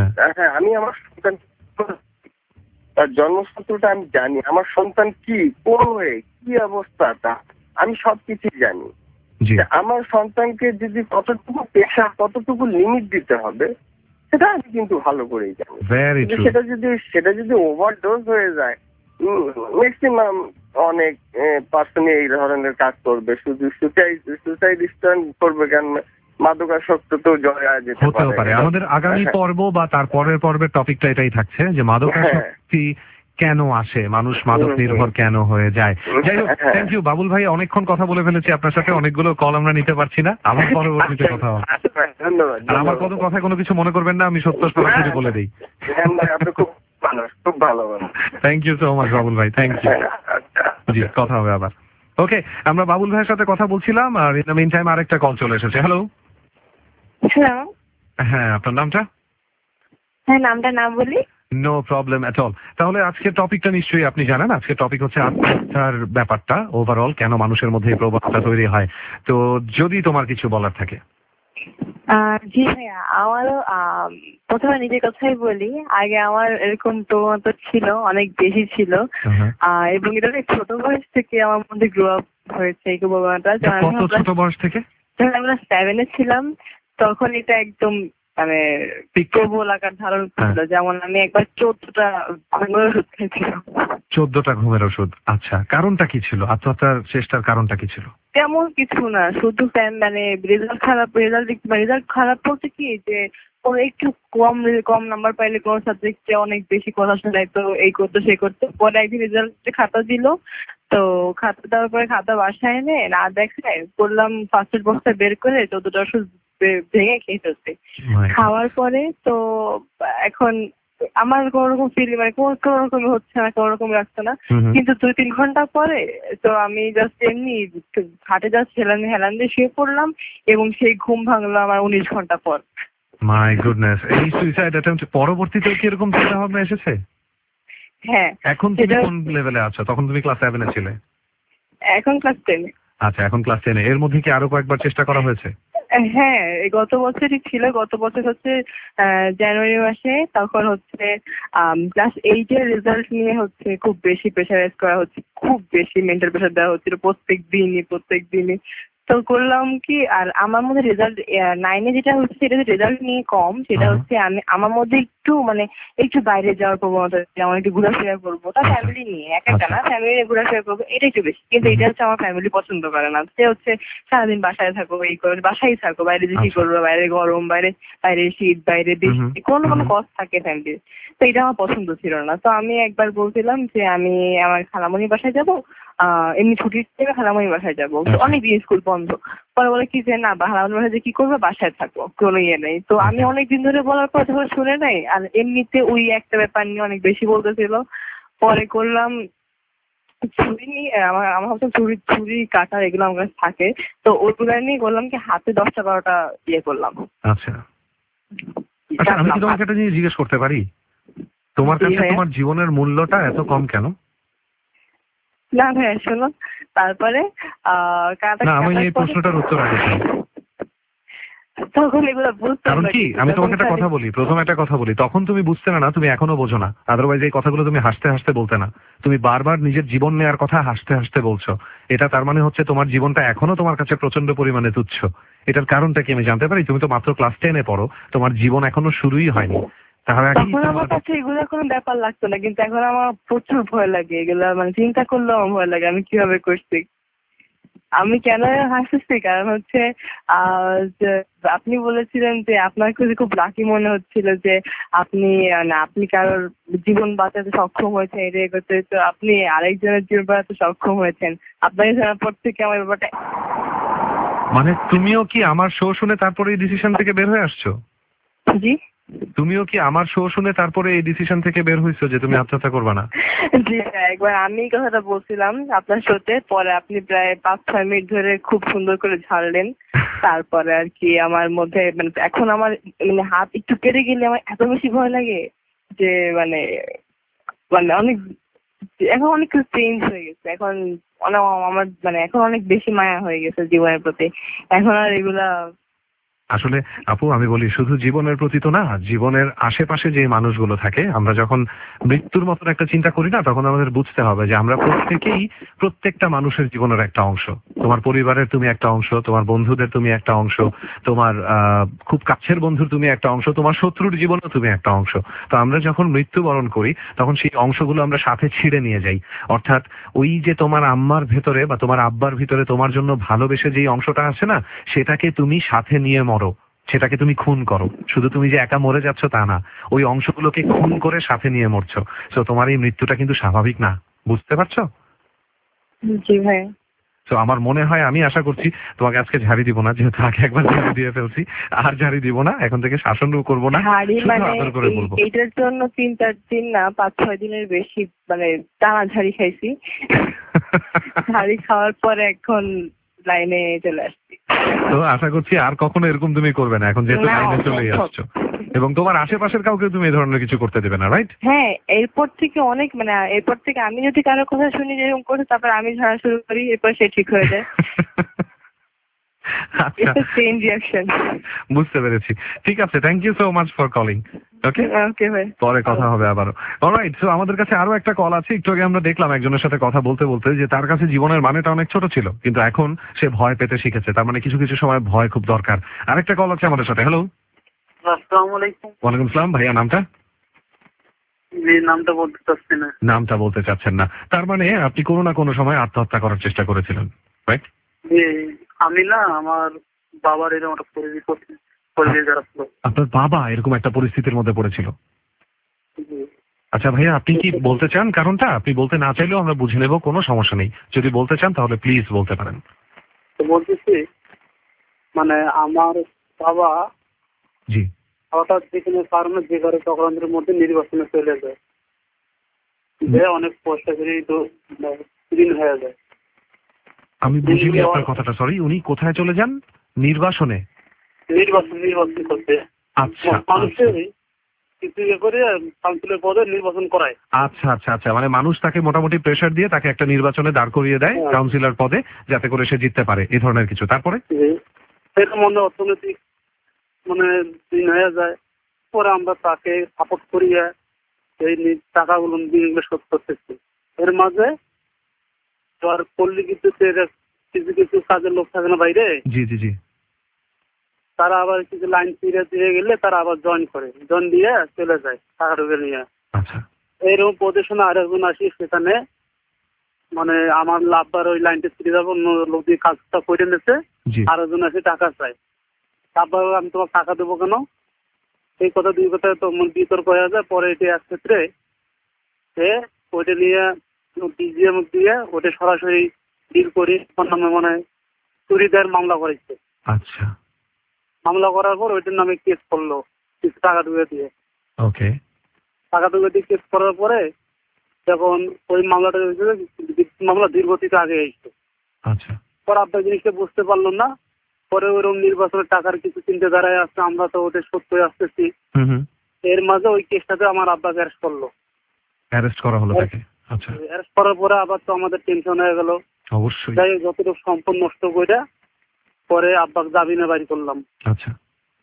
তার জন্মসূত্রটা আমি জানি, আমার সন্তান কি, কোন হয়ে কি অবস্থাটা আমি সবকিছুই জানি। আমার সন্তানকে যদি কতটুকু পেশা, কতটুকু লিমিট দিতে হবে সেটা আমি কিন্তু ভালো করেই জানি। সেটা যদি ওভারডোজ হয়ে যায়, ম্যাক্সিমাম অনেক পার্সনই এই ধরনের কাজ করবে। শুধু সুসাইড স্ট্যান্ড করবে কেন, মাদকাসক্ত তো জয় যেতে পারে। আমাদের আগামী পর্ব বা তার পরের পর্বের টপিকটা এটাই থাকছে যে মাদকাসক্তি কেন আসে, মানুষ মাদক নির্ভর কেন হয়ে যায়। যাই হোক, থ্যাংক ইউ বাবুল ভাই, অনেকক্ষণ কথা বলে ফেলেছি আপনার সাথে, অনেগুলো কল আমরা নিতে পারছি না, আবার পরবর্তীতে কথা হবে। ধন্যবাদ। আর আমার কোনো কথায় কোনো কিছু মনে করবেন না, আমি সত্য সরাসরি বলে দিই। খুব ভালো। Thank you so much Babul ভাই, থ্যাংক ইউ। জি, কথা হবে আবার। ওকে, আমরা বাবুল ভাইয়ের সাথে কথা বলছিলাম, আর ইন দ্য মিন টাইম আরেকটা কল চলে এসেছে। হ্যালো। হ্যাঁ, আপনার নামটা? হ্যাঁ, নামটা নাম বলি। No problem at all. তাহলে আজকের টপিকটা নিশ্চয়ই আপনি জানেন। আজকের টপিক হচ্ছে আত্মহত্যার ব্যাপারটা, ওভারঅল কেন মানুষের মধ্যে এই প্রবণতা তৈরি হয়। তো যদি তোমার কিছু বলার থাকে। জি ভাইয়া, আমারও প্রথমে নিজের কথাই বলি। আগে আমার এরকম প্রবণতা ছিল, অনেক বেশি ছিল, এবং এটা ছোট বয়স থেকে আমার মধ্যে গ্রো আপ হয়েছে এই প্রবণতা। ছোট বয়স থেকে? যখন আমরা 7-এ ছিলাম তখন এটা একদম মানে প্রবল আকার ধারণ করছিল। যেমন আমি একবার 14টা ঘুমের ওষুধ খেয়েছিলাম। 14টা ঘুমের ওষুধ? আচ্ছা, কারণটা কি ছিল? আত্মহত্যার চেষ্টার কারণটা কি ছিল? তেমন কিছু না, শুধু মানে রেজাল্ট খারাপ বলতে কি যে একটু কম নাম্বার পাইলে কোনো সাবজেক্টে অনেক বেশি কথা শোনাইতো, এই করতো সেই করতো। পরে একদিন রেজাল্টে খাতা দিল, তো খাতা দেওয়ার পরে খাতা বাসায় এনে না দেখায় করলাম ফার্স্ট বক্সটা বের করে 14টা ওষুধ ভেঙে খেয়ে ফেলছে। খাওয়ার পরে তো এখন আমার কোনো রকম ফিল মানে কোনো রকম হচ্ছে না, কোনো রকম লাগছে না। কিন্তু 2-3 ঘন্টা পরে তো আমি জাস্ট এমনি হাটে জাস্ট হেলান দিয়ে শুয়ে পড়লাম, এবং সেই ঘুম ভাঙলো আমার 19 ঘন্টা পর। My goodness. এই সুইসাইড অ্যাটেম্পট পরবর্তীতে কি এরকম চিন্তা ভাবনা এসেছে? হ্যাঁ। এখন তুমি কোন লেভেলে আছো? তখন তুমি ক্লাস 7-এ ছিলে? এখন ক্লাস 10-এ। আচ্ছা, এখন ক্লাস 10-এ। এর মধ্যে কি আরো কয়েকবার চেষ্টা করা হয়েছে? হ্যাঁ, গত বছরই ছিল। গত বছর হচ্ছে জানুয়ারি মাসে, তখন হচ্ছে ক্লাস 8-এর রেজাল্ট নিয়ে হচ্ছে খুব বেশি প্রেশারাইজ করা হচ্ছে, খুব বেশি মেন্টাল প্রেশার দেওয়া হচ্ছিল প্রত্যেক দিনই। তো করলাম কি, আর আমার মধ্যে রেজাল্ট 9-এ যেটা হচ্ছে সেটা রেজাল্ট নিয়ে কম, সেটা হচ্ছে আমার মধ্যে একটু বাইরে যাওয়ার প্রবণতা, যেমন একটু ঘোরাফেরা করবো, তা ফ্যামিলি নিয়ে একটা না, ফ্যামিলি নিয়ে ঘোরাফেরা করবো, এটা একটু বেশি। কিন্তু এটা হচ্ছে আমার ফ্যামিলি পছন্দ করে না। সে হচ্ছে সারাদিন বাসায় থাকো, এই করে বাসায় থাকো, বাইরে যে কি করবো, বাইরে গরম, বাইরে শীত, বাইরে বৃষ্টি, কোনো কষ্ট থাকে ফ্যামিলির। তো এটা আমার পছন্দ ছিল না। তো আমি একবার বলছিলাম যে আমি আমার খালামণির বাসায় যাবো, এমনি ছুটির থেকে খালামণির বাসায় যাবো, অনেকদিন স্কুল বন্ধ। পরে বলে কি যে না, খালামণির বাসায় যে কি করবে, বাসায় থাকো, কোনো ইয়ে নেই। তো আমি অনেকদিন ধরে বলার পর যখন শুনে নাই, আর এমনিতে ওই একটা ব্যাপার নিয়ে অনেক বেশি বলতেছিল, পরে করলাম ছুরি নিয়ে, আমার হচ্ছে ছুরি কাটার এগুলো আমার কাছে থাকে, তো ওইগুলো নিয়ে করলাম কি হাতে 10টা-12টা ইয়ে করলাম। আচ্ছা, আমি কি তোমাকে একটা জিনিস জিজ্ঞেস করতে পারি? তোমার কাছে তোমার জীবনের মূল্যটা এত কম কেন? না ভাইয়া শোনো, তারপরে আমি এই প্রশ্নটার উত্তর আগে চাই। তখন এগুলো বুঝতাম কারণ না, কি কিন্তু আমি যখন তোমাকে একটা খালি- কথা বলি, প্রথম একটা কথা বলি, তখন তুমি বুঝতে না, তুমি এখনো বোঝো না। আদারওয়াইজ এই কথাগুলো তুমি হাসতে হাসতে বলতে না। তুমি বারবার নিজের জীবন নেওয়ার কথা হাসতে হাসতে বলছো। এটা তার মানে হচ্ছে তোমার জীবনটা এখনো তোমার কাছে প্রচন্ড পরিমাণে তুচ্ছ। এটার কারণটা কি আমি জানতে পারি? তুমি তো মাত্র ক্লাস 10-এ পড়ো, তোমার জীবন এখনো শুরুই হয়নি। তাহলে তখন আমার কাছে এগুলো কোনো ব্যাপার লাগতো না, কিন্তু এখন আমার প্রচুর ভয় লাগে এগুলা, মানে চিন্তা করলেও আমার ভয় লাগে আমি কিভাবে করছি। আমি কেন হাসতেছি কারণ হচ্ছে যে আপনি বলেছিলেন যে আপনার কাছে খুব লাকি মনে হচ্ছিল যে আপনি আপনি কারোর জীবন বাঁচাতে সক্ষম হয়েছেন, এটা করতে, তো আপনি আরেকজনের জীবন বাঁচাতে সক্ষম হয়েছেন। আপনাকে জানার পর থেকে আমার ব্যাপারটা। মানে তুমিও কি আমার শো শুনে তারপরে এই ডিসিশন থেকে বের হয়ে আসছো? জি, তুমিও কি আমার শো শুনে তারপরে এই ডিসিশন থেকে বের হইছো যে তুমি আত্মহত্যা করবে না? জি হ্যাঁ, একবার আমি এই কথাটা বলছিলাম আপনার শোতে, পরে আপনি প্রায় 5-6 মিনিট ধরে খুব সুন্দর করে ঝাড়লেন। তারপরে আর কি আমার মধ্যে মানে এখন আমার মানে হাত একটু কেটে গেলে আমার এত বেশি ভয় লাগে যে মানে মানে অনেক, এখন অনেক কিছু চেঞ্জ হয়ে গেছে। এখন অনেক আমার মানে এখন অনেক বেশি মায়া হয়ে গেছে জীবনের প্রতি। এখন আর এগুলা আসলে আপু আমি বলি, শুধু জীবনের প্রতি তো না, জীবনের আশেপাশে যে মানুষগুলো থাকে, আমরা যখন মৃত্যুর মতন একটা চিন্তা করি না, তখন আমাদের বুঝতে হবে যে আমরা প্রত্যেকেই প্রত্যেকটা মানুষের জীবনের একটা অংশ। তোমার পরিবারের তুমি একটা অংশ, তোমার বন্ধুদের তুমি একটা অংশ, তোমার খুব কাছের বন্ধুর তুমি একটা অংশ, তোমার শত্রুর জীবনেও তুমি একটা অংশ। তো আমরা যখন মৃত্যুবরণ করি তখন সেই অংশগুলো আমরা সাথে ছিঁড়ে নিয়ে যাই। অর্থাৎ ওই যে তোমার আম্মার ভেতরে বা তোমার আব্বার ভিতরে তোমার জন্য ভালোবেসে যেই অংশটা আছে না, সেটাকে তুমি সাথে নিয়ে মরো, সেটাকে তুমি খুন করো। শুধু তুমি যে একা মরে যাচ্ছ তা না, ওই অংশগুলোকে খুন করে সাথে নিয়ে মরছো। তো তোমার এই মৃত্যুটা কিন্তু স্বাভাবিক না, বুঝতে পারছো? জি ভাই। তো আমার মনে হয়, আমি আশা করছি তোমাকে আজকে ঝাড়ি দিব না, যেহেতু আগে একবার ঝাড়ি দিয়ে ফেলছি, আর ঝাড়ি দিব না, এখন থেকে শাসনও করবো না, ঝাড়ি শুধু মানে আদর করে বলবো। এইটার জন্য 3-4 দিন না 5-6 দিনের বেশি মানে টানা ঝাড়ি খাইছি। ঝাড়ি খাওয়ার পরে এখন লাইনে চলে আসছি। তো আশা করছি আর কখনো এরকম তুমি করবে না, এখন যেহেতু না, লাইনে চলেই আসছো। এবং তোমার আশেপাশের কাউকে তুমি এই ধরনের কিছু করতে দেবে না, রাইট? হ্যাঁ, এরপর থেকে অনেক মানে এরপর থেকে আমি যদি কারো কথা শুনি যেরকম করছে, তারপর আমি ঝাড়া শুরু করি, এরপর সে ঠিক হয়ে যায়। আচ্ছা, চেইন রিঅ্যাকশন। বুঝতে পেরেছি। ঠিক আছে, thank you so much for calling. Okay okay ভাই, পরে কথা হবে আবারও। অলরাইট, সো আমাদের কাছে আরো একটা কল আছে। একটু আগে আমরা দেখলাম একজনের সাথে কথা বলতে বলতে যে তার কাছে জীবনের মানেটা অনেক ছোট ছিল, কিন্তু এখন সে ভয় পেতে শিখেছে। তার মানে কিছু কিছু সময় ভয় খুব দরকার। আরেকটা কল আছে আমাদের সাথে। হ্যালো, আসসালামু আলাইকুম। ওয়ালাইকুম আসসালাম। ভাইয়া নামটা? জি, নামটা বলতে চাচ্ছি না। নামটা বলতে চাচ্ছেন না, তার মানে আপনি কোনো না কোনো সময় আত্মহত্যা করার চেষ্টা করেছিলেন, রাইট? জি, আমি না আমার বাবার এরকম একটা পরিবেশ যারা ছিল। আপনার বাবা এরকম একটা পরিস্থিতির মধ্যে পড়েছিল? জি। আচ্ছা ভাইয়া, আপনি কি বলতে চান কারণটা? আপনি বলতে না চাইলেও আমরা বুঝে নেব, কোনো সমস্যা নেই। যদি বলতে চান তাহলে প্লিজ বলতে পারেন। তো বলতেছি মানে আমার বাবা জি। হঠাৎ যে কোনো কারণে যে কারো চক্রান্তের মধ্যে নির্বাচনে চলে যায়, যে অনেক পয়সা করে তো ঋণ হয়ে যায়। আমি বুঝিনি আপনার কথাটা, সরি। উনি কোথায় চলে যান? নির্বাসনে? নির্বাচন করতে। আচ্ছা মানুষের কিছু ইয়ে করে কাউন্সিলের পদে নির্বাচন করায়। আচ্ছা আচ্ছা আচ্ছা, মানে মানুষ তাকে মোটামুটি প্রেসার দিয়ে তাকে একটা নির্বাচনে দাঁড় করিয়ে দেয় কাউন্সিলর পদে, যাতে করে সে জিততে পারে, এই ধরনের কিছু। তারপরে সেটা মনে অর্থনৈতিক মানে ঋণ হয়ে যায়। পরে আমরা তাকে সাপোর্ট করিয়ে এই টাকাগুলো বিনিয়োগ শোধ করতেছি। এর মাঝে আর পল্লী বিদ্যুতের কিছু কিছু কাজের লোক থাকে না বাইরে, জি জি জি, তারা আবার কিছু লাইন ফিরে দিয়ে গেলে তারা আবার জয়েন করে, জয়েন দিয়ে চলে যায় টাকা ঢুকে নিয়ে। আচ্ছা, এইরকম প্রদর্শনে আরেকজন আসি, সেখানে মানে আমার লাভবার ওই লাইনটা ফিরে যাবো, অন্য লোক দিয়ে কাজটা করে নিচ্ছে, আরেকজন আসে টাকা চায়। তারপর আমি তোমার টাকা দেবো কেন, এই কথা দুই কথা তো বিতর্ক হয়ে যায়। পরে এটি এক ক্ষেত্রে সে ওইটা নিয়ে ডিজিএম দিয়ে ওটা সরাসরি ডিল করি, আমার নামে মানে চুরি দেওয়ার মামলা করেছে। আচ্ছা, মামলা করার পর ওইটার নামে কেস করলো কিছু টাকা ঢুকে দিয়ে। ওকে, টাকা ঢুকে দিয়ে কেস করার পরে যখন ওই মামলাটা মামলা দীর্ঘতিতে আগে এসছে। আচ্ছা, পরে আপনার জিনিসটা বুঝতে পারলো না। পরে ওইরকম নির্বাচনের টাকার কিছু চিন্তাধারায় আসছে, আমরা তো ওটা সত্য হয়ে আসতেছি। এর মাঝে ওই কেসটাতে আমার আব্বাকে অ্যারেস্ট করলো। অ্যারেস্ট করা হলো তাকে? আচ্ছা, অ্যারেস্ট করার পরে আবার তো আমাদের টেনশন হয়ে গেল। অবশ্যই। যাই যতটুকু সম্পদ নষ্ট করে পরে আব্বাকে জামিনে বাড়ি করলাম। আচ্ছা,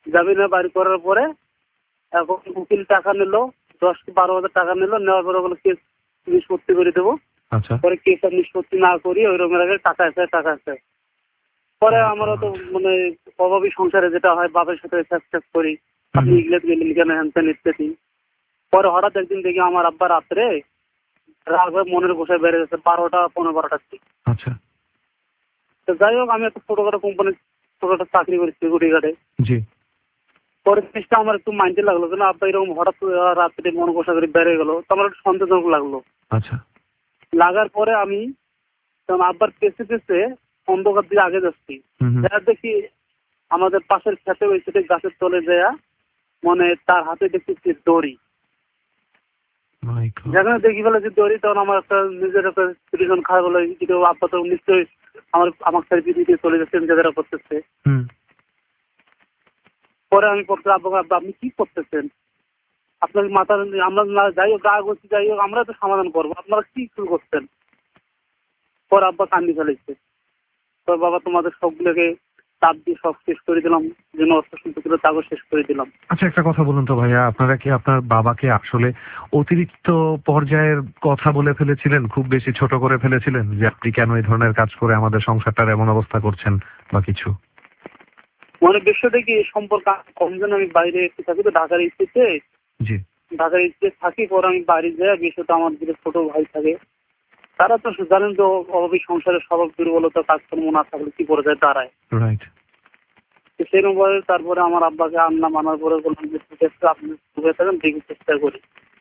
জামিনে বাড়ি করার পরে এখন উকিল টাকা নিল 10-12 হাজার টাকা নিল, নেওয়ার পরে বলে কেস নিষ্পত্তি করে দেবো। পরে কেস নিষ্পত্তি না করি ওই রকমের আগে টাকা আছে। পরে আমরা তো মানে অভাবী সংসারে যেটা হয় বাবার সাথে চেক করি, আপনি ইংলেজ গেলেন কেন হ্যান ইত্যাদি। পরে হঠাৎ একদিন দেখি আমার আব্বা রাত্রে রাগ হয়ে মনের গোসায় বেড়ে গেছে 12টা-15টা ঠিক। তো যাই হোক আমি একটা ছোটখাটো কোম্পানি ছোটখাটো চাকরি করি সিকিউরিটি গার্ডে। পরে জিনিসটা আমার একটু মাইন্ডে লাগলো যে না আব্বা এরকম হঠাৎ রাত্রে মন গোসা করে বেড়ে গেল, তো আমার একটু সন্দেহজনক লাগলো। লাগার পরে আমি আব্বার পেছে অন্ধকার দিয়ে আগে যাচ্ছি, যা দেখি আমাদের পাশের খেতে ওই সেটে গাছের তলে দেয়া মানে তার হাতে দেখছি দড়ি। যেখানে দেখি ফেলে যে দড়ি, তখন আমার একটা নিজের একটা সিটিজেন খারাপ হলো, কিন্তু আব্বা তো নিশ্চয়ই আমার সাথে দিয়ে চলে যাচ্ছে নিজেরা করতেছে। পরে আমি পড়তে আব্বাকে আব্বা আপনি কি করতেছেন, আপনার মাথা আমরা যাই হোক গা করছি, যাই হোক আমরা তো সমাধান করবো, আপনারা কি শুরু করছেন। পরে আব্বা কান্দি ফেলেছে। তো বাবা তোমাদের সবগুলোকে চাপ দিয়ে সব শেষ করে দিলাম, যেন অর্থ সম্পত্তি ছিল তাকে শেষ করে দিলাম। আচ্ছা একটা কথা বলুন তো ভাইয়া, আপনারা কি আপনার বাবাকে আসলে অতিরিক্ত পর্যায়ের কথা বলে ফেলেছিলেন, খুব বেশি ছোট করে ফেলেছিলেন যে আপনি কেন এই ধরনের কাজ করে আমাদের সংসারটার এমন অবস্থা করছেন বা কিছু? মানে বিষয়টা কি সম্পর্ক কম যেন আমি বাইরে একটু থাকি তো ঢাকার ইস্যুতে, ঢাকার ইস্যুতে থাকি। পরে আমি বাড়ি যাই, বিষয়টা আমার দিকে ছোট ভাই থাকে, তারা তো জানেন তো অভাবী সংসারের স্বভাব দুর্বলতা কাজকর্ম না থাকলে কি করে যায় দাঁড়ায়। সেরকম ভাবে তারপরে আমার আব্বাকে আন্না মানার পরে বললাম যে ঠিক আছে আপনি সুখে থাকেন, দেখি চেষ্টা করি।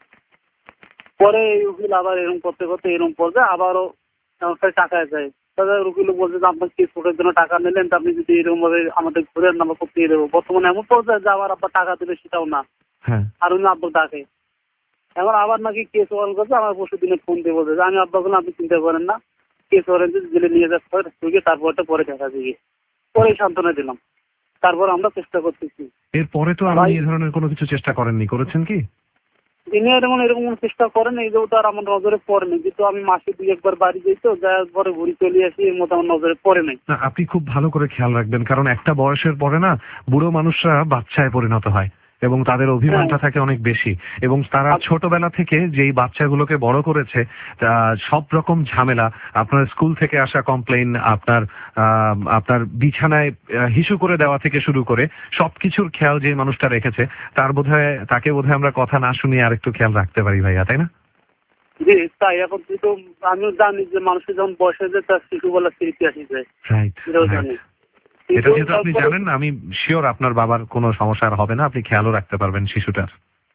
পরে এই উকিল আবার এরকম করতে করতে এরকম পর্যায়ে আবারও আমার কাছে টাকায় যায়। তাদের উকিল বলছে যে আপনার কেস কোর্টের জন্য টাকা নিলেন, আপনি যদি এরকম ভাবে আমাদের ঘুরে আমরা করতে দেবো। বর্তমানে এমন পর্যায়ে যে আবার আব্বা টাকা দেবে সেটাও না, আর উনি আব্বা ডাকে। এখন আবার নাকি কেস ওয়ারেন্ট করছে, আমার পরশু দিনে ফোন দিয়ে বলছে আমি আব্বা বললাম আপনি চিন্তা করেন না, কেস ওয়ারেন্ট জেলে নিয়ে যাচ্ছে, তারপরটা পরে দেখা যাবে। পরে সান্ত্বনা দিলাম, তারপর আমরা চেষ্টা করতেছি। এরপরে তো আপনি এই ধরনের কোনো কিছু চেষ্টা করেননি, করেছেন কি? তিনি এরকম চেষ্টা করেন এই যে ওটা আর আমার নজরে পড়েনি, কিন্তু আমি মাসে 2-1 বার বাড়ি যাই তো, যাওয়ার পরে ঘুরে চলে আসি, এর মতো আমার নজরে পড়ে নাই। না আপনি খুব ভালো করে খেয়াল রাখবেন, কারণ একটা বয়সের পরে না বুড়ো মানুষরা বাচ্চায় পরিণত হয় এবং তাদের অভিমানটা থাকে অনেক বেশি, এবং তারা ছোটবেলা থেকে যেই বাচ্চাগুলোকে বড় করেছে সব রকম ঝামেলা, আপনার স্কুল থেকে আসা কমপ্লেইন, আপনার বিছানায় হিসু করে দেওয়া থেকে শুরু করে সবকিছুর খেয়াল যে মানুষটা রেখেছে তাকে বোধহয় আমরা কথা না শুনিয়ে আর একটু খেয়াল রাখতে পারি ভাইয়া, তাই না? জি তাই। এখন কিন্তু আমিও জানি যে মানুষের যখন বয়স হয়ে যায় তার শিশু বলার স্মৃতি আসি যায়, এটাও জানি। এটা যেহেতু আপনি জানেন, আমি শিওর আপনার বাবার কোনো সমস্যা হবে না, আপনি খেয়ালও রাখতে পারবেন শিশুটার।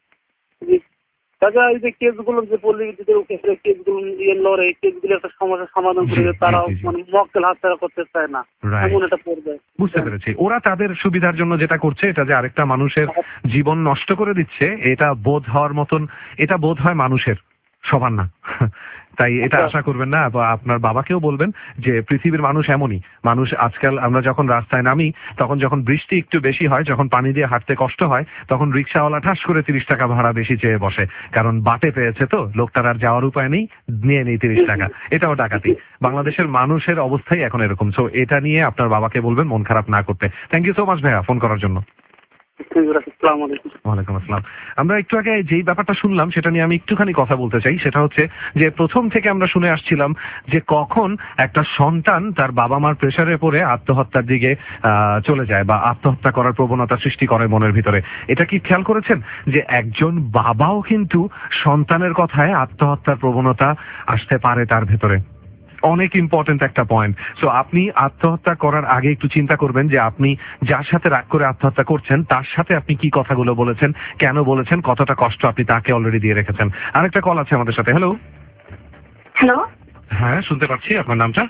এই যে কেসগুলো যে বললি কেসগুলো কেসগুলো একটা সমস্যার সমাধান করে তারা মানে মক্কেল হাতছাড়া করতে চায় না, এমন একটা পর্যায়ে। বুঝতে পেরেছি, ওরা তাদের সুবিধার জন্য যেটা করছে, এটা যে আরেকটা মানুষের জীবন নষ্ট করে দিচ্ছে, এটা বোধ হওয়ার মতন, এটা বোধ হয় মানুষের সবার না। তাই এটা আশা করবেন না। আপনার বাবাকেও বলবেন যে পৃথিবীর মানুষ এমনই মানুষ। আজকাল আমরা যখন রাস্তায় নামি, তখন যখন বৃষ্টি একটু বেশি হয়, যখন পানি দিয়ে হাঁটতে কষ্ট হয়, তখন রিক্সাওয়ালা ঠাস করে 30 টাকা ভাড়া বেশি চেয়ে বসে, কারণ বাটে পেয়েছে তো, লোকটার আর যাওয়ার উপায় নেই, নিয়ে নেই 30 টাকা। এটাও ডাকাতি। বাংলাদেশের মানুষের অবস্থাই এখন এরকম। সো এটা নিয়ে আপনার বাবাকে বলবেন মন খারাপ না করতে। থ্যাংক ইউ সো মাচ ভাইয়া ফোন করার জন্য। ওয়ালাইকুম আসসালাম। আমরা একটু আগে যেই ব্যাপারটা শুনলাম সেটা নিয়ে আমি একটুখানি কথা বলতে চাই। সেটা হচ্ছে যে প্রথম থেকে আমরা শুনে আসছিলাম যে কখন একটা সন্তান তার বাবা মার প্রেসারে পড়ে আত্মহত্যার দিকে চলে যায় বা আত্মহত্যা করার প্রবণতা সৃষ্টি করে মনের ভিতরে। এটা কি খেয়াল করেছেন যে একজন বাবাও কিন্তু সন্তানের কথায় আত্মহত্যার প্রবণতা আসতে পারে তার ভেতরে? অনেক ইম্পর্টেন্ট একটা পয়েন্ট। সো আপনি আত্মহত্যা করার আগে একটু চিন্তা করবেন যে আপনি যার সাথে রাগ করে আত্মহত্যা করছেন তার সাথে আপনি কি কথাগুলো বলেছেন, কেন বলেছেন, কতটা কষ্ট আপনি তাকে অলরেডি দিয়ে রেখেছেন। আরেকটা কল আছে আমাদের সাথে। হ্যালো। হ্যালো। হ্যাঁ শুনতে পাচ্ছি। আপনার নামটা?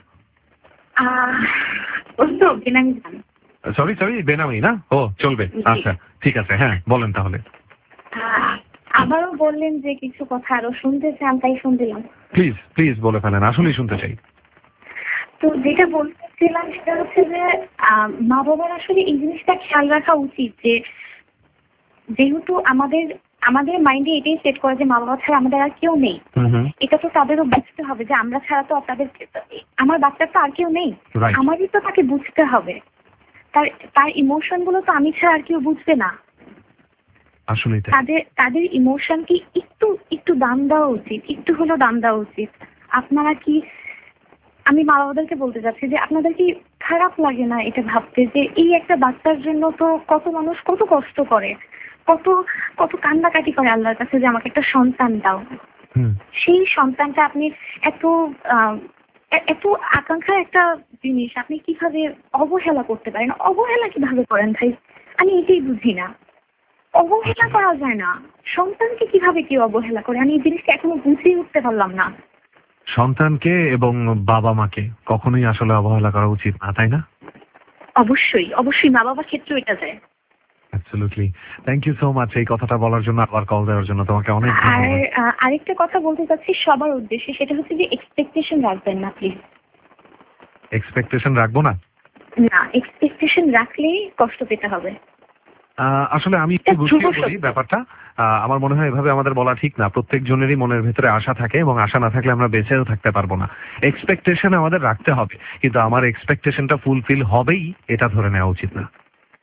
সরি বেনামি না? ও চলবে, আচ্ছা ঠিক আছে, হ্যাঁ বলেন তাহলে। আবারও বললেন যে কিছু কথা আরো শুনতে চান, তাই শুনছিলাম। প্লিজ প্লিজ বলে ফেলেন, আসলেই শুনতে চাই। তো যেটা বলতেছিলাম সেটা হচ্ছে যে মা বাবার আসলে এই জিনিসটা খেয়াল রাখা উচিত যে যেহেতু আমাদের মাইন্ডে এটাই সেট করে যে মা বাবা ছাড়া আমাদের আর কেউ নেই, এটা তো তাদেরও বুঝতে হবে যে আমরা ছাড়া তো তাদের, আমার বাচ্চার তো আর কেউ নেই, আমারই তো তাকে বুঝতে হবে। তার তার ইমোশন গুলো তো আমি ছাড়া আর কেউ বুঝবে না। আসলে তাদের ইমোশনকে একটু একটু দাম দেওয়া উচিত, একটু হলেও দাম দেওয়া উচিত। আপনারা কি, আমি মা বাবাদেরকে বলতে চাচ্ছি যে আপনাদের কি খারাপ লাগে না এটা ভাবতে যে এই একটা বাচ্চার জন্য তো কত মানুষ কত কষ্ট করে, কত কত কান্নাকাটি করে আল্লাহর কাছে যে আমাকে একটা সন্তান দাও। সেই সন্তানটা আপনি এত এত আকাঙ্ক্ষার একটা জিনিস আপনি কিভাবে অবহেলা করতে পারেন? অবহেলা কিভাবে করেন ভাই? আমি এটাই বুঝি না। অবহেলা করা যায় না, সন্তানকে কিভাবে কেউ অবহেলা করে? আমি এই জিনিসটা এখনো বুঝিয়ে উঠতে পারলাম না। সন্তানকে এবং বাবা মাকে কখনোই আসলে অবহেলা করা উচিত না, তাই না? অবশ্যই অবশ্যই, মা বাবার ক্ষেত্রে এটা যায়। Absolutely. Thank you so much এই কথাটা বলার জন্য, আবার কল দেওয়ার জন্য তোমাকে অনেক আর ধন্যবাদ। আরেকটা কথা বলতে চাচ্ছি সবার উদ্দেশ্যে, সেটা হচ্ছে যে এক্সপেকটেশন রাখবেন না প্লিজ। এক্সপেকটেশন রাখবো না? না, এক্সপেকটেশন রাখলেই কষ্ট পেতে হবে। আসলে আমি একটু গুছিয়ে বলি ব্যাপারটা। আমার মনে হয় এভাবে আমাদের বলা ঠিক না। প্রত্যেক জনেরই মনের ভেতরে আশা থাকে, এবং আশা না থাকলে আমরা বেঁচেও থাকতে পারবো না। এক্সপেকটেশন আমাদের রাখতে হবে, কিন্তু আমার এক্সপেকটেশনটা ফুলফিল হবেই এটা ধরে নেওয়া উচিত না।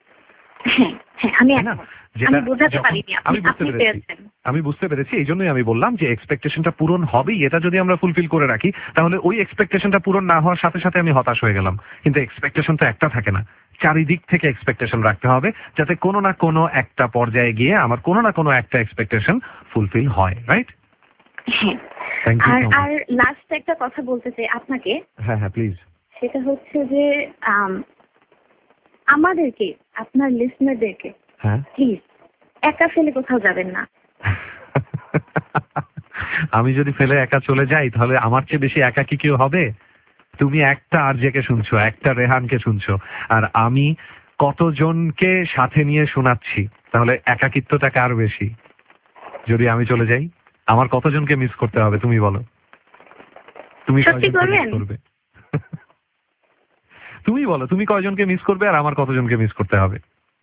আমি বুঝতে পেরেছি, এই জন্যই আমি বললাম যে এক্সপেকটেশনটা পূরণ হবেই এটা যদি আমরা ফুলফিল করে রাখি, তাহলে ওই এক্সপেকটেশনটা পূরণ না হওয়ার সাথে সাথে আমি হতাশ হয়ে গেলাম। কিন্তু এক্সপেকটেশন তো একটা থাকে না, চারিদিক থেকে এক্সপেকটেশন রাখতে হবে, যাতে কোনো না কোনো একটা পর্যায়ে গিয়ে আমার কোনো না কোনো একটা এক্সপেকটেশন ফুলফিল হয়, রাইট? আর লাস্ট একটা কথা বলতে চাই আপনাকে। হ্যাঁ হ্যাঁ প্লিজ। সেটা হচ্ছে যে আমাদেরকে, আপনার লিসনারদেরকে প্লিজ একা ফেলে কোথাও যাবেন না। আমি যদি ফেলে একা চলে যাই তাহলে আমার চেয়ে বেশি একা কি কেউ হবে? তুমি একটা আরজেকে শুনছো, একটা রেহানকে শুনছো, আর আমি কতজনকে সাথে নিয়ে শোনাচ্ছি, তাহলে একাকিত্বটা কার বেশি? যদি আমি চলে যাই আমার কতজনকে মিস করতে হবে তুমি বলো? তুমি করবে? তুমি বলো, তুমি কয়জনকে মিস করবে আর আমার কতজনকে মিস করতে হবে,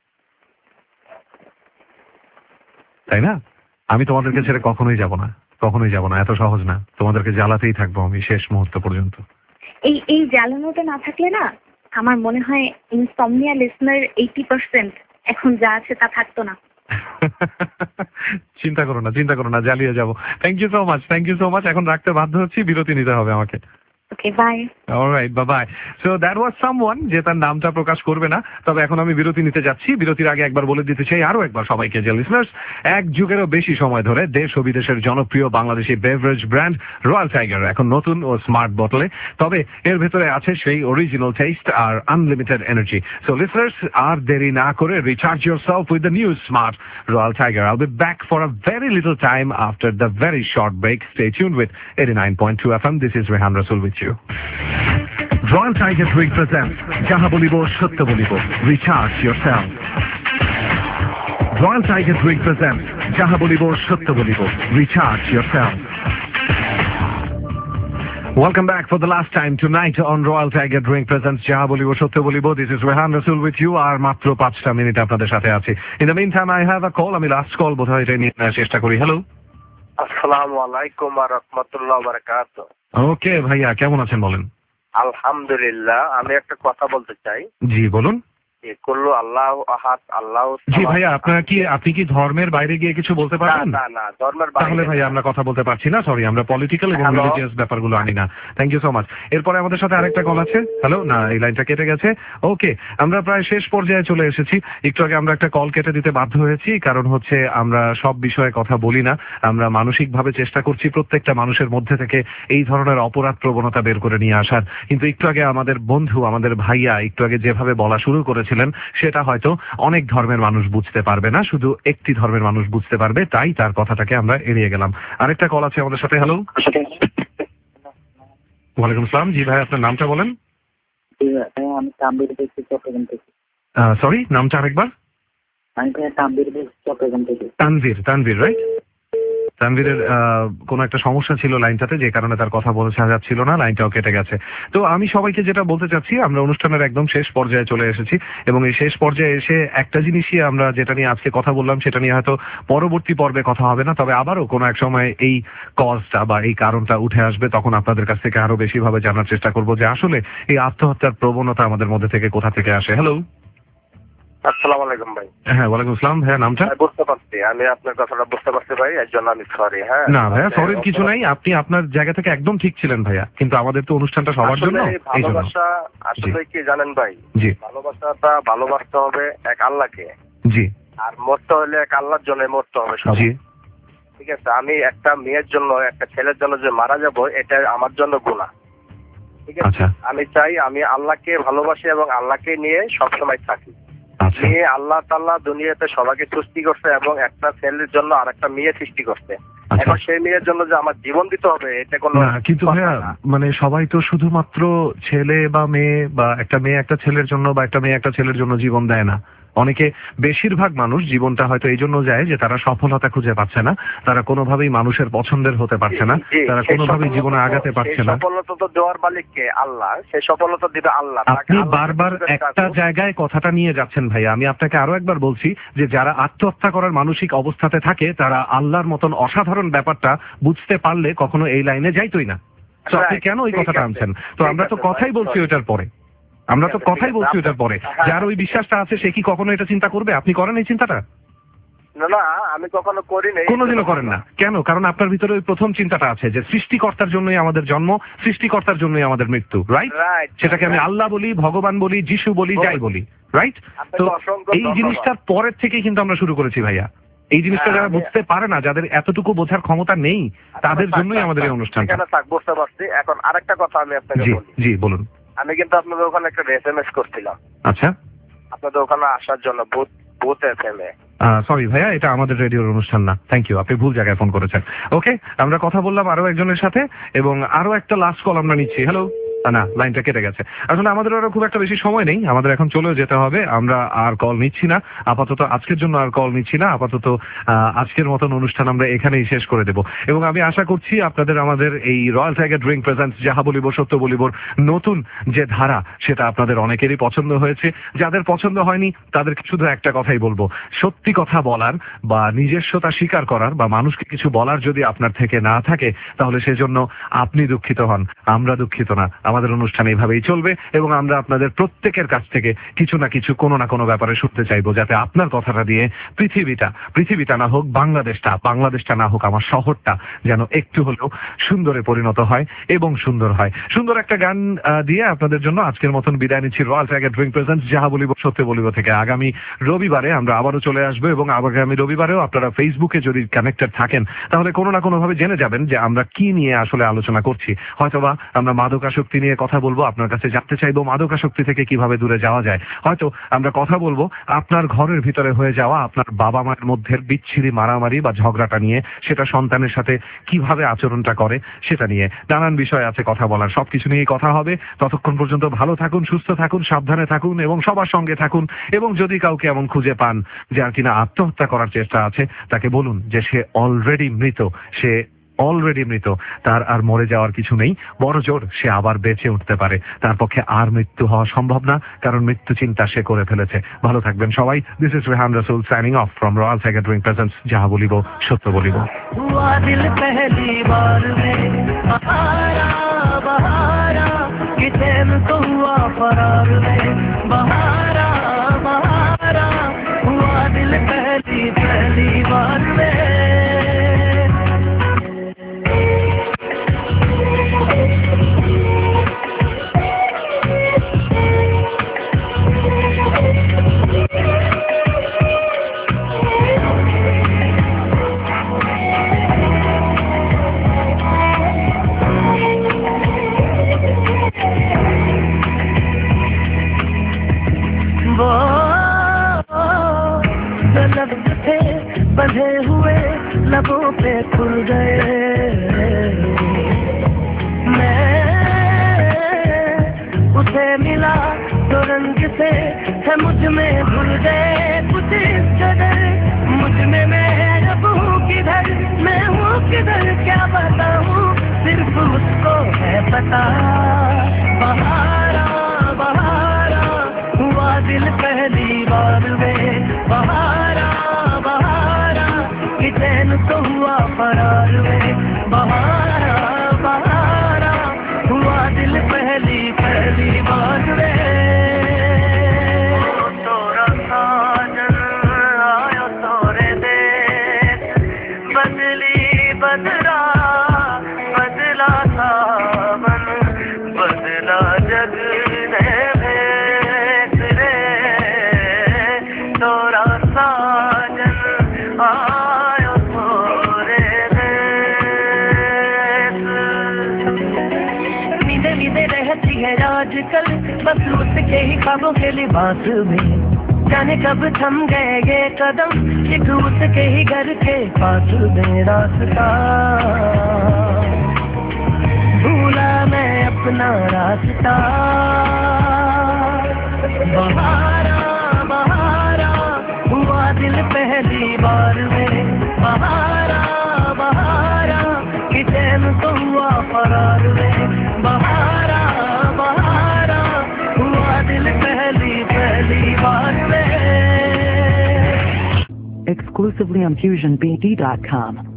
তাই না? আমি তোমাদেরকে ছেড়ে কখনোই যাব না, কখনোই যাব না, এত সহজ না। তোমাদেরকে জ্বালাতেই থাকবো আমি শেষ মুহূর্ত পর্যন্ত। এই জ্বালানোটা না থাকলে না আমার মনে হয় ইনসমনিয়া লিসনার 80% এখন যা আছে তা থাকতো না। চিন্তা করো না, জ্বালিয়ে যাবো। Thank you so much. এখন রাখতে বাধ্য হচ্ছি, বিরতি নিতে হবে আমাকে। Okay, bye. Alright, bye-bye. So that was someone যে তার নামটা প্রকাশ করবে না। তবে এখন আমি বিরতি নিতে যাচ্ছি। বিরতির আগে একবার বলে দিতে চাই আরো একবার সবাইকে যে লিসনার্স, এক যুগেরও বেশি সময় ধরে দেশ ও বিদেশের জনপ্রিয় Bangladeshi beverage brand Royal Tiger এখন নতুন ও স্মার্ট বোতলে, তবে এর ভেতরে আছে সেই অরিজিনাল টেস্ট আর আনলিমিটেড এনার্জি। সো লিসনার্স, আর দেরি না করে recharge yourself with the new smart Royal Tiger. I'll be back for a very little time after the very short break. Stay tuned with 89.2 FM. This is Rehan Rasul with you. Royal Tiger Drink presents Jaha Bolibo Shatya Bolibo. Recharge yourself. Royal Tiger Drink presents Jaha Bolibo Shatya Bolibo. Recharge yourself. Welcome back for the last time tonight on Royal Tiger Drink presents Jaha Bolibo Shatya Bolibo. This is Rehan Rasul with you. আর মাত্র 5টা minute আপনাদের সাথে আছে। In the meantime, I have a call. আমি last call বোধহয় এটা নিয়ে চেষ্টা করি। হ্যালো, আসসালামু আলাইকুম ওয়া রাহমাতুল্লাহি ওয়া বারাকাতুহু। ওকে ভাইয়া, কেমন আছেন বলেন? আলহামদুলিল্লাহ। আমি একটা কথা বলতে চাই। জি বলুন। কুল্লু আল্লাহু আহাদ আল্লাহু। জি ভাইয়া, আপনি কি ধর্মের বাইরে গিয়ে কিছু বলতে পারবেন? না, ধর্মের বাইরে। তাহলে ভাইয়া আমরা কথা বলতে পারছি না, সরি। আমরা পলিটিক্যাল এবং রিলিজিয়াস ব্যাপারগুলো আনি না। Thank you so much. এরপরে আমাদের সাথে আরেকটা কল আছে। হ্যালো, না এই লাইনটা কেটে গেছে। ওকে, আমরা প্রায় শেষ পর্যায়ে চলে এসেছি। একটু আগে আমরা একটা কল কেটে দিতে বাধ্য হয়েছি, কারণ হচ্ছে আমরা সব বিষয়ে কথা বলি না। আমরা মানসিকভাবে চেষ্টা করছি প্রত্যেকটা মানুষের মধ্যে থেকে এই ধরনের অপরাধ প্রবণতা বের করে নিয়ে আসার। কিন্তু একটু আগে আমাদের বন্ধু, আমাদের ভাইয়া একটু আগে যেভাবে বলা শুরু করেছিলেন, সেটা হয়তো অনেক ধর্মের মানুষ বুঝতে পারবে না, শুধু একটি ধর্মের মানুষ বুঝতে পারবে, তাই তার কথাটাকে আমরা এড়িয়ে গেলাম। আরেকটা কল আছে আমাদের সাথে। হ্যালো, ওয়ালাইকুম আসসালাম। জি ভাই, আপনার নামটা বলেন। আমি তানভীর বলছি চট্টগ্রাম থেকে। সরি, নামটা আরেকবার। আমি তানভীর বলছি চট্টগ্রাম থেকে। তানভীর রাইট? তানভীরের কোনো একটা সমস্যা ছিল লাইনটাতে, যে কারণে তার কথা বলা যাচ্ছিল না, লাইনটাও কেটে গেছে। তো আমি সবাইকে যেটা বলতে চাচ্ছি, আমরা অনুষ্ঠানের একদম শেষ পর্যায়ে চলে এসেছি, এবং এই শেষ পর্যায়ে এসে একটা জিনিসই আমরা যেটা নিয়ে আজকে কথা বললাম সেটা নিয়ে হয়তো পরবর্তী পর্বে কথা হবে না, তবে আবারও কোনো এক সময় এই কজটা বা এই কারণটা উঠে আসবে, তখন আপনাদের কাছ থেকে আরো বেশি ভাবে জানার চেষ্টা করবো যে আসলে এই আত্মহত্যার প্রবণতা আমাদের মধ্যে থেকে কোথা থেকে আসে। হ্যালো, আসসালামু আলাইকুম ভাই। হ্যাঁ ওয়ালাইকুম আসসালাম ভাইয়া, নামটা? বুঝতে পারছি, আমি আপনার কথাটা বুঝতে পারছি ভাই, এর জন্য আমি সরি। হ্যাঁ না ভাইয়া, সরির কিছু নাই, আপনি আপনার জায়গা থেকে একদম ঠিক ছিলেন ভাইয়া, কিন্তু আমাদের তো অনুষ্ঠানটা সবার জন্য, এই জন্য। ভালোবাসা আসলে কি জানেন ভাই, জি ভালোবাসাটা ভালোবাসতে হবে এক আল্লাহকে, জি, আর মরতে হলে এক আল্লাহর জন্য মরতে হবে সব। জি ঠিক আছে, আমি একটা মেয়ের জন্য একটা ছেলের জন্য যে মারা যাব এটা আমার জন্য গুনাহ। ঠিক আছে, আমি চাই আমি আল্লাহকে ভালোবাসি এবং আল্লাহকে নিয়ে সবসময় থাকি। নিয়ে আল্লাহ তাআলা দুনিয়াতে সবাইকে সৃষ্টি করছে এবং একটা ছেলের জন্য আর একটা মেয়ে সৃষ্টি করছে। এখন সেই মেয়ের জন্য যে আমার জীবন দিতে হবে এটা কোনো না, কিন্তু ভাইয়া মানে সবাই তো শুধুমাত্র ছেলে বা মেয়ে, বা একটা মেয়ে একটা ছেলের জন্য বা একটা মেয়ে একটা ছেলের জন্য জীবন দেয় না। অনেকে, বেশিরভাগ মানুষ জীবনটা হয়তো এই জন্য যায় যে তারা সফলতা খুঁজে পাচ্ছে না, তারা কোনোভাবেই মানুষের পছন্দের হতে পারছে না, তারা কোনোভাবেই জীবনে আগাতে পারছে না। সফলতা তো দেওয়ার মালিক কে? আল্লাহ, সেই সফলতা দিবে আল্লাহ। আপনি বারবার একটা জায়গায় কথাটা নিয়ে যাচ্ছেন ভাইয়া, আমি আপনাকে আরো একবার বলছি যে যারা আত্মহত্যা করার মানসিক অবস্থাতে থাকে তারা আল্লাহর মতন অসাধারণ ব্যাপারটা বুঝতে পারলে কখনো এই লাইনে যাইতোই না। তো আপনি কেন ওই কথাটা আনছেন? তো আমরা তো কথাই বলছি ওইটার পরে, আমরা তো কথাই বলছি ওটার পরে। যার ওই বিশ্বাসটা আছে সে কি কখনো এটা চিন্তা করবে? আপনি করেন এই চিন্তাটা? না না, আমি কখনো করি নাই। কোনোদিনও করেন না। কেন? কারণ আপনার ভিতরে ওই প্রথম চিন্তাটা আছে যে সৃষ্টিকর্তার জন্যই আমাদের জন্ম, সৃষ্টিকর্তার জন্যই আমাদের মৃত্যু, রাইট? সেটাকে আমি আল্লাহ বলি, ভগবান বলি, যিশু বলি, যাই বলি, রাইট? তো এই জিনিসটার পরের থেকে কিন্তু আমরা শুরু করেছি ভাইয়া। এই জিনিসটা যারা বুঝতে পারে না, যাদের এতটুকু বোঝার ক্ষমতা নেই, তাদের জন্যই আমাদের এই অনুষ্ঠানটা। বুঝতে পারছি। এখন আরেকটা কথা আমি আপনাকে বলি। জি বলুন। আমি কিন্তু আপনাদের ওখানে একটা এসএমএস করছিলাম। আচ্ছা, আপনাদের ওখানে আসার জন্য বুথ এফএমএ। সরি ভাইয়া, এটা আমাদের রেডিওর অনুষ্ঠান না। থ্যাংক ইউ, আপনি ভুল জায়গায় ফোন করেছেন। ওকে, আমরা কথা বললাম আরো একজনের সাথে এবং আরো একটা লাস্ট কল আমরা নিচ্ছি। হ্যালো, না লাইনটা কেটে গেছে। আসলে আমাদের আরো খুব একটা বেশি সময় নেই, আমাদের এখন চলেও যেতে হবে। আমরা আর কল নিচ্ছি না আপাতত, আজকের জন্য আর কল নিচ্ছি না আপাতত। আজকের মতন অনুষ্ঠান আমরা এখানেই শেষ করে দেব এবং আমি আশা করছি আপনাদের আমাদের এই রয়্যাল টাইগার ড্রিঙ্ক প্রেজেন্টস যাহা বলিব সত্য বলিবর নতুন যে ধারা, সেটা আপনাদের অনেকেরই পছন্দ হয়েছে। যাদের পছন্দ হয়নি তাদেরকে শুধু একটা কথাই বলবো, সত্যি কথা বলার বা নিজস্বতা স্বীকার করার বা মানুষকে কিছু বলার যদি আপনার থেকে না থাকে, তাহলে সেজন্য আপনি দুঃখিত হন, আমরা দুঃখিত না। আমাদের অনুষ্ঠান এইভাবেই চলবে এবং আমরা আপনাদের প্রত্যেকের কাছ থেকে কিছু না কিছু কোনো না কোনো ব্যাপারে শুনতে চাইবো, যাতে আপনার কথাটা দিয়ে পৃথিবীটা না হোক বাংলাদেশটা না হোক আমার শহরটা, যেন একটু হলেও সুন্দরে পরিণত হয় এবং সুন্দর হয়। সুন্দর একটা গান দিয়ে আপনাদের জন্য আজকের মতন বিদায় নিচ্ছি রয়্যাল টাইগার ড্রিঙ্ক প্রেজেন্টস যাহা বলিব সত্য বলিব থেকে। আগামী রবিবারে আমরা আবারও চলে আসবো এবং আগামী রবিবারেও আপনারা ফেসবুকে যদি কানেক্টেড থাকেন তাহলে কোনো না কোনো ভাবে জেনে যাবেন যে আমরা কি নিয়ে আসলে আলোচনা করছি। হয়তোবা আমরা মাদকাসক্তি নিয়ে কথা বলবো, আপনার কাছে জানতে চাইবো মাদকাসক্তি থেকে কিভাবে দূরে যাওয়া যায়। হয়তো আমরা কথা বলবো আপনার ঘরের ভিতরে হয়ে যাওয়া আপনার বাবা মায়ের মধ্যে বিচ্ছিরি মারামারি বা ঝগড়াটা নিয়ে, সেটা সন্তানের সাথে কিভাবে আচরণটা করে সেটা নিয়ে। নানান বিষয় আছে কথা বলার, সবকিছু নিয়ে কথা হবে। ততক্ষণ পর্যন্ত ভালো থাকুন, সুস্থ থাকুন, সাবধানে থাকুন এবং সবার সঙ্গে থাকুন। এবং যদি কাউকে এমন খুঁজে পান যার কিনা আত্মহত্যা করার চেষ্টা আছে, তাকে বলুন যে সে অলরেডি মৃত, তার আর মরে যাওয়ার কিছু নেই, বড় জোর সে আবার বেঁচে উঠতে পারে। তার পক্ষে আর মৃত্যু হওয়া সম্ভব না, কারণ মৃত্যু চিন্তা সে করে ফেলেছে। ভালো থাকবেন সবাই। This is Rehan Rasul signing off from Royal Tiger drink presents যাহা বলিব সত্য বলিব। बंधे हुए लबों पे खुल गए, मैं उसे मिला तो रंग से है मुझ में भूल गए। कुछ इस कदर मुझ में मैं अब हूँ किधर, मैं हूँ किधर क्या बताऊँ, सिर्फ उसको है पता। बहारा बहारा हुआ दिल पहली बार में, बहारा चैन तो हुआ फरार में, बहारा बहारा हुआ दिल पहली बार में। तो रखा के ही ख्वाबों के लिबास में, जाने कब थम गए ये कदम, एक उसके ही घर के पास में रास्ता, भूला मैं अपना रास्ता। बहारा बहारा हुआ दिल पहली बार में, बहारा बहारा कि चैन तो हुआ फरार में, बहारा बहारा हुआ दिल पहली बार में। Exclusively on FusionBD.com.